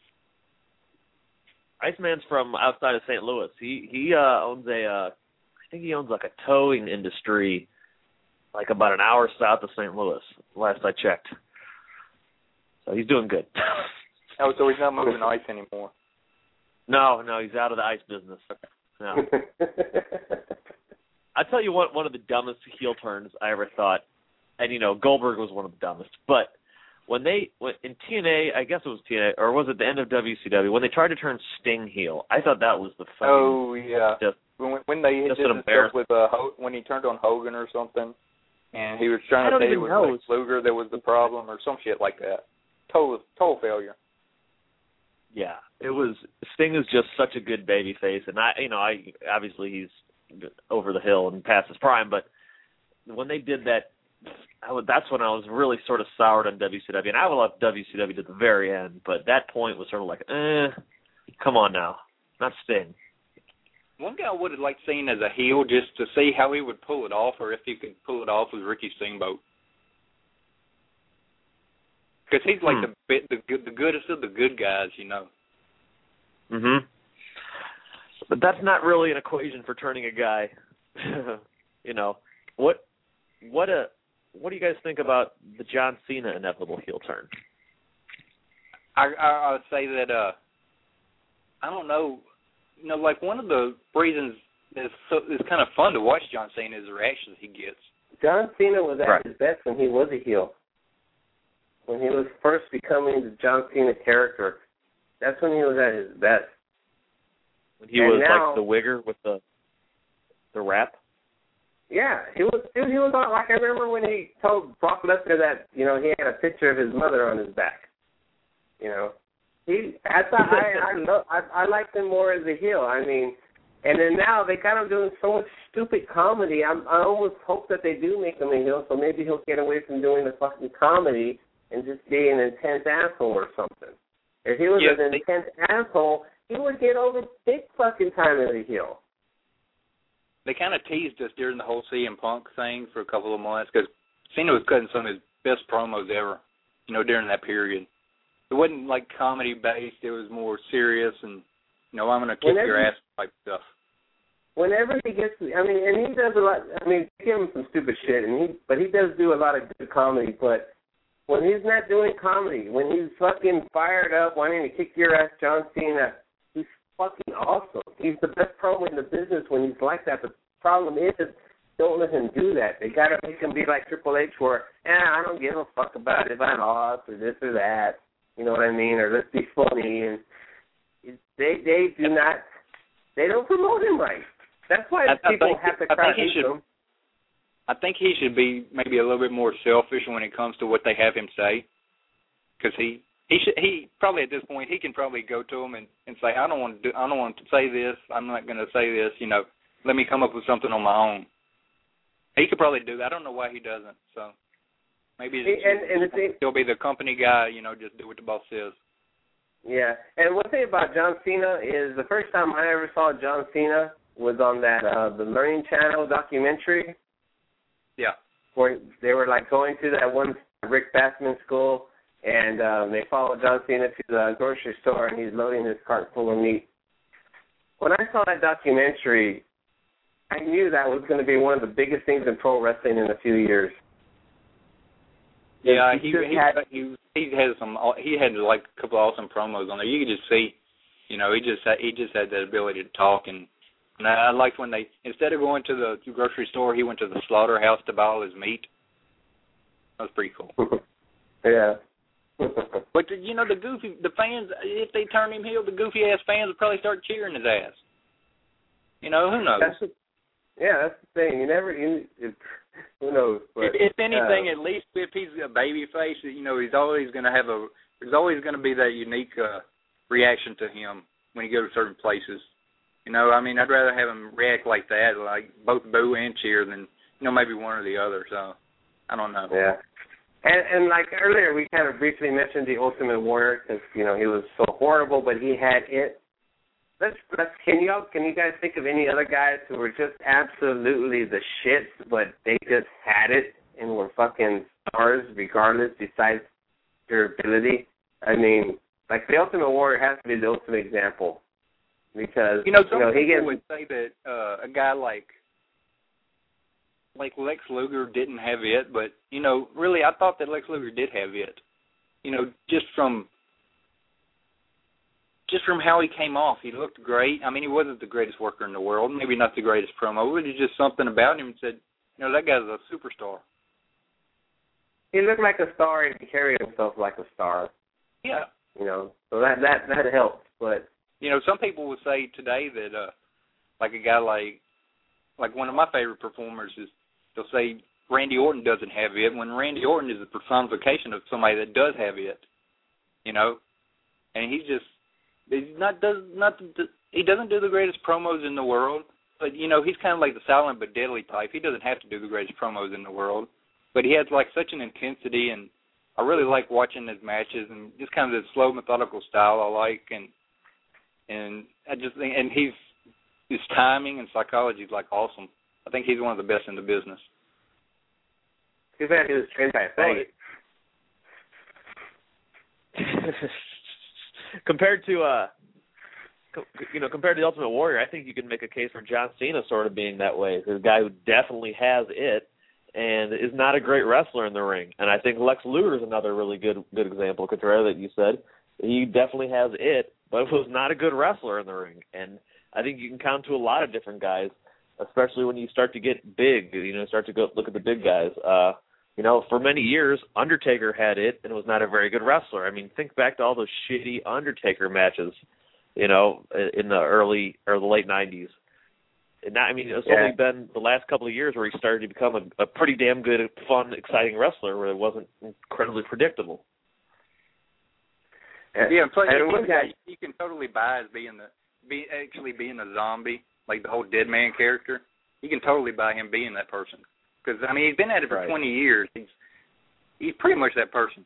Iceman's from outside of Saint Louis. He he uh, owns a, uh, I think he owns like a towing industry, like about an hour south of Saint Louis. Last I checked, so he's doing good.
Oh, so he's not moving ice anymore.
No, no, he's out of the ice business. No. I tell you what, one of the dumbest heel turns I ever thought, and you know Goldberg was one of the dumbest, but. When they when, in T N A, I guess it was T N A, or was it the end of W C W? When they tried to turn Sting heel, I thought that was the fucking.
Oh yeah,
just,
when when they did the stuff with uh, Ho- when he turned on Hogan or something, and he was trying to say it was Lex Luger that was the problem or some shit like that. Total total failure.
Yeah, it was. Sting is just such a good baby face, and I, you know, I obviously he's over the hill and past his prime, but when they did that. I would, that's when I was really sort of soured on W C W, and I would left W C W to the very end, but that point was sort of like, eh, come on now, not Sting.
One guy I would have liked seeing as a heel just to see how he would pull it off, or if he could pull it off, was Ricky Steamboat. Because he's like
hmm.
the, the the the goodest of the good guys, you know.
Mhm. But that's not really an equation for turning a guy. you know what? What a what do you guys think about the John Cena inevitable heel turn?
I I, I would say that uh, I don't know, you know, like one of the reasons is so it's kind of fun to watch John Cena is the reactions he gets.
John Cena was at
right.
his best when he was a heel. When he was first becoming the John Cena character, that's when he was at his best.
When he
and
was
now,
like the wigger with the the rap.
Yeah, he was. Dude, he was on, like I remember when he told Brock Lesnar that you know he had a picture of his mother on his back. You know, he. I thought I I, love, I I liked him more as a heel. I mean, and then now they got him doing so much stupid comedy. I'm, I almost hope that they do make him a heel, so maybe he'll get away from doing the fucking comedy and just be an intense asshole or something. If he was
yeah,
an
they,
intense asshole, he would get over big fucking time as a heel.
They kind of teased us during the whole C M Punk thing for a couple of months because Cena was cutting some of his best promos ever, you know, during that period. It wasn't like comedy based; it was more serious and, you know, I'm gonna kick
whenever,
your ass type stuff.
Whenever he gets, I mean, and he does a lot. I mean, give him some stupid shit, and he, but he does do a lot of good comedy. But when he's not doing comedy, when he's fucking fired up, wanting to kick your ass, John Cena. He's fucking awesome. He's the best promo in the business when he's like that. The problem is, don't let him do that. They got to make him be like Triple H where, eh, I don't give a fuck about if I lost or this or that. You know what I mean? Or let's be funny. And They they do not. They don't promote him right. That's why
I,
people
I think,
have to
I
crowd
think he should.
him.
I think he should be maybe a little bit more selfish when it comes to what they have him say, because he he should he probably at this point he can probably go to them and, and say I don't want to do I don't want to say this, I'm not going to say this, you know, let me come up with something on my own. He could probably do that. I don't know why he doesn't. So maybe
He, and, and the thing,
he'll be the company guy, you know, just do what the boss says.
yeah. And one thing about John Cena is the first time I ever saw John Cena was on that uh, the Learning Channel documentary.
Yeah.
Where they were like going to that one Rick Bassman school, and um, they followed John Cena to the grocery store, and he's loading his cart full of meat. When I saw that documentary, I knew that was going to be one of the biggest things in pro wrestling in a few years.
Yeah,
he
he
just
he,
had,
he he has some. He had like a couple of awesome promos on there. You could just see, you know, he just had, he just had that ability to talk, and, and I, I liked when they instead of going to the grocery store, he went to the slaughterhouse to buy all his meat. That was pretty cool.
yeah.
But the, you know, the goofy, the fans, if they turn him heel, the goofy ass fans would probably start cheering his ass. You know, who knows?
That's the, yeah, that's the thing. You never, you, it, who knows? But,
if, if anything,
uh,
at least if he's a baby face, you know, he's always going to have a, there's always going to be that unique uh, reaction to him when he goes to certain places. You know, I mean, I'd rather have him react like that, like both boo and cheer, than, you know, maybe one or the other. So, I don't know.
Yeah. And, and like earlier, we kind of briefly mentioned the Ultimate Warrior because, you know, he was so horrible, but he had it. Let's, let's, can you can you guys think of any other guys who were just absolutely the shit, but they just had it and were fucking stars regardless, besides their ability? I mean, like the Ultimate Warrior has to be the ultimate example because
you know, some
you know, he
people
gets,
would say that uh, a guy like like Lex Luger didn't have it, but you know, really, I thought that Lex Luger did have it. You know, just from. Just from how he came off, he looked great. I mean, he wasn't the greatest worker in the world, maybe not the greatest promo, but it's just something about him and said, you know, that guy's a superstar.
He looked like a star and he carried himself like a star.
Yeah.
You know, so that that that helps. But
you know, some people would say today that, uh, like a guy like, like one of my favorite performers is, they'll say Randy Orton doesn't have it, when Randy Orton is the personification of somebody that does have it. You know, and he's just. He's not does not he doesn't do the greatest promos in the world, but you know he's kind of like the silent but deadly type. He doesn't have to do the greatest promos in the world, but he has like such an intensity, and I really like watching his matches and just kind of the slow, methodical style I like, and and I just think and he's his timing and psychology is like awesome. I think he's one of the best in the business.
Too bad he was trained by a faggot.
Compared to, uh, you know, compared to the Ultimate Warrior, I think you can make a case for John Cena sort of being that way. He's a guy who definitely has it and is not a great wrestler in the ring. And I think Lex Luger is another really good good example, Contreras, that you said. He definitely has it, but was not a good wrestler in the ring. And I think you can count to a lot of different guys, especially when you start to get big, you know, start to go look at the big guys. Uh, You know, for many years, Undertaker had it and was not a very good wrestler. I mean, think back to all those shitty Undertaker matches, you know, in the early or the late nineties. And not, I mean, it's
yeah.
only been the last couple of years where he started to become a, a pretty damn good, fun, exciting wrestler where it wasn't incredibly predictable.
Yeah, plus
and
you,
one guy,
you can totally buy as being the be actually being a zombie, like the whole Dead Man character. You can totally buy him being that person. Because, I mean, he's been at it for
right.
twenty years. He's he's pretty much that person.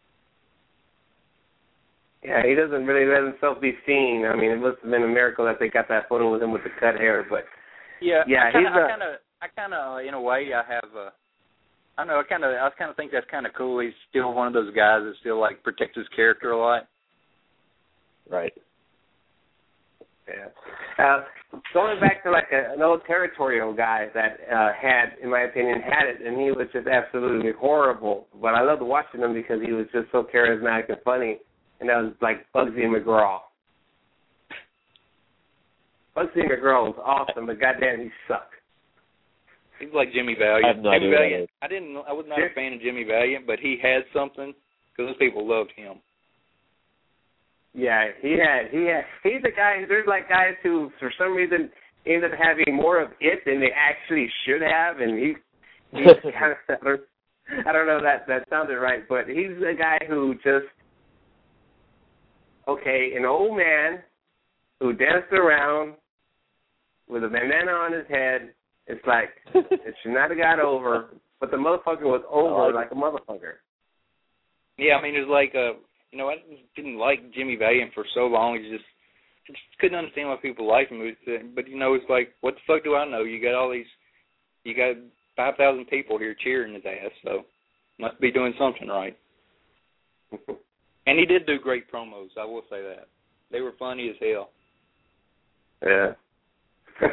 Yeah, he doesn't really let himself be seen. I mean, it must have been a miracle that they got that photo with him with the cut hair. But
yeah,
yeah,
I kind
he's
of,
a,
I kind of, I kind of, in a way, I have. Uh, I know, I kind of, I kind of think that's kind of cool. He's still one of those guys that still like protects his character a lot.
Right.
Yeah. Uh, going back to like a, an old territorial guy that uh, had, in my opinion, had it, and he was just absolutely horrible. But I loved watching him because he was just so charismatic and funny, and that was like Bugsy McGraw. Bugsy McGraw was awesome, but goddamn, he sucked.
He's like Jimmy Valiant.
I have no
Jimmy
idea
Valiant. I didn't. I was not a fan of Jimmy Valiant, but he had something because those people loved him.
Yeah, he had, he had, he's a guy, there's like guys who, for some reason, end up having more of it than they actually should have, and he, he's kind of, I don't know if that, that sounded right, but he's a guy who just, okay, an old man who danced around with a bandana on his head, it's like, it should not have got over, but the motherfucker was over like a motherfucker.
Yeah, I mean, it was like, uh, you know, I didn't like Jimmy Valiant for so long. It's just, I just couldn't understand why people liked him. But, you know, it's like, what the fuck do I know? You got all these, you got five thousand people here cheering his ass, so must be doing something right. And he did do great promos, I will say that. They were funny as hell.
Yeah.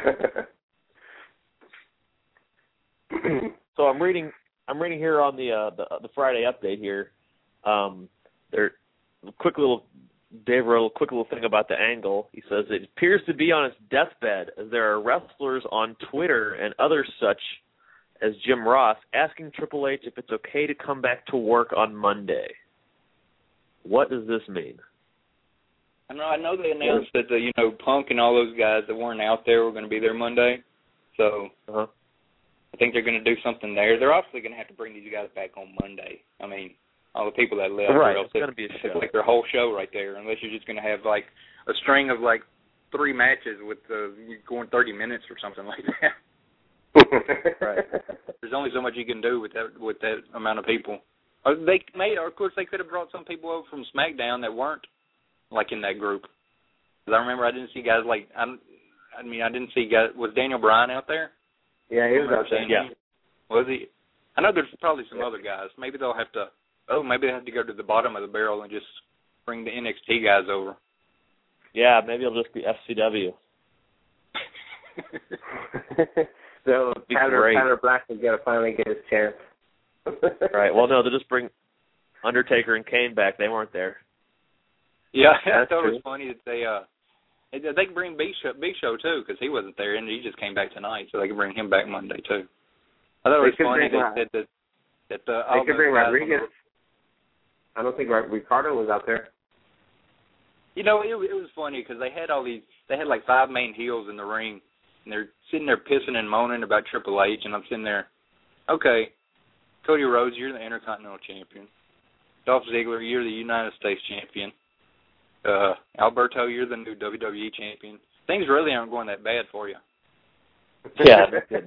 So I'm reading, I'm reading here on the uh, the, the Friday update here. Um, there. Quick little, Dave wrote a quick little thing about the angle. He says it appears to be on its deathbed, as there are wrestlers on Twitter and others such as Jim Ross asking Triple H if it's okay to come back to work on Monday. What does this mean?
I know. I know they announced that the, you know, Punk and all those guys that weren't out there were going to be there Monday, so
uh-huh.
I think they're going to do something there. They're obviously going to have to bring these guys back on Monday. I mean, all the people that left,
right?
Or
It's going to be a show.
It's like their whole show right there, unless you're just going to have like
a string of like three matches with uh, going thirty minutes or something like that.
Right.
There's only so much you can do with that with that amount of people. Or they made, or of course, they could have brought some people over from SmackDown that weren't like in that group. Because I remember I didn't see guys like I, I mean I didn't see guys. Was Daniel Bryan out there?
Yeah, he was out there.
Yeah.
Was he? I know there's probably some yeah. other guys. Maybe they'll have to. Oh, maybe they have to go to the bottom of the barrel and just bring the N X T guys over.
Yeah, maybe it'll just be F C W.
So Tyler, Tyler Black will get finally get his chance.
Right. Well, no, they'll just bring Undertaker and Kane back. They weren't there.
Yeah,
That's
I thought
true.
it was funny that they uh they could bring Big Show, Big Show too, because he wasn't there and he just came back tonight, so they could bring him back Monday too. I thought it was funny that, that that that the
they could bring Rodriguez. I don't think Ricardo was out there.
You know, it, it was funny because they had all these, they had like five main heels in the ring, and they're sitting there pissing and moaning about Triple H, and I'm sitting there, okay, Cody Rhodes, you're the Intercontinental Champion. Dolph Ziggler, you're the United States Champion. Uh, Alberto, you're the new W W E Champion. Things really aren't going that bad for you.
Yeah.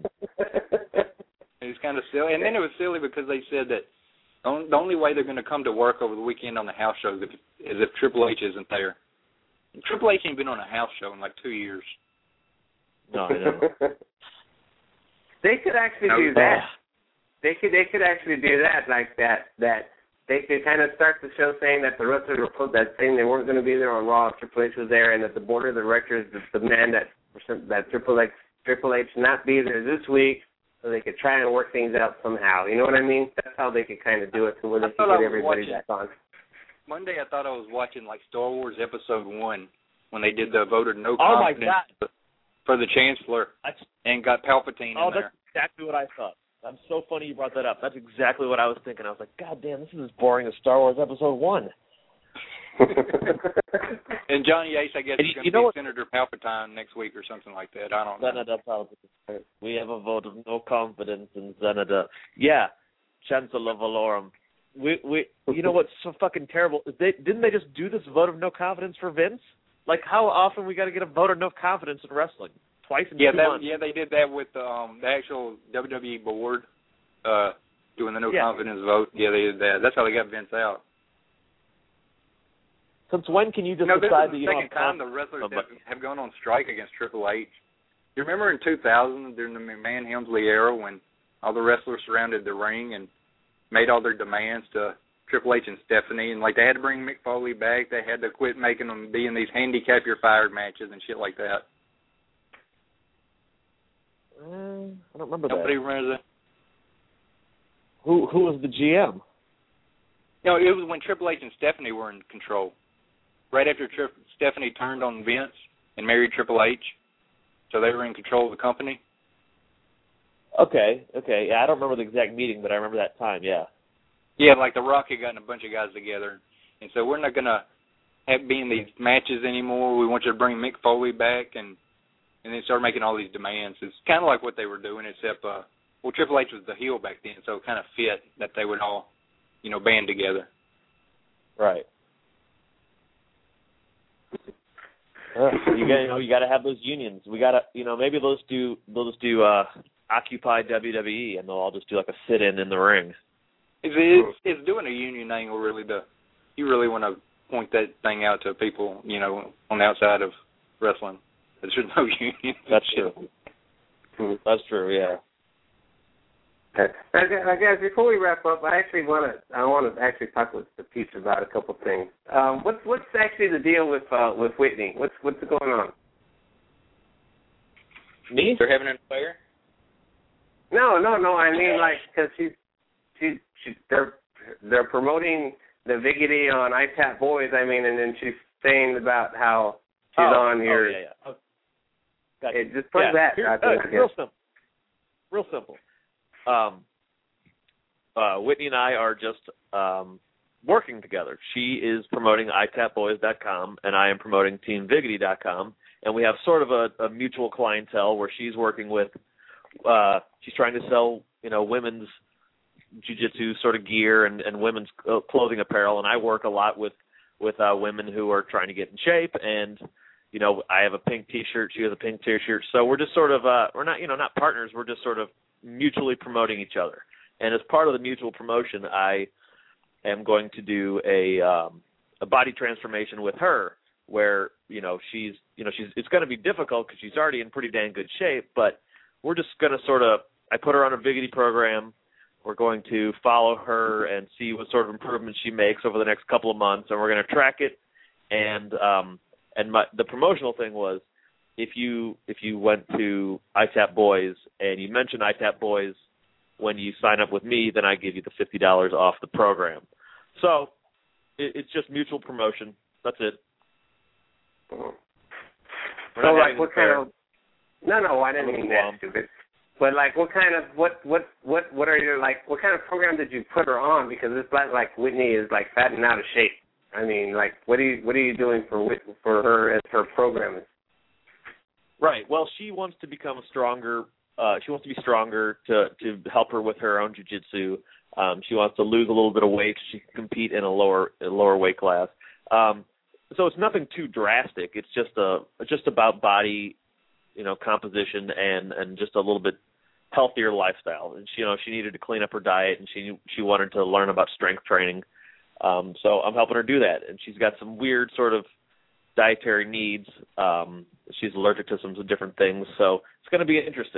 It's kind of silly. And then it was silly because they said that the only way they're going to come to work over the weekend on the house show is if, is if Triple H isn't there. And Triple H ain't been on a house show in like two years.
No, I know.
They could actually
No,
do that. They could they could actually do that like that. That they could kind of start the show saying that the wrestlers were put that saying they weren't going to be there on Raw if Triple H was there, and that the board of directors demand that that Triple H Triple H not be there this week, so they could try and work things out somehow. You know what I mean? That's how they could kind of do it, so where they could get everybody
watching,
back on.
Monday, I thought I was watching like Star Wars Episode One when they did the voted no
Oh my
confidence
God.
for the Chancellor
That's,
and got Palpatine
oh,
in there.
that's exactly what I thought. I'm so funny you brought that up. That's exactly what I was thinking. I was like, God damn, this is as boring as Star Wars Episode One.
And Johnny Ace, I guess,
And
is
you-
going to
you know
be
what-
Senator Palpatine next week or something like that. I don't know.
Senator Palpatine. We have a vote of no confidence in Senator. Yeah, Chancellor Valorum. We we you know what's so fucking terrible? Is they didn't they just do this vote of no confidence for Vince? Like how often we got to get a vote of no confidence in wrestling? Twice in
Yeah,
two
that,
months.
yeah, they did that with um, the actual W W E board uh, doing the no
Yeah.
confidence vote. Yeah, they did that. That's how they got Vince out.
Since when can you just
No, this
decide
is
that
the
you don't
second
have
time the wrestlers
somebody?
have, have gone on strike against Triple H. You remember in two thousand during the McMahon Helmsley era when all the wrestlers surrounded the ring and made all their demands to Triple H and Stephanie, and like they had to bring Mick Foley back. They had to quit making them be in these handicap you're fired matches and shit like that.
Uh, I don't remember
Nobody
that.
remembers that.
Who who was the G M?
No, it was when Triple H and Stephanie were in control. Right after Tri- Stephanie turned on Vince and married Triple H, so they were in control of the company.
Okay, okay. Yeah, I don't remember the exact meeting, but I remember that time. Yeah.
Yeah, like The Rock had gotten a bunch of guys together, and so we're not gonna have being these matches anymore. We want you to bring Mick Foley back, and and they started making all these demands. It's kind of like what they were doing, except uh, well, Triple H was the heel back then, so it kind of fit that they would all, you know, band together.
Right. Uh, you got you know you got to have those unions. We got to you know maybe they'll just do they'll just do uh, Occupy W W E, and they'll all just do like a sit-in in the ring.
It's, it's, it's doing a union thing or really the you really want to point that thing out to people, you know, on the outside of wrestling. There's no union.
That's true. That's true. Yeah.
Okay. Now, guys, before we wrap up, I actually want to I want to actually talk with the Peach about a couple things. Um, what's what's actually the deal with uh, with Whitney? What's what's going on?
Me?
They're having an affair?
No, no, no. I mean, like, because she's she she they're they're promoting the Viggity on I Tap Boys. I mean, and then she's saying about how she's
oh,
on here.
Oh, yeah, yeah. Oh, gotcha.
It just put
yeah.
that.
Here,
I think,
uh, real simple. Real simple. Um, uh, Whitney and I are just um, working together. She is promoting I Tap Boys dot com, and I am promoting Team Viggity dot com, and we have sort of a, a mutual clientele where she's working with. Uh, she's trying to sell, you know, women's jiu-jitsu sort of gear and, and women's clothing apparel, and I work a lot with with uh, women who are trying to get in shape. And you know, I have a pink T-shirt, she has a pink T-shirt, so we're just sort of uh, we're not you know not partners, we're just sort of mutually promoting each other. And as part of the mutual promotion, I am going to do a um, a body transformation with her, where you know she's you know she's it's going to be difficult because she's already in pretty dang good shape, but we're just going to sort of I put her on a Viggity program. We're going to follow her and see what sort of improvements she makes over the next couple of months, and we're going to track it. And um, and my, the promotional thing was, if you if you went to I Tap Boys and you mentioned I Tap Boys when you sign up with me, then I give you the fifty dollars off the program. So it, it's just mutual promotion. That's it.
Mm-hmm. So like what kind of? No, no, I didn't mean that stupid. But like, what kind of what what what what are your like? What kind of program did you put her on? Because it's like like Whitney is like fat and out of shape. I mean, like, what are you what are you doing for Whitney, for her as her programming?
Right. Well, she wants to become stronger. Uh, she wants to be stronger to to help her with her own jiu-jitsu. Um, she wants to lose a little bit of weight so she can compete in a lower a lower weight class. Um, so it's nothing too drastic. It's just a just about body, you know, composition and, and just a little bit healthier lifestyle. And she, you know, she needed to clean up her diet, and she she wanted to learn about strength training. Um, so I'm helping her do that. And she's got some weird sort of dietary needs. Um, she's allergic to some different things, so it's going to be interesting.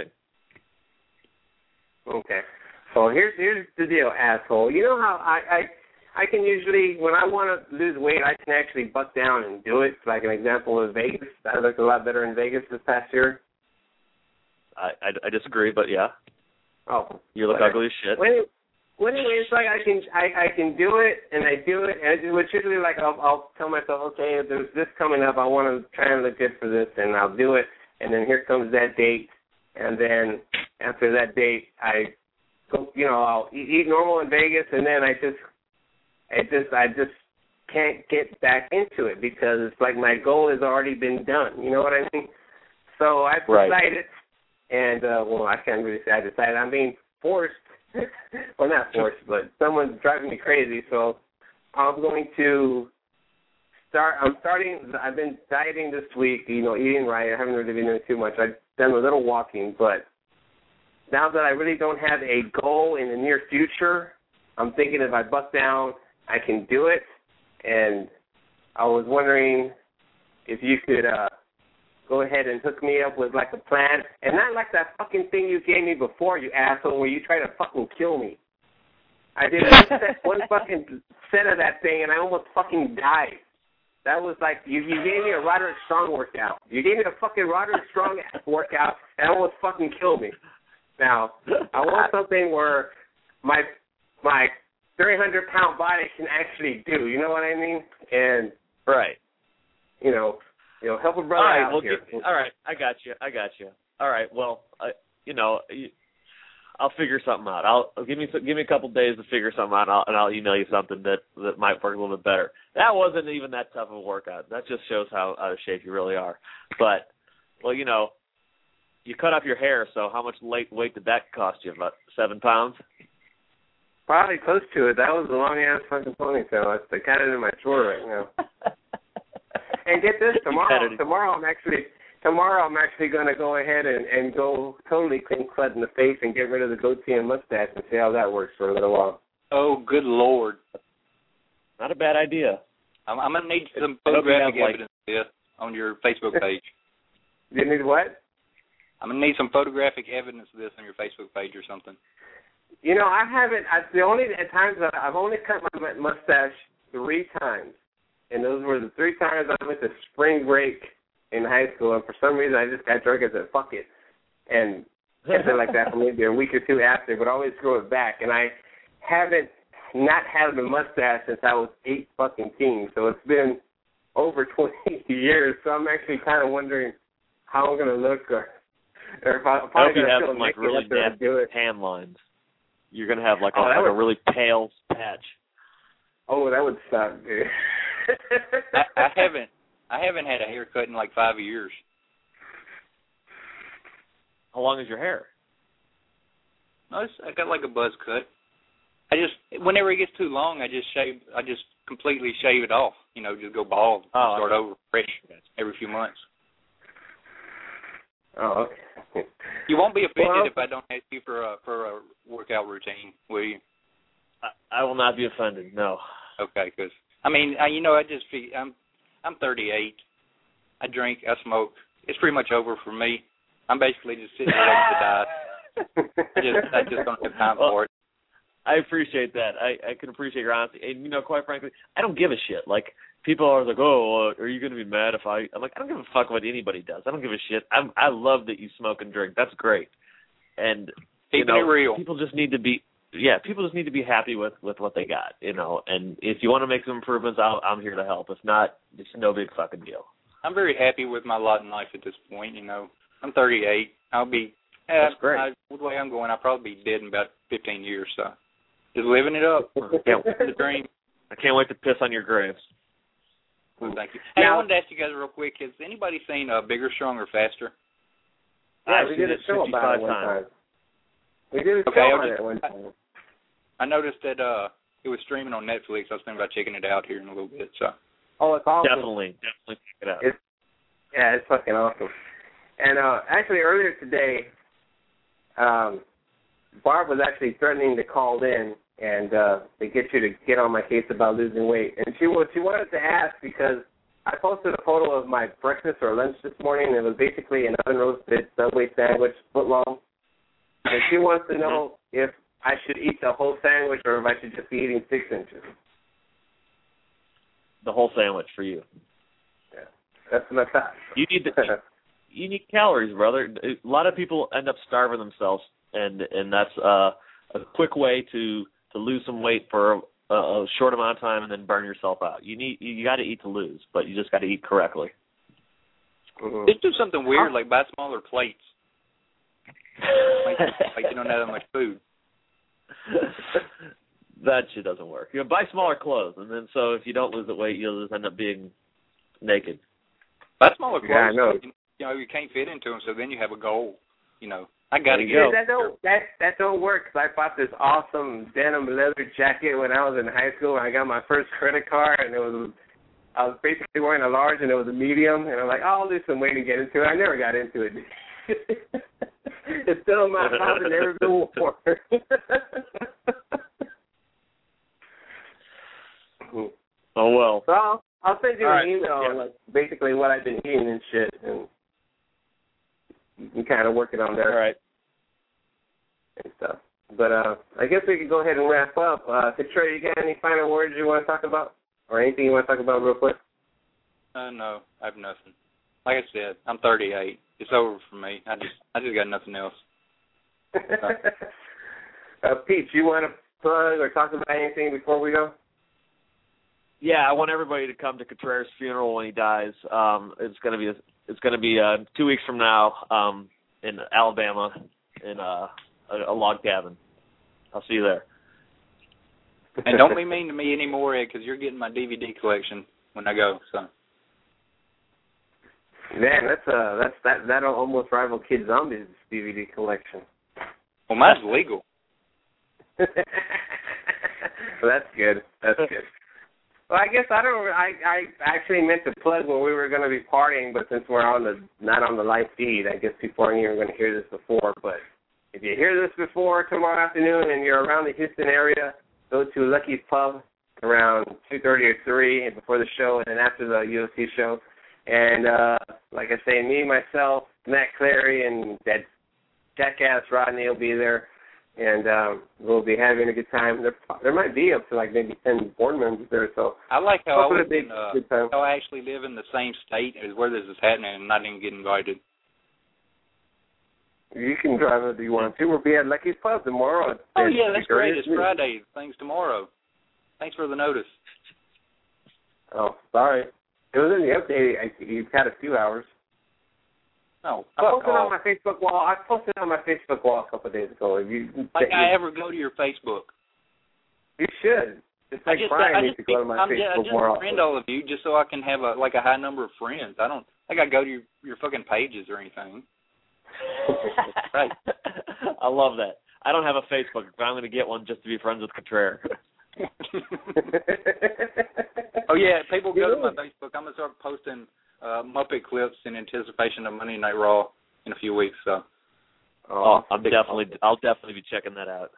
Okay. So here's here's the deal, asshole. You know how I, I I can usually, when I want to lose weight, I can actually buck down and do it. Like an example of Vegas. I looked a lot better in Vegas this past year.
I, I, I disagree, but yeah.
Oh.
You look
whatever.
ugly as shit.
Well, well, anyway, it's like I can I, I can do it, and I do it, and it's usually like I'll, I'll tell myself, okay, if there's this coming up, I want to try and look good for this, and I'll do it, and then here comes that date, and then after that date, I go, you know, I'll eat, eat normal in Vegas, and then I just, I just, I just can't get back into it because it's like my goal has already been done. You know what I mean? So I decided,
right.
and uh, well, I can't really say I decided. I'm being forced. Well, not forced, but someone's driving me crazy. So I'm going to start. I'm starting. I've been dieting this week. You know, eating right. I haven't really been doing too much. I've done a little walking, but now that I really don't have a goal in the near future, I'm thinking if I buck down, I can do it. And I was wondering if you could uh, go ahead and hook me up with like a plan, and not like that fucking thing you gave me before, you asshole, where you try to fucking kill me. I did one, set, one fucking set of that thing, and I almost fucking died. That was like, you, you gave me a Roderick Strong workout. You gave me a fucking Roderick Strong workout, and almost fucking killed me. Now, I want something where my my three hundred pound body can actually do. You know what I mean? And
right,
you know, you know, help a brother
all right,
out
well,
here.
Get, all right, I got you. I got you. All right, well, I, you know, I'll figure something out. I'll, I'll give me give me a couple days to figure something out, and I'll, and I'll email you something that that might work a little bit better. That wasn't even that tough of a workout. That just shows how out of shape you really are. But well, you know, you cut off your hair, so how much weight weight did that cost you? About seven pounds.
Probably close to it. That was a long ass fucking ponytail. I got it in my drawer right now. And get this, tomorrow tomorrow I'm actually tomorrow I'm actually gonna go ahead and, and go totally clean cut in the face and get rid of the goatee and mustache and see how that works for a little while.
Oh, good Lord.
Not a bad idea.
I'm, I'm gonna need some photographic evidence of this on your Facebook page.
You need what?
I'm gonna need some photographic evidence of this on your Facebook page or something.
You know, I haven't. I, the only at times that I've only cut my mustache three times, and those were the three times I went to spring break in high school. And for some reason, I just got drunk and said "fuck it," and kept it like that for maybe a week or two after. But always grow it back. And I haven't not had a mustache since I was eight fucking teen. So it's been over twenty years. So I'm actually kind of wondering how I'm gonna look, or, or if I, if
I hope
I'm
you
gonna
have
feel
some like
naked
really
after I do it.
tan lines. You're gonna have like a,
oh,
like
would,
a really pale patch.
Oh, that would suck, dude.
I, I haven't I haven't had a haircut in like five years.
How long is your hair?
No, it's, I got like a buzz cut. I just whenever it gets too long, I just shave. I just completely shave it off. You know, just go bald,
oh,
start
okay.
over fresh every few months.
Oh, okay.
You won't be offended
well,
if I don't ask you for a for a workout routine, will you?
I, I will not be offended. No.
Okay, because I mean, I, you know, I just feel, I'm I'm thirty-eight. I drink, I smoke. It's pretty much over for me. I'm basically just sitting ready to die. I just I just don't have time
well,
for it.
I appreciate that. I, I can appreciate your honesty. And, you know, quite frankly, I don't give a shit. Like, people are like, oh, uh, are you going to be mad if I... I'm like, I don't give a fuck what anybody does. I don't give a shit. I'm, I love that you smoke and drink. That's great. And, you
Keeping
know,
it real.
people just need to be... Yeah, people just need to be happy with, with what they got, you know. And if you want to make some improvements, I'll, I'm here to help. If not, it's no big fucking deal.
I'm very happy with my lot in life at this point, you know. I'm thirty-eight. I'll be... Uh,
That's great.
I, the way I'm going, I'll probably be dead in about fifteen years, so... Just living it up.
Yeah.
The dream.
I can't wait to piss on your graves.
Well, thank you. Hey,
Now,
I wanted to ask you guys real quick, has anybody seen uh, Bigger, Stronger, Faster?
Yeah,
I've
we
seen
did a
it
show about it one
times.
time. We did a
Okay,
show
I
on
was
it
just-
one time.
I noticed that uh, it was streaming on Netflix. I was thinking about checking it out here in a little bit. So
Oh, it's awesome.
Definitely, definitely check it out.
It's, yeah, it's fucking awesome. And uh, actually, earlier today, um, Barb was actually threatening to call in and uh, to get you to get on my case about losing weight. And she was she wanted to ask because I posted a photo of my breakfast or lunch this morning, and it was basically an oven roasted Subway sandwich, foot long. And she wants to know if I should eat the whole sandwich or if I should just be eating six inches.
The whole sandwich for you.
Yeah, that's what I thought.
You need to, you need calories, brother. A lot of people end up starving themselves, and and that's uh, a quick way to, to lose some weight for a, a short amount of time and then burn yourself out. You need you got to eat to lose, but you just got to eat correctly.
Mm-hmm.
just do something weird, like buy smaller plates. like, like you don't have that much food.
That shit doesn't work. You know, buy smaller clothes, and then so if you don't lose the weight, you'll just end up being naked.
Buy smaller clothes.
Yeah, I know.
You, you know, you can't fit into them, so then you have a goal. You know, I got to get
Yeah, that don't that that don't work. Cause I bought this awesome denim leather jacket when I was in high school. I got my first credit card, and it was I was basically wearing a large, and it was a medium. And I'm like, oh, I'll lose some weight to get into it. I never got into it. It's still in my house and never been worn.
Oh well.
So I'll, I'll send you
All
an
right.
email
Yeah.
on like basically what I've been eating and shit, and you can kind of work it on there.
All right.
And stuff. But uh, I guess we could go ahead and wrap up. Uh, Katrina, you got any final words you want to talk about, or anything you want to talk about real quick?
Uh, no, I have nothing. Like I said, I'm thirty-eight. It's over for me. I just, I just got nothing else.
uh, Pete, you want to plug or talk about anything before we go?
Yeah, I want everybody to come to Contreras' funeral when he dies. Um, it's gonna be a, it's gonna be uh, two weeks from now um, in Alabama, in uh, a, a log cabin. I'll see you there.
And don't be mean to me anymore, Ed, because you're getting my D V D collection when I go. So.
Man, that's uh, that's that that'll almost rival Kid Zombies' D V D collection.
Well, mine's legal.
Well, that's good. That's good. Well, I guess I don't. I I actually meant to plug when we were going to be partying, but since we're on the not on the live feed, I guess people aren't even going to hear this before. But if you hear this before tomorrow afternoon and you're around the Houston area, go to Lucky's Pub around two thirty or three, and before the show, and then after the U F C show. And uh, like I say, me, myself, Matt Clary, and that jackass Rodney will be there. And um, we'll be having a good time. There, there might be up to like maybe ten board members there. So
I like how I,
was
in, uh, how I actually live in the same state as where this is happening, and I didn't get invited.
You can drive if you want to. We'll be at Lucky's Pub tomorrow.
Oh yeah, that's great. It's Friday. Things tomorrow. Thanks for the notice.
Oh, sorry. It was in the update. I, you've had a few hours.
Oh,
I posted off. on my Facebook wall. I posted on my Facebook wall a couple of days ago. If you
like, I ever go to your Facebook?
You should. It's like
I just,
Brian
I
needs
just,
to go to my
I'm,
Facebook
I just
more
friend
often.
all of you just so I can have a like a high number of friends. I don't like I go to your, your fucking pages or anything. Right.
I love that. I don't have a Facebook, but I'm going to get one just to be friends with Contreras.
Oh yeah, people go to my Facebook. I'm gonna start posting uh, Muppet clips in anticipation of Monday Night Raw in a few weeks. So,
oh, I'm definitely, I'll definitely be checking that out.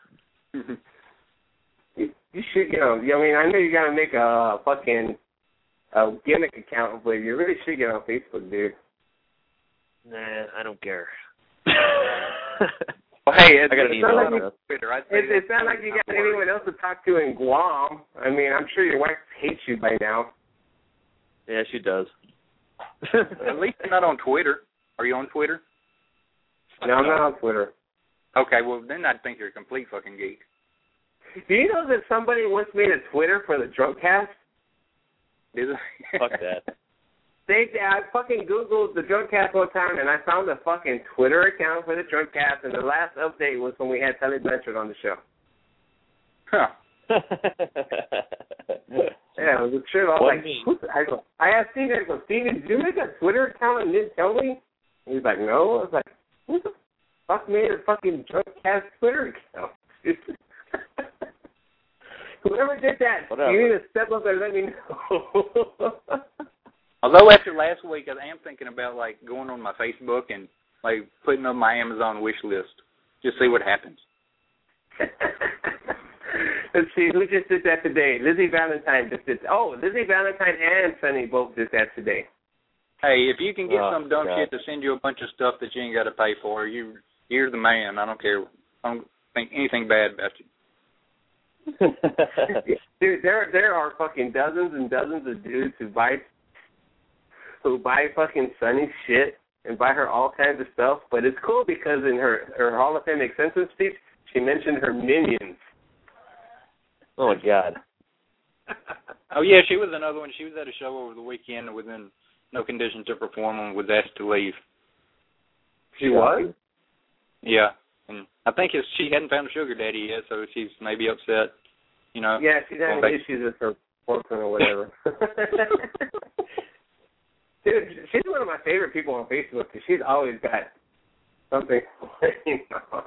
you, you should, you know. I mean, I know you gotta make a fucking a gimmick account, but you really should get on Facebook, dude.
Nah, I don't care.
Well, hey, it's,
I got an
it's
email.
Not like
address.
Twitter. I'd say
It, it's not like you got anyone else to talk to in Guam. I mean, I'm sure your wife hates you by now.
Yeah, she does.
At least you're not on Twitter. Are you on Twitter?
No, I'm not on Twitter.
Okay, well, then I'd think you're a complete fucking geek.
Do you know that somebody once made a Twitter for the Drunkcast?
Is it?
Fuck that.
They, I fucking Googled the Drunkcast one time, and I found a fucking Twitter account for the Drunkcast, and the last update was when we had Tully Blanchard on the show.
Huh.
Yeah, it was a trip. I was
What
like,
mean?
who's, I, go, I asked Steven, I go, Steven, did you make a Twitter account and didn't tell me? And he's like, no. I was like, who the fuck made a fucking Drunkcast Twitter account? Whoever did that,
Whatever.
you need to step up and let me know.
Although after last week, I am thinking about like going on my Facebook and like putting up my Amazon wish list. Just see what happens.
Let's see, who just did that today? Lizzie Valentine just did. Oh, Lizzie Valentine and Sonny both did that today.
Hey, if you can get
Oh,
some dumb
God.
shit to send you a bunch of stuff that you ain't got to pay for, you you're the man. I don't care. I don't think anything bad about you.
Dude, there there are fucking dozens and dozens of dudes who buy who buy fucking Sonny's shit and buy her all kinds of stuff. But it's cool because in her her Hall of Fame acceptance speech, she mentioned her minions.
Oh, my God.
Oh, yeah, she was another one. She was at a show over the weekend and within no condition to perform and was asked to leave.
She was?
Yeah. And I think it's, she hadn't found a sugar daddy yet, so she's maybe upset, you know.
Yeah, she's having
back.
issues with her boyfriend or whatever. Dude, she's one of my favorite people on Facebook because she's always got something going on.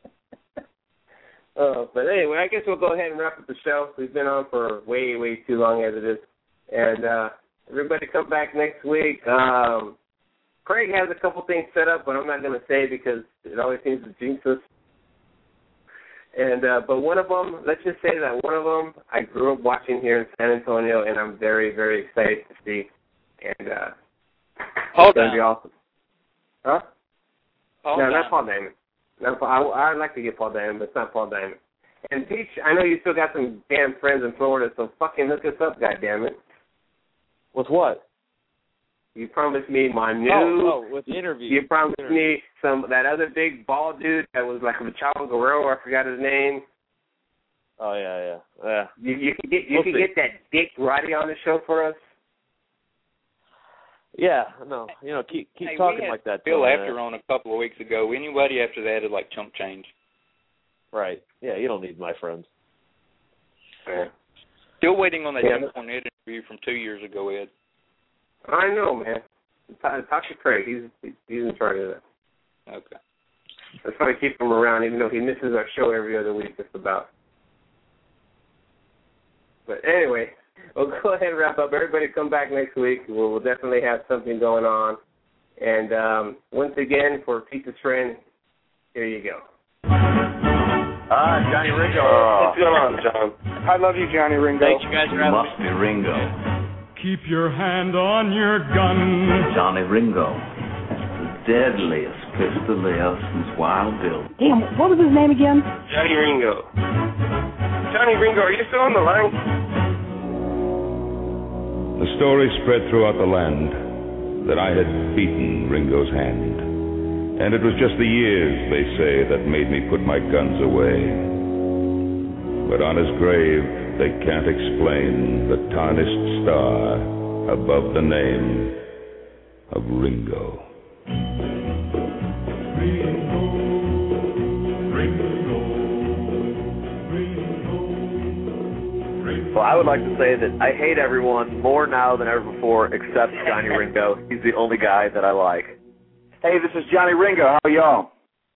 Uh, but anyway, I guess we'll go ahead and wrap up the show. We've been on for way, way too long as it is. And uh, everybody come back next week. Um, Craig has a couple things set up, but I'm not going to say because it always seems to jinx us. And uh, but one of them, let's just say that one of them I grew up watching here in San Antonio, and I'm very, very excited to see. And uh,
Paul
it's going to be
Diamond.
awesome. Huh?
Paul
no,
Diamond.
not Paul Diamond. No, I, I'd like to get Paul Diamond, but it's not Paul Diamond. And Peach, I know you still got some damn friends in Florida, so fucking hook us up, goddammit.
With what?
You promised me my new.
Oh, oh with the interview.
You promised
interview.
me some that other big bald dude that was like a Chavo Guerrero. I forgot his name.
Oh, yeah, yeah. Yeah.
You, you can get you
We'll
can
see.
get that Dick Roddy on the show for us.
Yeah, no, you know, keep keep
Hey,
talking
we had
like that.
Bill
Bill,
after on a couple of weeks ago. Anybody after that is like chump change.
Right. Yeah, you don't need my friends.
Yeah.
Still waiting on that
Yeah.
Jim Cornette interview from two years ago, Ed.
I know, man. Talk, talk to Craig. He's he's in charge of that.
Okay.
That's why I keep him around, even though he misses our show every other week, just about. But anyway, we'll go ahead and wrap up. Everybody come back next week. We'll, we'll definitely have something going on. And um, once again, for Pizza's friend, here you go.
Ah, Johnny Ringo.
What's going on, John?
I love you, Johnny Ringo.
Thanks, you guys, for having me.
Must be Ringo.
Keep your hand on your gun.
Johnny Ringo. The deadliest pistol there since Wild Bill.
Damn, what was his name again?
Johnny Ringo. Johnny Ringo, are you still on the line?
The story spread throughout the land that I had beaten Ringo's hand. And it was just the years, they say, that made me put my guns away. But on his grave, they can't explain the tarnished star above the name of Ringo.
Ringo, Ringo, Ringo.
Well, I would like to say that I hate everyone more now than ever before except Johnny Ringo. He's the only guy that I like.
Hey, this is Johnny Ringo. How are y'all?